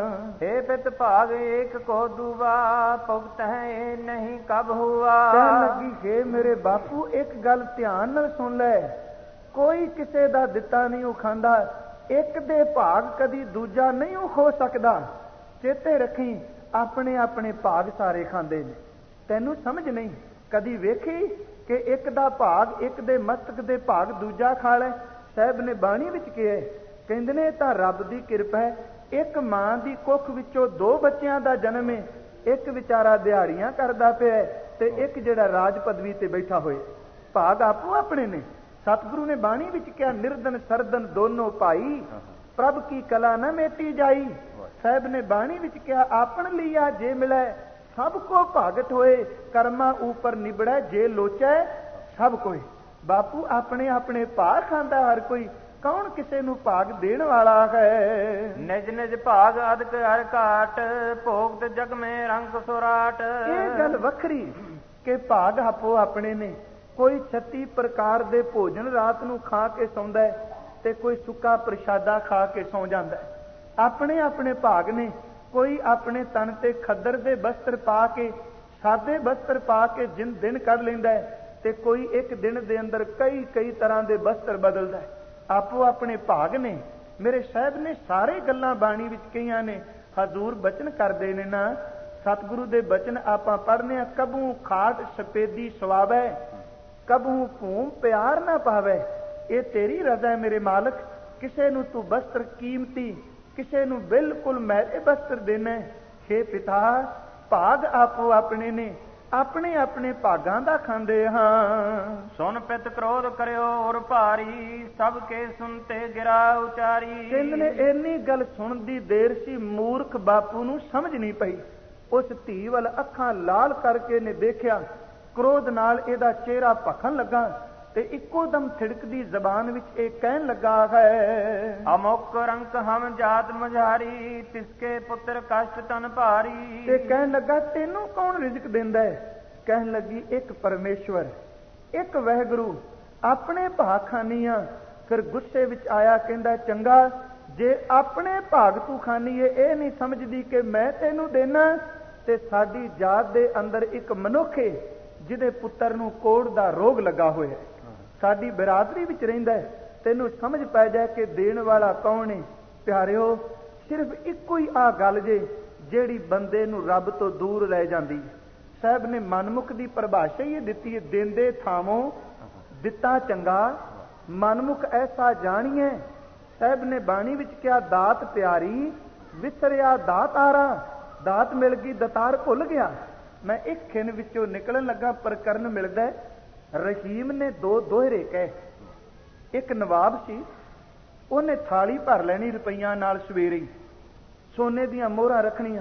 हे ਪਿਤ ਭਾਗ ਏਕ ਕੋ ਦੂਵਾ ਭੁਗਤ ਹੈ ਨਹੀਂ ਕਬ ਹੁਆ। ਕਹਿਣ ਲੱਗੀ ਹੈ ਮੇਰੇ ਬਾਪੂ ਇੱਕ ਗੱਲ ਧਿਆਨ ਨਾਲ ਸੁਣ ਲੈ, ਕੋਈ ਕਿਸੇ ਦਾ ਦਿੱਤਾ ਨਹੀਂ ਉਹ ਖਾਂਦਾ, ਇੱਕ ਦੇ ਭਾਗ ਕਦੀ ਦੂਜਾ ਨਹੀਂ ਉਹ ਹੋ ਸਕਦਾ। ਚੇਤੇ ਰੱਖੀ ਆਪਣੇ ਆਪਣੇ ਭਾਗ ਸਾਰੇ ਖਾਂਦੇ ਨੇ, ਤੈਨੂੰ ਸਮਝ ਨਹੀਂ ਕਦੀ ਵੇਖੀ ਕਿ ਇੱਕ ਦਾ ਭਾਗ ਇੱਕ ਦੇ ਮਸਤਕ ਦੇ ਭਾਗ ਦੂਜਾ ਖਾ ਲੈ। ਸਾਹਿਬ ਨੇ ਬਾਣੀ ਵਿੱਚ ਕਿਹਾ, ਕਹਿੰਦੇ ਨੇ ਤਾਂ ਰੱਬ ਦੀ ਕਿਰਪਾ ਹੈ, ਇੱਕ ਮਾਂ ਦੀ ਕੁੱਖ ਵਿੱਚੋਂ 2 ਬੱਚਿਆਂ ਦਾ ਜਨਮ ਹੈ, ਇੱਕ ਵਿਚਾਰਾ ਦਿਹਾੜੀਆਂ ਕਰਦਾ ਪਿਆ ਤੇ ਇੱਕ ਜਿਹੜਾ ਰਾਜ ਪਦਵੀ ਤੇ ਬੈਠਾ ਹੋਏ। ਭਾਗ ਆਪੋ ਆਪਣੇ ਨੇ। ਸਤਿਗੁਰੂ ਨੇ ਬਾਣੀ ਵਿੱਚ ਕਿਹਾ ਨਿਰਦਨ ਸਰਦਨ ਦੋਨੋਂ ਭਾਈ ਪ੍ਰਭ ਕੀ ਕਲਾ ਨਾ ਮੇਟੀ ਜਾਈ। ਸਾਹਿਬ ਨੇ ਬਾਣੀ ਵਿੱਚ ਕਿਹਾ ਆਪਣ ਲਿਆ ਜੇ ਮਿਲੈ ਸਭ ਕੋ ਭਾਗਤ ਹੋਏ, ਕਰਮਾ ਉਪਰ ਨਿਬੜੈ ਜੇ ਲੋਚੈ ਸਭ ਕੋਈ। ਬਾਪੂ ਆਪਣੇ ਆਪਣੇ ਭਾਗ ਖਾਂਦਾ ਹਰ ਕੋਈ, ਕੌਣ ਕਿਸੇ ਨੂੰ ਭਾਗ ਦੇਣ ਵਾਲਾ ਹੈ। ਨਿਜ ਨਿਜ ਭਾਗ ਅਦਕ ਹਰ ਘਾਟ ਭੋਗਤ ਜਗ ਮੇ ਰੰਗ ਸੁਰਾਟ। ਇਹ ਗੱਲ ਵੱਖਰੀ ਕਿ ਭਾਗ ਆਪੋ ਆਪਣੇ ਨੇ। ਕੋਈ 36 ਪ੍ਰਕਾਰ ਦੇ ਭੋਜਨ ਰਾਤ ਨੂੰ ਖਾ ਕੇ ਸੌਂਦਾ ਹੈ ਤੇ ਕੋਈ ਸੁੱਕਾ ਪ੍ਰਸ਼ਾਦਾ ਖਾ ਕੇ ਸੌਂ ਜਾਂਦਾ ਹੈ। ਆਪਣੇ ਆਪਣੇ ਭਾਗ ਨੇ। ਕੋਈ ਆਪਣੇ ਤਨ ਤੇ ਖੱਦਰ ਦੇ ਬਸਤਰ ਪਾ ਕੇ, ਸਾਦੇ ਬਸਤਰ ਪਾ ਕੇ ਦਿਨ ਕੱਢ ਲੈਂਦਾ ਹੈ, ਤੇ ਕੋਈ ਇੱਕ ਦਿਨ ਦੇ ਅੰਦਰ ਕਈ ਤਰ੍ਹਾਂ ਦੇ ਬਸਤਰ ਬਦਲਦਾ ਹੈ। ਆਪੋ ਆਪਣੇ ਭਾਗ ਨੇ। ਮੇਰੇ ਸਾਹਿਬ ਨੇ ਸਾਰੇ ਗੱਲਾਂ ਬਾਣੀ ਵਿੱਚ ਕਹੀਆਂ ਨੇ। ਹਜ਼ੂਰ ਬਚਨ ਕਰਦੇ ਨੇ ਨਾ, ਸਤਿਗੁਰੂ ਦੇ ਬਚਨ ਆਪਾਂ ਪੜ੍ਹਨੇ ਆ, ਕਬੂ ਖਾਟ ਸਪੇਦੀ ਸਵਾਵੈ ਕਬੂ ਭੂਮ ਪਿਆਰ ਨਾ ਪਾਵੈ। ਇਹ ਤੇਰੀ ਰਜ਼ਾ ਹੈ ਮੇਰੇ ਮਾਲਕ, ਕਿਸੇ ਨੂੰ ਤੂੰ ਬਸਤਰ ਕੀਮਤੀ, ਕਿਸੇ ਨੂੰ ਬਿਲਕੁਲ ਮੈਲੇ ਬਸਤਰ ਦੇਣਾ। ਹੇ ਪਿਤਾ ਭਾਗ ਆਪੋ ਆਪਣੇ ਨੇ, ਆਪਣੇ ਆਪਣੇ ਭਾਗਾਂ ਦਾ ਖਾਂਦੇ ਹਾਂ। ਸੁਨ ਪਿਤ ਕ੍ਰੋਧ ਕਰਿਓ ਔਰ ਭਾਰੀ ਸਭ ਕੇ ਸੁਨਤੇ ਗਿਰਾ ਉਚਾਰੀ। ਕਹਿੰਦੇ ਨੇ ਇੰਨੀ ਗੱਲ ਸੁਣਨ ਦੀ ਦੇਰ ਸੀ, ਮੂਰਖ ਬਾਪੂ ਨੂੰ ਸਮਝ ਨਹੀਂ ਪਈ। ਉਸ ਧੀ ਵੱਲ ਅੱਖਾਂ ਲਾਲ ਕਰਕੇ ਨੇ ਦੇਖਿਆ, ਕ੍ਰੋਧ ਨਾਲ ਇਹਦਾ ਚਿਹਰਾ ਭਖਣ ਲੱਗਾ ਤੇ ਇੱਕੋ ਦਮ ਥਿੜਕਦੀ ਜ਼ਬਾਨ ਵਿੱਚ ਇਹ ਕਹਿਣ ਲੱਗਾ ਹੈ, ਅਮੁਕ ਰੰਕ ਹਮ ਜਾਤ ਮਝਾਰੀ ਤਿਸਕੇ ਪੁੱਤਰ ਕਸ਼ਟ ਤਨ ਭਾਰੀ। ਤੇ ਕਹਿਣ ਲੱਗਾ ਤੈਨੂੰ ਕੌਣ ਰਿਜ਼ਕ ਦਿੰਦਾ ਹੈ। ਕਹਿਣ ਲੱਗੀ ਇੱਕ ਪਰਮੇਸ਼ਵਰ, ਇੱਕ ਵਾਹਿਗੁਰੂ, ਆਪਣੇ ਭਾਗ ਖਾਨੀਆਂ। ਫਿਰ ਗੁੱਸੇ ਵਿੱਚ ਆਇਆ, ਕਹਿੰਦਾ ਚੰਗਾ ਜੇ ਆਪਣੇ ਭਾਗ ਤੂੰ ਖਾਨੀ ਏ, ਇਹ ਨਹੀਂ ਸਮਝਦੀ ਕਿ ਮੈਂ ਤੈਨੂੰ ਦੇਣਾ। ਤੇ ਸਾਡੀ ਜਾਤ ਦੇ ਅੰਦਰ ਇੱਕ ਮਨੁੱਖ ਹੈ ਜਿਹਦੇ ਪੁੱਤਰ ਨੂੰ ਕੋੜ ਦਾ ਰੋਗ ਲੱਗਾ ਹੋਇਆ, ਸਾਡੀ ਬਰਾਦਰੀ ਵਿੱਚ ਰਹਿੰਦਾ ਹੈ, ਤੈਨੂੰ ਸਮਝ ਪੈ ਜਾਏ ਕਿ ਦੇਣ ਵਾਲਾ ਕੌਣ ਹੈ। ਪਿਆਰਿਓ ਸਿਰਫ ਇੱਕੋ ਹੀ ਆ ਗੱਲ ਜੇ ਜਿਹੜੀ ਬੰਦੇ ਨੂੰ ਰੱਬ ਤੋਂ ਦੂਰ ਲੈ ਜਾਂਦੀ। ਸਾਹਿਬ ਨੇ ਮਨਮੁਖ ਦੀ ਪਰਿਭਾਸ਼ਾ ਹੀ ਦਿੱਤੀ ਹੈ, ਦਿੰਦੇ ਥਾਵੋਂ ਦਿੱਤਾ ਚੰਗਾ, ਮਨਮੁਖ ਐਸਾ ਜਾਣੀਏ। ਸਾਹਿਬ ਨੇ ਬਾਣੀ ਵਿੱਚ ਕਿਹਾ, ਦਾਤ ਪਿਆਰੀ ਵਿਸਰਿਆ ਦਾਤਾਰਾ, ਦਾਤ ਮਿਲ ਗਈ ਦਤਾਰ ਭੁੱਲ ਗਿਆ। ਮੈਂ ਇੱਕ ਖਿੰਨ ਵਿੱਚੋਂ ਨਿਕਲਣ ਲੱਗਾ, ਪ੍ਰਕਰਨ ਮਿਲਦਾ ਰਹੀਮ ਨੇ ਦੋ ਦੋਹਰੇ ਕਹੇ। ਇੱਕ ਨਵਾਬ ਸੀ, ਉਹਨੇ ਥਾਲੀ ਭਰ ਲੈਣੀ ਰੁਪਈਆਂ ਨਾਲ, ਸਵੇਰੇ ਸੋਨੇ ਦੀਆਂ ਮੋਹਰਾਂ ਰੱਖਣੀਆਂ,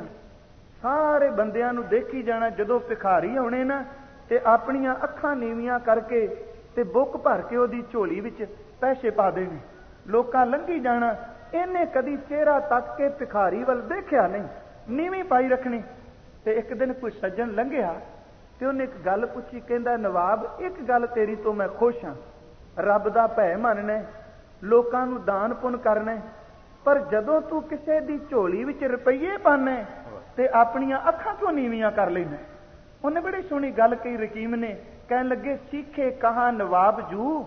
ਸਾਰੇ ਬੰਦਿਆਂ ਨੂੰ ਦੇਖੀ ਜਾਣਾ। ਜਦੋਂ ਭਿਖਾਰੀ ਆਉਣੇ ਨਾ ਤੇ ਆਪਣੀਆਂ ਅੱਖਾਂ ਨੀਵੀਆਂ ਕਰਕੇ ਤੇ ਬੁੱਕ ਭਰ ਕੇ ਉਹਦੀ ਝੋਲੀ ਵਿੱਚ ਪੈਸੇ ਪਾ ਦੇਣੇ, ਲੋਕਾਂ ਲੰਘੀ ਜਾਣਾ। ਇਹਨੇ ਕਦੀ ਚਿਹਰਾ ਤੱਕ ਕੇ ਭਿਖਾਰੀ ਵੱਲ ਦੇਖਿਆ ਨਹੀਂ, ਨੀਵੀਂ ਪਾਈ ਰੱਖਣੀ। ਤੇ ਇੱਕ ਦਿਨ ਕੋਈ ਸੱਜਣ ਲੰਘਿਆ ਤੇ ਉਹਨੇ ਇੱਕ ਗੱਲ ਪੁੱਛੀ, ਕਹਿੰਦਾ ਨਵਾਬ ਇੱਕ ਗੱਲ ਤੇਰੀ ਤੋਂ ਮੈਂ ਖੁਸ਼ ਹਾਂ, ਰੱਬ ਦਾ ਭੈ ਮੰਨਣਾ, ਲੋਕਾਂ ਨੂੰ ਦਾਨ ਪੁੰਨ ਕਰਨਾ, ਪਰ ਜਦੋਂ ਤੂੰ ਕਿਸੇ ਦੀ ਝੋਲੀ ਵਿੱਚ ਰੁਪਈਏ ਪਾਣਾ ਤੇ ਆਪਣੀਆਂ ਅੱਖਾਂ ਕਿਉਂ ਨੀਵੀਆਂ ਕਰ ਲੈਣਾ। ਉਹਨੇ ਬੜੀ ਸੋਹਣੀ ਗੱਲ ਕਹੀ ਰਕੀਮ ਨੇ, ਕਹਿਣ ਲੱਗੇ ਸਿੱਖੇ ਕਹਾ ਨਵਾਬ ਜੂ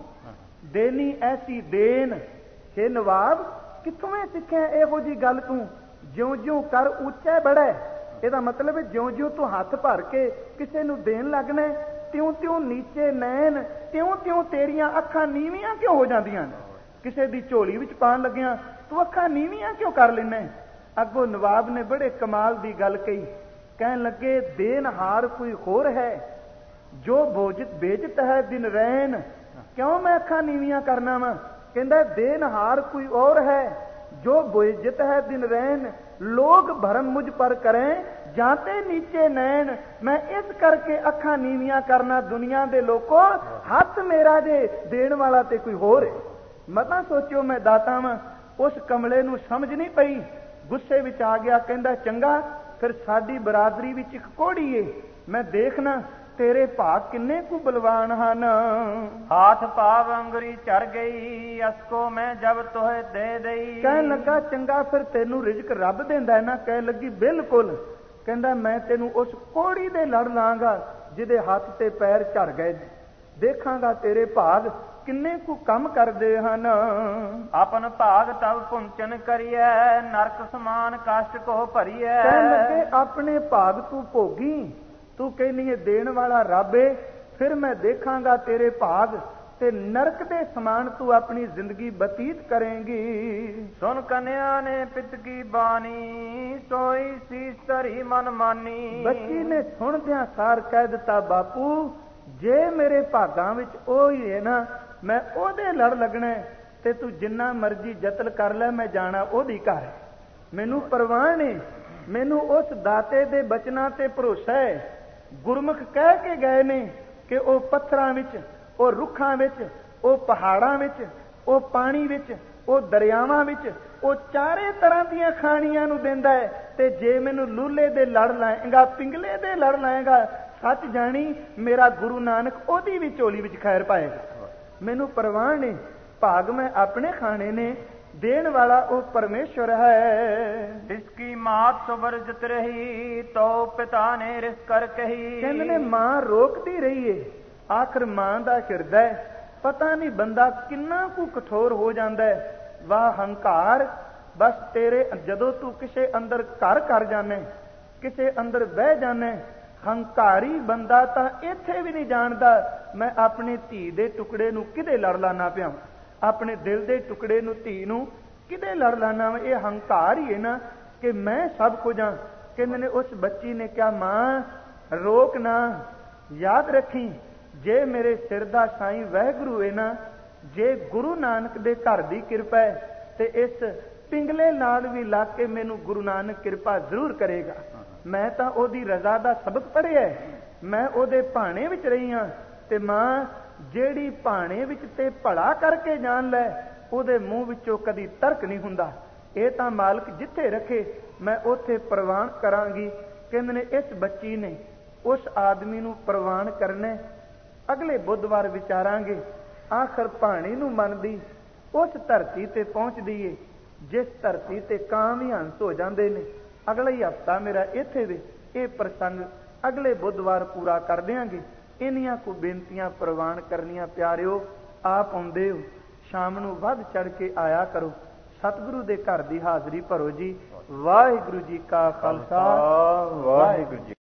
ਦੇਨੀ ਐਸੀ ਦੇਨ। ਹੇ ਨਵਾਬ ਕਿੱਥੋਂ ਇਹ ਸਿੱਖਿਆ ਇਹੋ ਜੀ ਗੱਲ ਤੂੰ, ਜਿਉਂ ਜਿਉਂ ਕਰ ਉੱਚਾ ਬੜਾ। ਇਹਦਾ ਮਤਲਬ ਹੈ ਜਿਉਂ ਜਿਉਂ ਤੂੰ ਹੱਥ ਭਰ ਕੇ ਕਿਸੇ ਨੂੰ ਦੇਣ ਲੱਗਣਾ, ਤਿਉਂ ਤਿਉਂ ਨੀਚੇ ਨੈਣ, ਤਿਉਂ ਤਿਉਂ ਤੇਰੀਆਂ ਅੱਖਾਂ ਨੀਵੀਆਂ ਕਿਉਂ ਹੋ ਜਾਂਦੀਆਂ ਨੇ। ਕਿਸੇ ਦੀ ਝੋਲੀ ਵਿੱਚ ਪਾਣ ਲੱਗਿਆ ਤੂੰ ਅੱਖਾਂ ਨੀਵੀਆਂ ਕਿਉਂ ਕਰ ਲੈਣਾ। ਅੱਗੋਂ ਨਵਾਬ ਨੇ ਬੜੇ ਕਮਾਲ ਦੀ ਗੱਲ ਕਹੀ, ਕਹਿਣ ਲੱਗੇ ਦੇਨਹਾਰ ਕੋਈ ਹੋਰ ਹੈ, ਜੋ ਬੇਜਤ ਹੈ ਦਿਨ ਰੈਨ। ਕਿਉਂ ਮੈਂ ਅੱਖਾਂ ਨੀਵੀਆਂ ਕਰਨਾ ਵਾ। ਕਹਿੰਦਾ ਦੇਨਹਾਰ ਕੋਈ और है जो बेइज्जत है दिन रैन, लोग भरम मुझ पर करें जाते नीचे नैन। मैं इस करके अखा नीवियां करना दुनिया दे लोगों, हथ मेरा जे देण वाला ते कोई होर है। मता सोचो मैं दाता वां। उस कमले नूं समझ नहीं पई, गुस्से विच आ गया, कहंदा चंगा फिर साडी बरादरी विच इक कोड़ी है, मैं देखना तेरे भाग किन्ने कु बलवान हन। हाथ पाव अंगुरी चढ़ गई, असको मैं जब तोहे दे दई। कहन लगा चंगा फिर तेनू रिजक रब देंदा है ना। कह लगी बिल्कुल। कहंदा मैं तेनू उस कोड़ी दे लड़ लांगा जिदे हाथ ते पैर झड़ गए, देखांगा तेरे भाग किन्ने कु कम करदे हन। अपन भाग तब पुंचन करिए, नरक समान कष्ट को भरिए। कहन लगे अपने भाग तू भोगी, तू कहनी है देण वाला रब है, फिर मैं देखांगा तेरे भाग ते नरक दे समान तू अपनी जिंदगी बतीत करेंगी। सुन कन्या ने पित की बानी, सोई शीस धरी मन मानी। बच्ची ने सुनदियां सार कह दिता, बापू जे मेरे भागां विच ओ ही है ना, मैं ओदे लड़ लगना ते तू जिन्ना मर्जी जतन कर ले, मैं जाना ओदी घर। मैनू परवाह नहीं, मैनू उस दाते दे बचनां ते भरोसा है। गुरमुख कह के गए ने कि ओ पत्थरां विच, ओ रुखां विच, ओ पहाड़ां विच, ओ पानी विच, ओ दरियावां विच, ओ चारे तरह दीयां खाणियां नूं दिंदा है। ते जे मैनू लूले दे लड़ लाएगा, पिंगले दे लड़ लाएगा, सच जानी मेरा गुरु नानक ओदी भी झोली विच खैर पाएगा। मैनू परवाह नहीं, भाग मैं अपने खाने ने, देण वाला वो परमेश्वर है। इसकी मात सुबरजत रही, तो पिता ने रिस कर कही। कहंदे ने मां रोकती रही है, आखिर मां दा हिरदा पता नहीं बंदा किन्ना कु कठोर हो जाता है। वाह हंकार, बस तेरे जदों तू किसे अंदर घर कर जाने, किसे अंदर बह जाने, हंकारी बंदा तां इत्थे भी नहीं जानदा मैं अपनी धी दे टुकड़े नूं किदे लड़ लाना पिया, अपने दिल दे टुकड़े नूं धी नूं किदे लड़ लाना। ये हंकार ही है ना कि मैं सब कुछ हाँ। कहंदे ने उस बच्ची ने क्या, मां रोक ना, याद रखी जे मेरे सिर दा साईं वाहिगुरू है ना, जे गुरु नानक दे घर दी कृपा है ते इस पिंगले नाल भी लग के मैनू गुरु नानक कृपा जरूर करेगा। मैं तां ओदी रजा दा सबक पढ़िया, मैं ओदे भाणे विच रही हाँ। ते मां ਜਿਹੜੀ ਭਾਣੇ ਵਿੱਚ ਤੇ ਭਲਾ ਕਰਕੇ ਜਾਣ ਲੈ, ਉਹਦੇ ਮੂੰਹ ਵਿੱਚੋਂ ਕਦੀ ਤਰਕ ਨਹੀਂ ਹੁੰਦਾ। ਇਹ ਤਾਂ ਮਾਲਕ ਜਿੱਥੇ ਰੱਖੇ ਮੈਂ ਉੱਥੇ ਪ੍ਰਵਾਨ ਕਰਾਂਗੀ। ਕਹਿੰਦੇ ਨੇ ਇਸ ਬੱਚੀ ਨੇ ਉਸ ਆਦਮੀ ਨੂੰ ਪ੍ਰਵਾਨ ਕਰਨਾ। ਅਗਲੇ ਬੁੱਧਵਾਰ ਵਿਚਾਰਾਂਗੇ ਆਖਰ ਭਾਣੇ ਨੂੰ ਮੰਨਦੀ ਉਸ ਧਰਤੀ ਤੇ ਪਹੁੰਚਦੀ ਏ ਜਿਸ ਧਰਤੀ ਤੇ ਕਾਂ ਵੀ ਹੰਸ ਹੋ ਜਾਂਦੇ ਨੇ। ਅਗਲਾ ਹੀ ਹਫਤਾ ਮੇਰਾ ਇੱਥੇ ਦੇ ਇਹ ਪ੍ਰਸੰਗ ਅਗਲੇ ਬੁੱਧਵਾਰ ਪੂਰਾ ਕਰ ਦਿਆਂਗੇ। इनिया को बेनतियां प्रवान करनिया प्यारिओ, आप आउंदे हो शाम नूं वध चढ़ के आया करो, सतगुरु दे घर दी हाजरी भरो जी। वाहिगुरु जी का खालसा, वाहिगुरु जी।